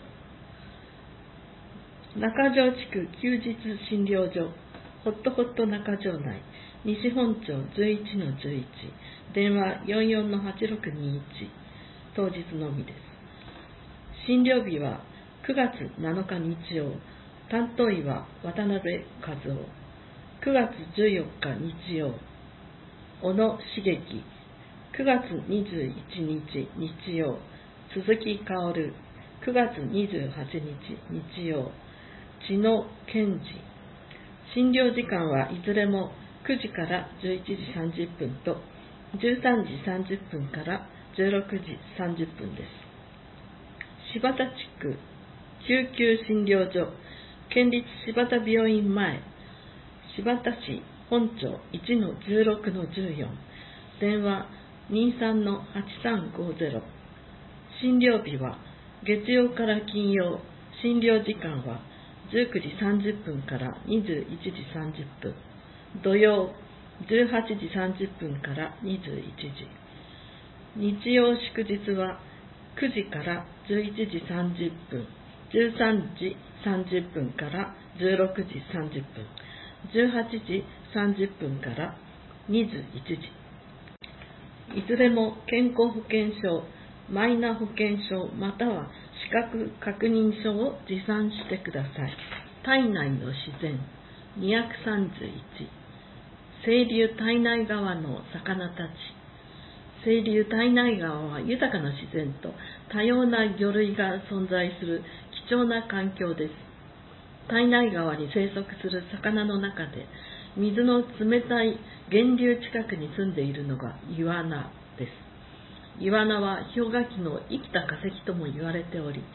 中条地区休日診療所、ホットホット中条内、西本町じゅういちのじゅういち、電話 よんよんのはちろくにいち、当日のみです。診療日はくがつなのか日曜、担当医は渡辺和夫。くがつじゅうよっか日曜、小野茂樹。くがつにじゅういちにち日曜、鈴木薫。くがつにじゅうはちにち日曜、千野健二。診療時間はいずれもくじからじゅういちじさんじゅっぷんとじゅうさんじさんじゅっぷんからじゅうろくじさんじゅっぷんです。柴田地区救急診療所、県立柴田病院前、柴田市本町いちのじゅうろくのじゅうよん、電話 にじゅうさんのはちさんごゼロ。診療日は月曜から金曜、診療時間はじゅうくじさんじゅっぷんからにじゅういちじさんじゅっぷん、土曜じゅうはちじさんじゅっぷんからにじゅういちじ。日曜祝日はくじからじゅういちじさんじゅっぷん、じゅうさんじさんじゅっぷんからじゅうろくじさんじゅっぷん、じゅうはちじさんじゅっぷんからにじゅういちじ。いずれも健康保険証、マイナ保険証または資格確認書を持参してください。体内の自然にひゃくさんじゅういち、清流体内川の魚たち。清流体内川は豊かな自然と多様な魚類が存在する貴重な環境です。体内川に生息する魚の中で水の冷たい源流近くに住んでいるのがイワナです。イワナは氷河期の生きた化石とも言われており、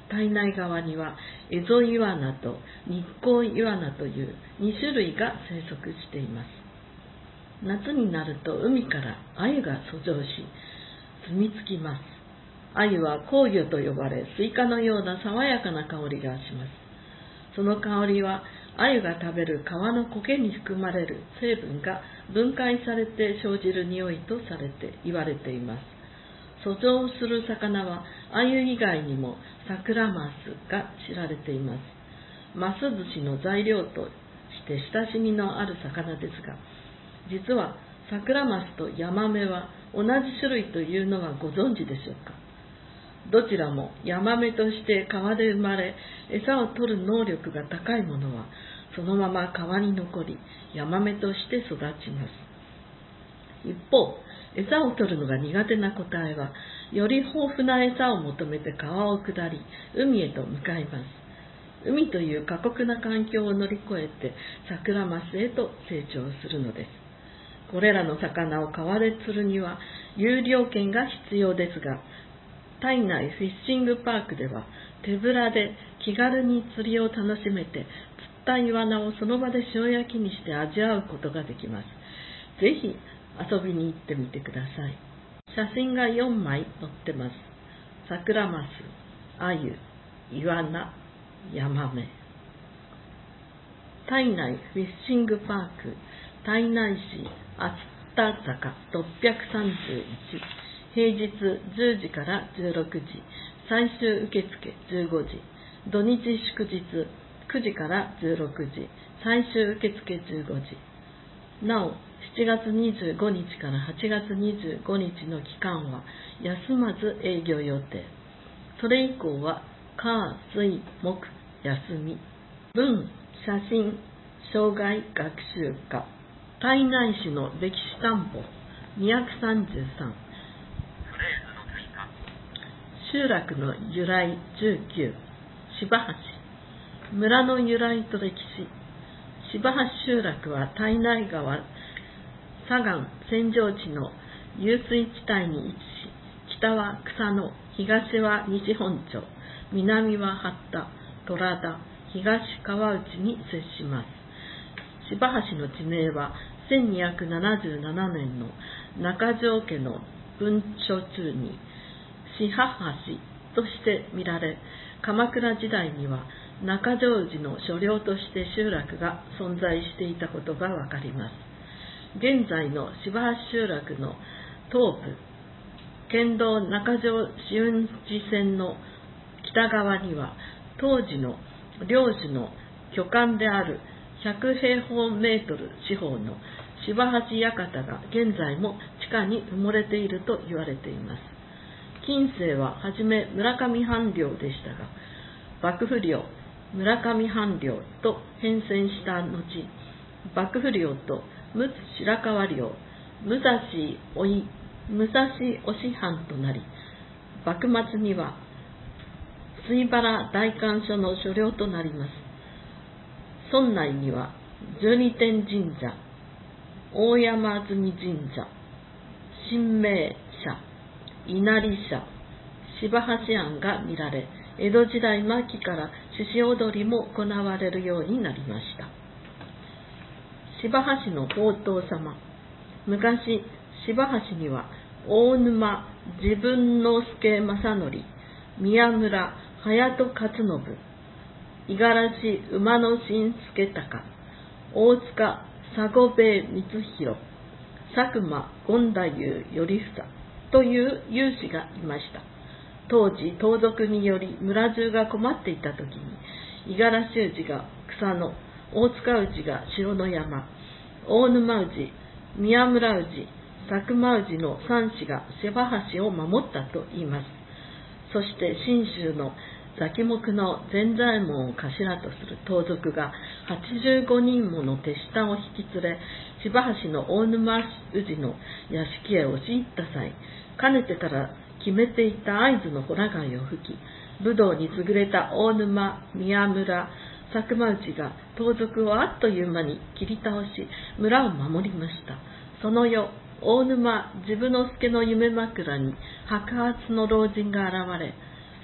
体内側にはエゾイワナと日光イワナというに種類が生息しています。夏になると海から鮎が遡上し住み着きます。鮎は香魚と呼ばれ、スイカのような爽やかな香りがします。その香りは鮎が食べる皮の苔に含まれる成分が分解されて生じる匂いとされて言われています。遡上する魚は鮎以外にもサクラマスが知られています。マス寿司の材料として親しみのある魚ですが、実はサクラマスとヤマメは同じ種類というのはご存知でしょうか。どちらもヤマメとして川で生まれ、餌を取る能力が高いものはそのまま川に残り、ヤマメとして育ちます。一方、餌を取るのが苦手な個体は、より豊富な餌を求めて川を下り、海へと向かいます。海という過酷な環境を乗り越えて、サクラマスへと成長するのです。これらの魚を川で釣るには、有料券が必要ですが、体内フィッシングパークでは、手ぶらで気軽に釣りを楽しめて、釣ったイワナをその場で塩焼きにして味わうことができます。ぜひ遊びに行ってみてください。写真がよんまい載ってます。サクラマス、アユ、イワナ、ヤマメ。体内フィッシングパーク、胎内市熱田坂ろっぴゃくさんじゅういち、平日じゅうじからじゅうろくじ、最終受付じゅうごじ、土日祝日くじからじゅうろくじ、最終受付じゅうごじ。なお、しちがつにじゅうごにちからはちがつにじゅうごにちの期間は休まず営業予定。それ以降は火、水、木、休み。文、写真、障害学習科。胎内市の歴史担保にひゃくさんじゅうさん。集落の由来じゅうきゅう。柴橋。村の由来と歴史。柴橋集落は胎内川左岸扇状地の湧水地帯に位置し、北は草野、東は西本町、南は八田、虎田、東川内に接します。柴橋の地名はせんにひゃくななじゅうななねんの中条家の文書中に四葉橋として見られ、鎌倉時代には中条寺の所領として集落が存在していたことがわかります。現在の柴橋集落の東部、県道中条紫雲寺線の北側には、当時の領主の居館であるひゃくへいほうメートル四方の柴橋館が現在も地下に埋もれていると言われています。近世ははじめ村上藩領でしたが、幕府領、村上藩領と変遷した後、幕府領と陸奥白河領、武蔵おい、武蔵御師藩となり、幕末には水原代官所の所領となります。村内には十二天神社、大山積神社、神明社、稲荷社、柴橋庵が見られ、江戸時代末期から獅子踊りも行われるようになりました。柴橋の法皇様。昔、柴橋には大沼自分之助正則、宮村隼人勝信、五十嵐馬の新助隆、大塚佐護兵衛光弘、佐久間権太夫頼房という有志がいました。当時、盗賊により村中が困っていたときに、五十嵐氏が草野、大塚氏が城の山、大沼氏、宮村氏、佐久間氏の三氏が柴橋を守ったといいます。そして信州のザキモクの善左衛門を頭とする盗賊がはちじゅうごにんもの手下を引き連れ、柴橋の大沼氏の屋敷へ押し入った際、かねてから決めていた合図のホラ貝を吹き、武道に優れた大沼、宮村、佐久間内が盗賊をあっという間に切り倒し、村を守りました。その夜、大沼治部之助の夢枕に白髪の老人が現れ、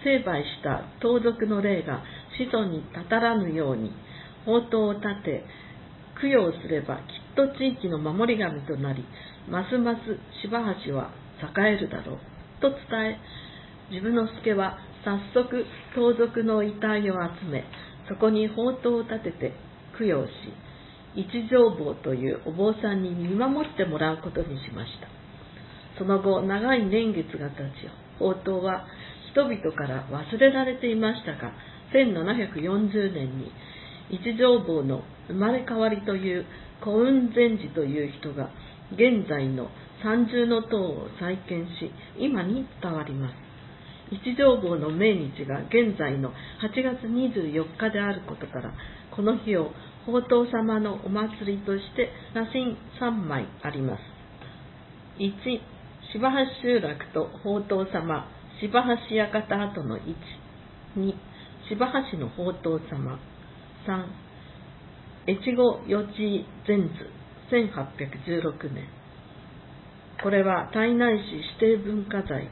成敗した盗賊の霊が子孫にたたらぬように法灯を立て供養すれば、きっと地域の守り神となり、ますます柴橋は栄えるだろうと伝え、治部之助は早速盗賊の遺体を集め、そこに法灯を立てて供養し、一条坊というお坊さんに見守ってもらうことにしました。その後、長い年月が経ち、法灯は人々から忘れられていましたが、せんななひゃくよんじゅうねんに一条坊の生まれ変わりという古雲禅師という人が現在の三重の塔を再建し、今に伝わります。一条坊の命日が現在のはちがつにじゅうよっかであることから、この日を法灯様のお祭りとして写真さんまいあります。いち、柴橋集落と法灯様、柴橋館跡の位置。に、柴橋の法灯様。さん、越後予知禅図せんはっぴゃくじゅうろくねん。これは胎内市指定文化財です。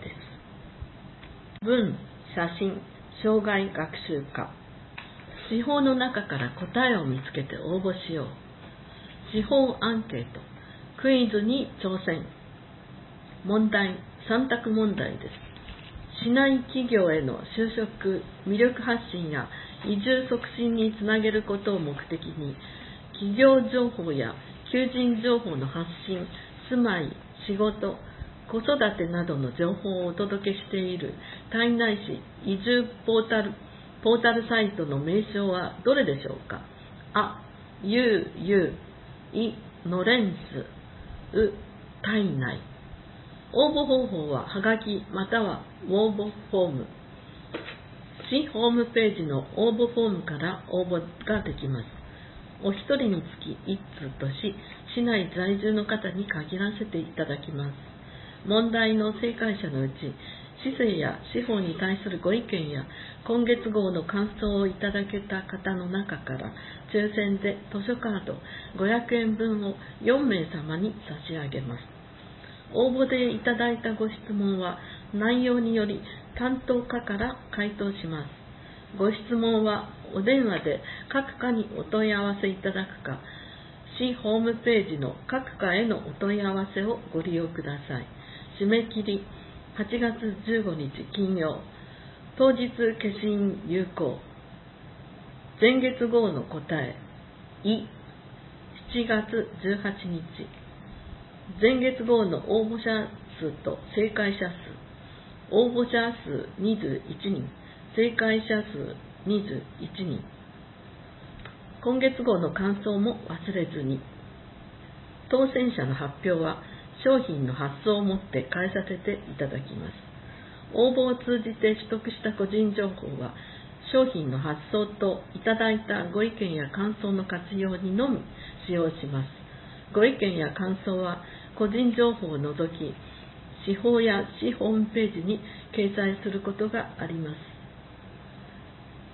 文、写真、障害学習科。司法の中から答えを見つけて応募しよう。司法アンケート。クイズに挑戦。問題、さん択問題です。市内企業への就職、魅力発信や移住促進につなげることを目的に、企業情報や求人情報の発信、住まい、仕事、子育てなどの情報をお届けしている胎内市移住ポータル、ポータルサイトの名称はどれでしょうか。あ、ゆうゆう、い、のれんす、う、胎内。応募方法ははがきまたは応募フォーム。市ホームページの応募フォームから応募ができます。お一人につき一通とし、市内在住の方に限らせていただきます。問題の正解者のうち、市政や司法に対するご意見や今月号の感想をいただけた方の中から抽選で図書カードごひゃくえんぶんをよんめいさまに差し上げます。応募でいただいたご質問は内容により担当課から回答します。ご質問はお電話で各課にお問い合わせいただくか、市ホームページの各課へのお問い合わせをご利用ください。締め切りはちがつじゅうごにち金曜。当日消印有効。前月号の答え、い、しちがつじゅうはちにち。前月号の応募者数と正解者数。応募者数にじゅういちにん、正解者数にじゅういちにん。今月号の感想も忘れずに。当選者の発表は商品の発送をもって返させていただきます。応募を通じて取得した個人情報は商品の発送といただいたご意見や感想の活用にのみ使用します。ご意見や感想は個人情報を除き、市法や市ホームページに掲載することがあります。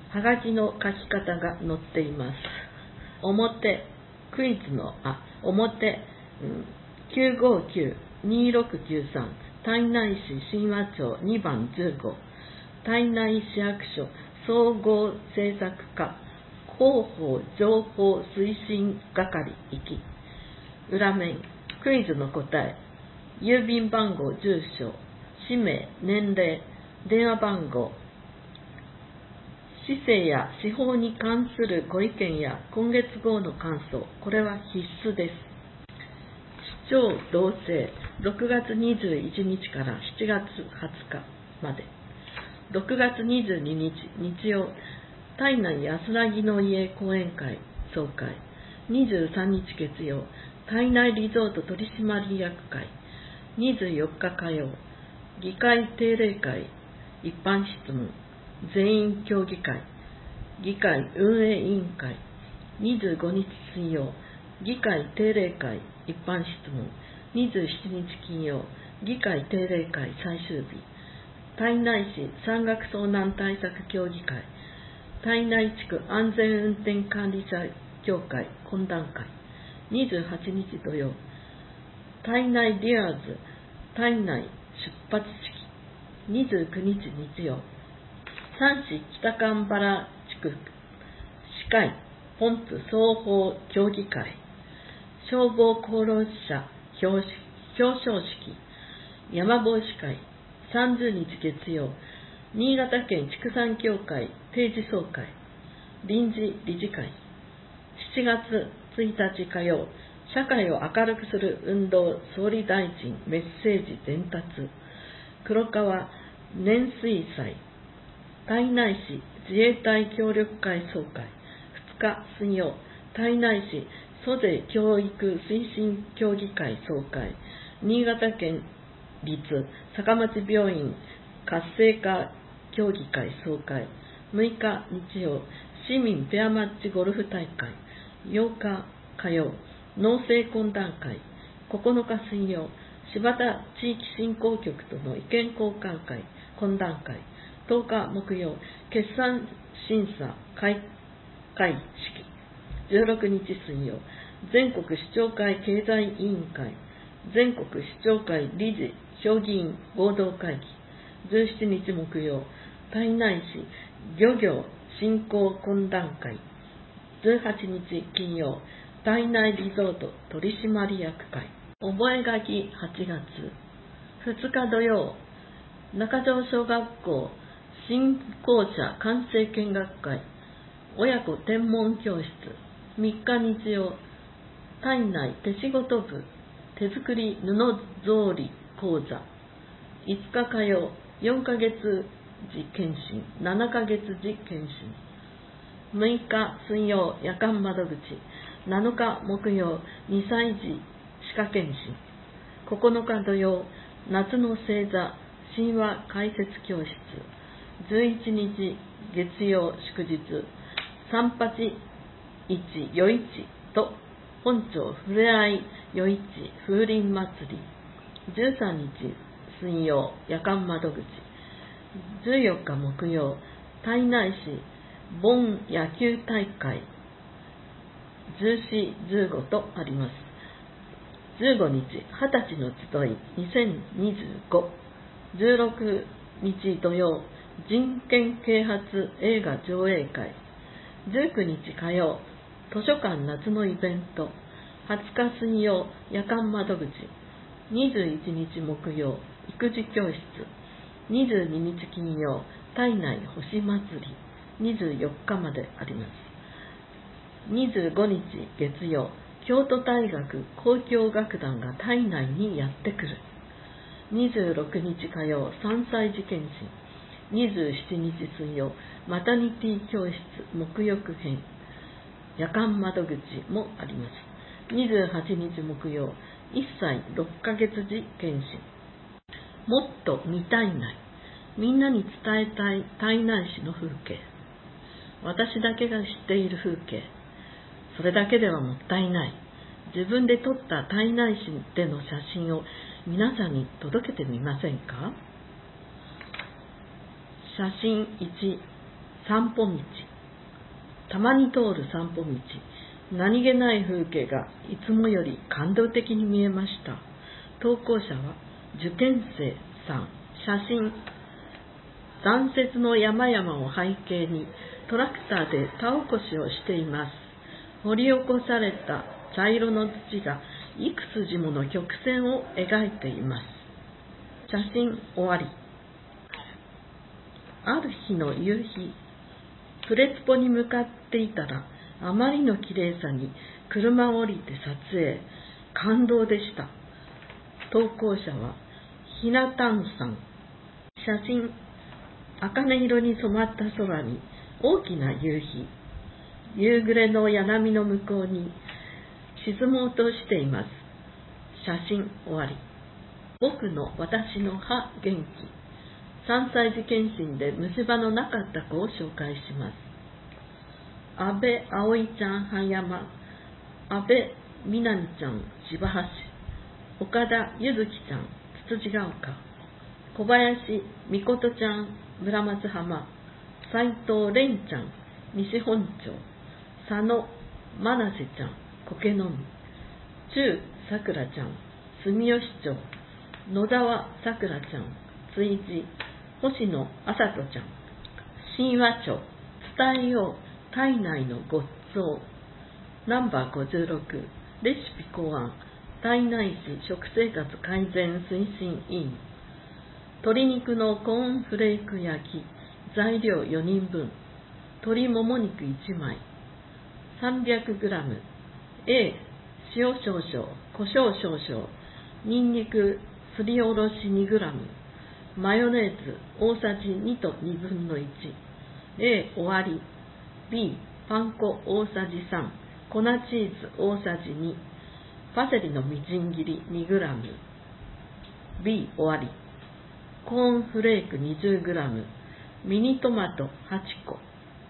はがきの書き方が載っています。表、クイズの、あ、表、うん、きゅうごきゅう にろくきゅうさん、胎内市神話町にばんじゅうご、胎内市役所総合政策課広報情報推進係行き。裏面、クイズの答え、郵便番号、住所、氏名、年齢、電話番号。市政や司法に関するご意見や今月号の感想、これは必須です。市長同棲、ろくがつにじゅういちにちからしちがつはつかまで。ろくがつにじゅうににち日曜、胎内安らぎの家講演会総会。にじゅうさんにち月曜、胎内リゾート取締役会。にじゅうよっか火曜、議会定例会一般質問全員協議会議会運営委員会。にじゅうごにち水曜、議会定例会一般質問。にじゅうしちにち金曜、議会定例会最終日。胎内市山岳遭難対策協議会。胎内地区安全運転管理者協会懇談会。にじゅうはちにち土曜、胎内ディアーズ胎内出発式。にじゅうくにち日曜、 三市北蒲原地区司会ポンプ双方協議会消防功労者表彰式山帽子会さんじゅうにち月曜新潟県畜産協会定時総会臨時理事会しちがつついたち火曜社会を明るくする運動総理大臣メッセージ伝達黒川年水祭胎内市自衛隊協力会総会ふつか水曜胎内市租税教育推進協議会総会新潟県立坂町病院活性化協議会総会むいか日曜市民ペアマッチゴルフ大会ようか火曜農政懇談会ここのか水曜柴田地域振興局との意見交換会懇談会とおか木曜決算審査開会式じゅうろくにち水曜全国市長会経済委員会全国市長会理事評議員合同会議じゅうしちにち木曜胎内市漁業振興懇談会じゅうはちにち金曜胎内リゾート取締役会覚書はちがつふつか土曜中条小学校新校舎完成見学会親子天文教室みっか日曜胎内手仕事部手作り布草履講座いつか火曜よんかげつ時検診ななかげつ時検診むいか水曜夜間窓口なのか木曜にさい児歯科検診ここのか土曜夏の星座神話解説教室じゅういちにち月曜祝日三八一夜市と本町ふれあい夜市風鈴祭りじゅうさんにち水曜夜間窓口じゅうよっか木曜胎内市盆野球大会じゅうよん、じゅうごとあります。じゅうごにちはたちの集いにせんにじゅうごじゅうろくにち土曜人権啓発映画上映会じゅうくにち火曜図書館夏のイベントはつか水曜夜間窓口にじゅういちにち木曜育児教室にじゅうににち金曜胎内星祭りにじゅうよっかまであります。にじゅうごにち月曜京都大学交響楽団が胎内にやってくるにじゅうろくにち火曜さんさい児検診にじゅうしちにち水曜マタニティ教室沐浴編夜間窓口もあります。にじゅうはちにち木曜いっさいろっかげつ児検診もっと見たいないみんなに伝えたい胎内市の風景私だけが知っている風景それだけではもったいない自分で撮った胎内市での写真を皆さんに届けてみませんか。写真いち散歩道たまに通る散歩道何気ない風景がいつもより感動的に見えました。投稿者は受験生さん写真残雪の山々を背景にトラクターで田起こしをしています。掘り起こされた茶色の土がいくつじもの曲線を描いています。写真終わり。ある日の夕日、プレツポに向かっていたらあまりの綺麗さに車を降りて撮影、感動でした。投稿者はひなたんさん。写真茜色に染まった空に大きな夕日、夕暮れの柳波の向こうに沈もうとしています。写真終わり。僕の私の歯元気。さんさい児検診で虫歯のなかった子を紹介します。安倍葵ちゃん葉山、安倍みなみちゃん柴橋、岡田ゆずきちゃんつつじが丘、小林みことちゃん村松浜、斉藤蓮ちゃん西本町、佐野真なせちゃん苔のみ、中さくらちゃん住吉町、野沢さくらちゃん追事、星野あさとちゃん神話帳伝えよう体内のごっつおうナンバーごじゅうろくレシピ考案体内市食生活改善推進委員鶏肉のコーンフレーク焼き材料よにんぶん鶏もも肉いちまい さんびゃくグラム A 塩少々胡椒少々にんにくすりおろし にグラム マヨネーズ大さじにとにぶんのいち A 終わり B パン粉大さじさん粉チーズ大さじにパセリのみじん切り にグラム B 終わりコーンフレーク にじゅうグラム ミニトマトはちこ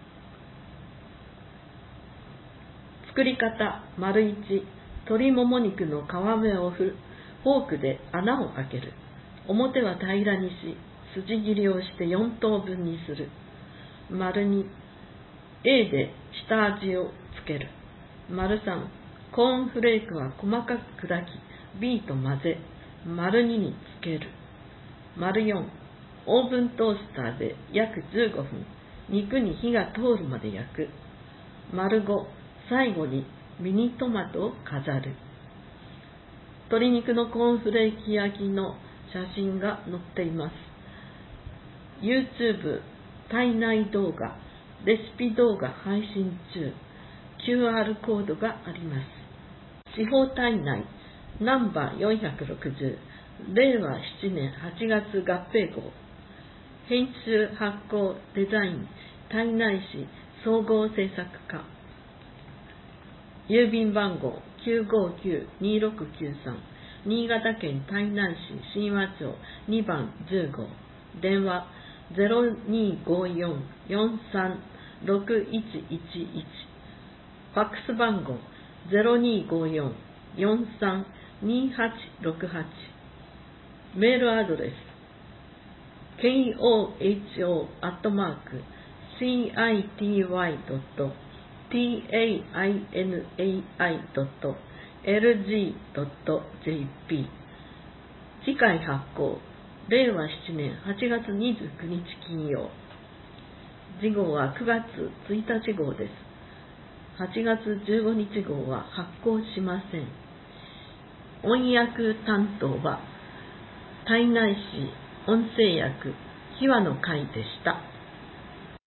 作り方 いち 鶏もも肉の皮目をフォークで穴を開ける表は平らにし筋切りをしてよんとうぶんにする に A で下味をつける さん コーンフレークは細かく砕き B と混ぜ に につける よん オーブントースターで約じゅうごふん肉に火が通るまで焼く ご 最後にミニトマトを飾る鶏肉のコーンフレーキ焼きの写真が載っています。 YouTube 体内動画レシピ動画配信中 キューアール コードがあります。司法体内ナンバーよんひゃくろくじゅうれいわななねんはちがつ合併号編集発行デザイン体内市総合制作課郵便番号 きゅうごきゅうにろくきゅうさん 新潟県胎内市神話町にばんじゅうご電話 ゼロにごよんよんさんろくいちいちいち ファックス番号 ゼロにごよんよんさんにはちろくはち メールアドレス ケーオーエイチオー アットマーク シーアイティーワイ ドット ティーエーアイエヌエーアイ ドット エルジー ドット ジェーピー 次回発行れいわななねんはちがつにじゅうくにち金曜次号はくがつついたち号です。はちがつじゅうごにち号は発行しません。音訳担当は胎内市音声訳秘話の会でした。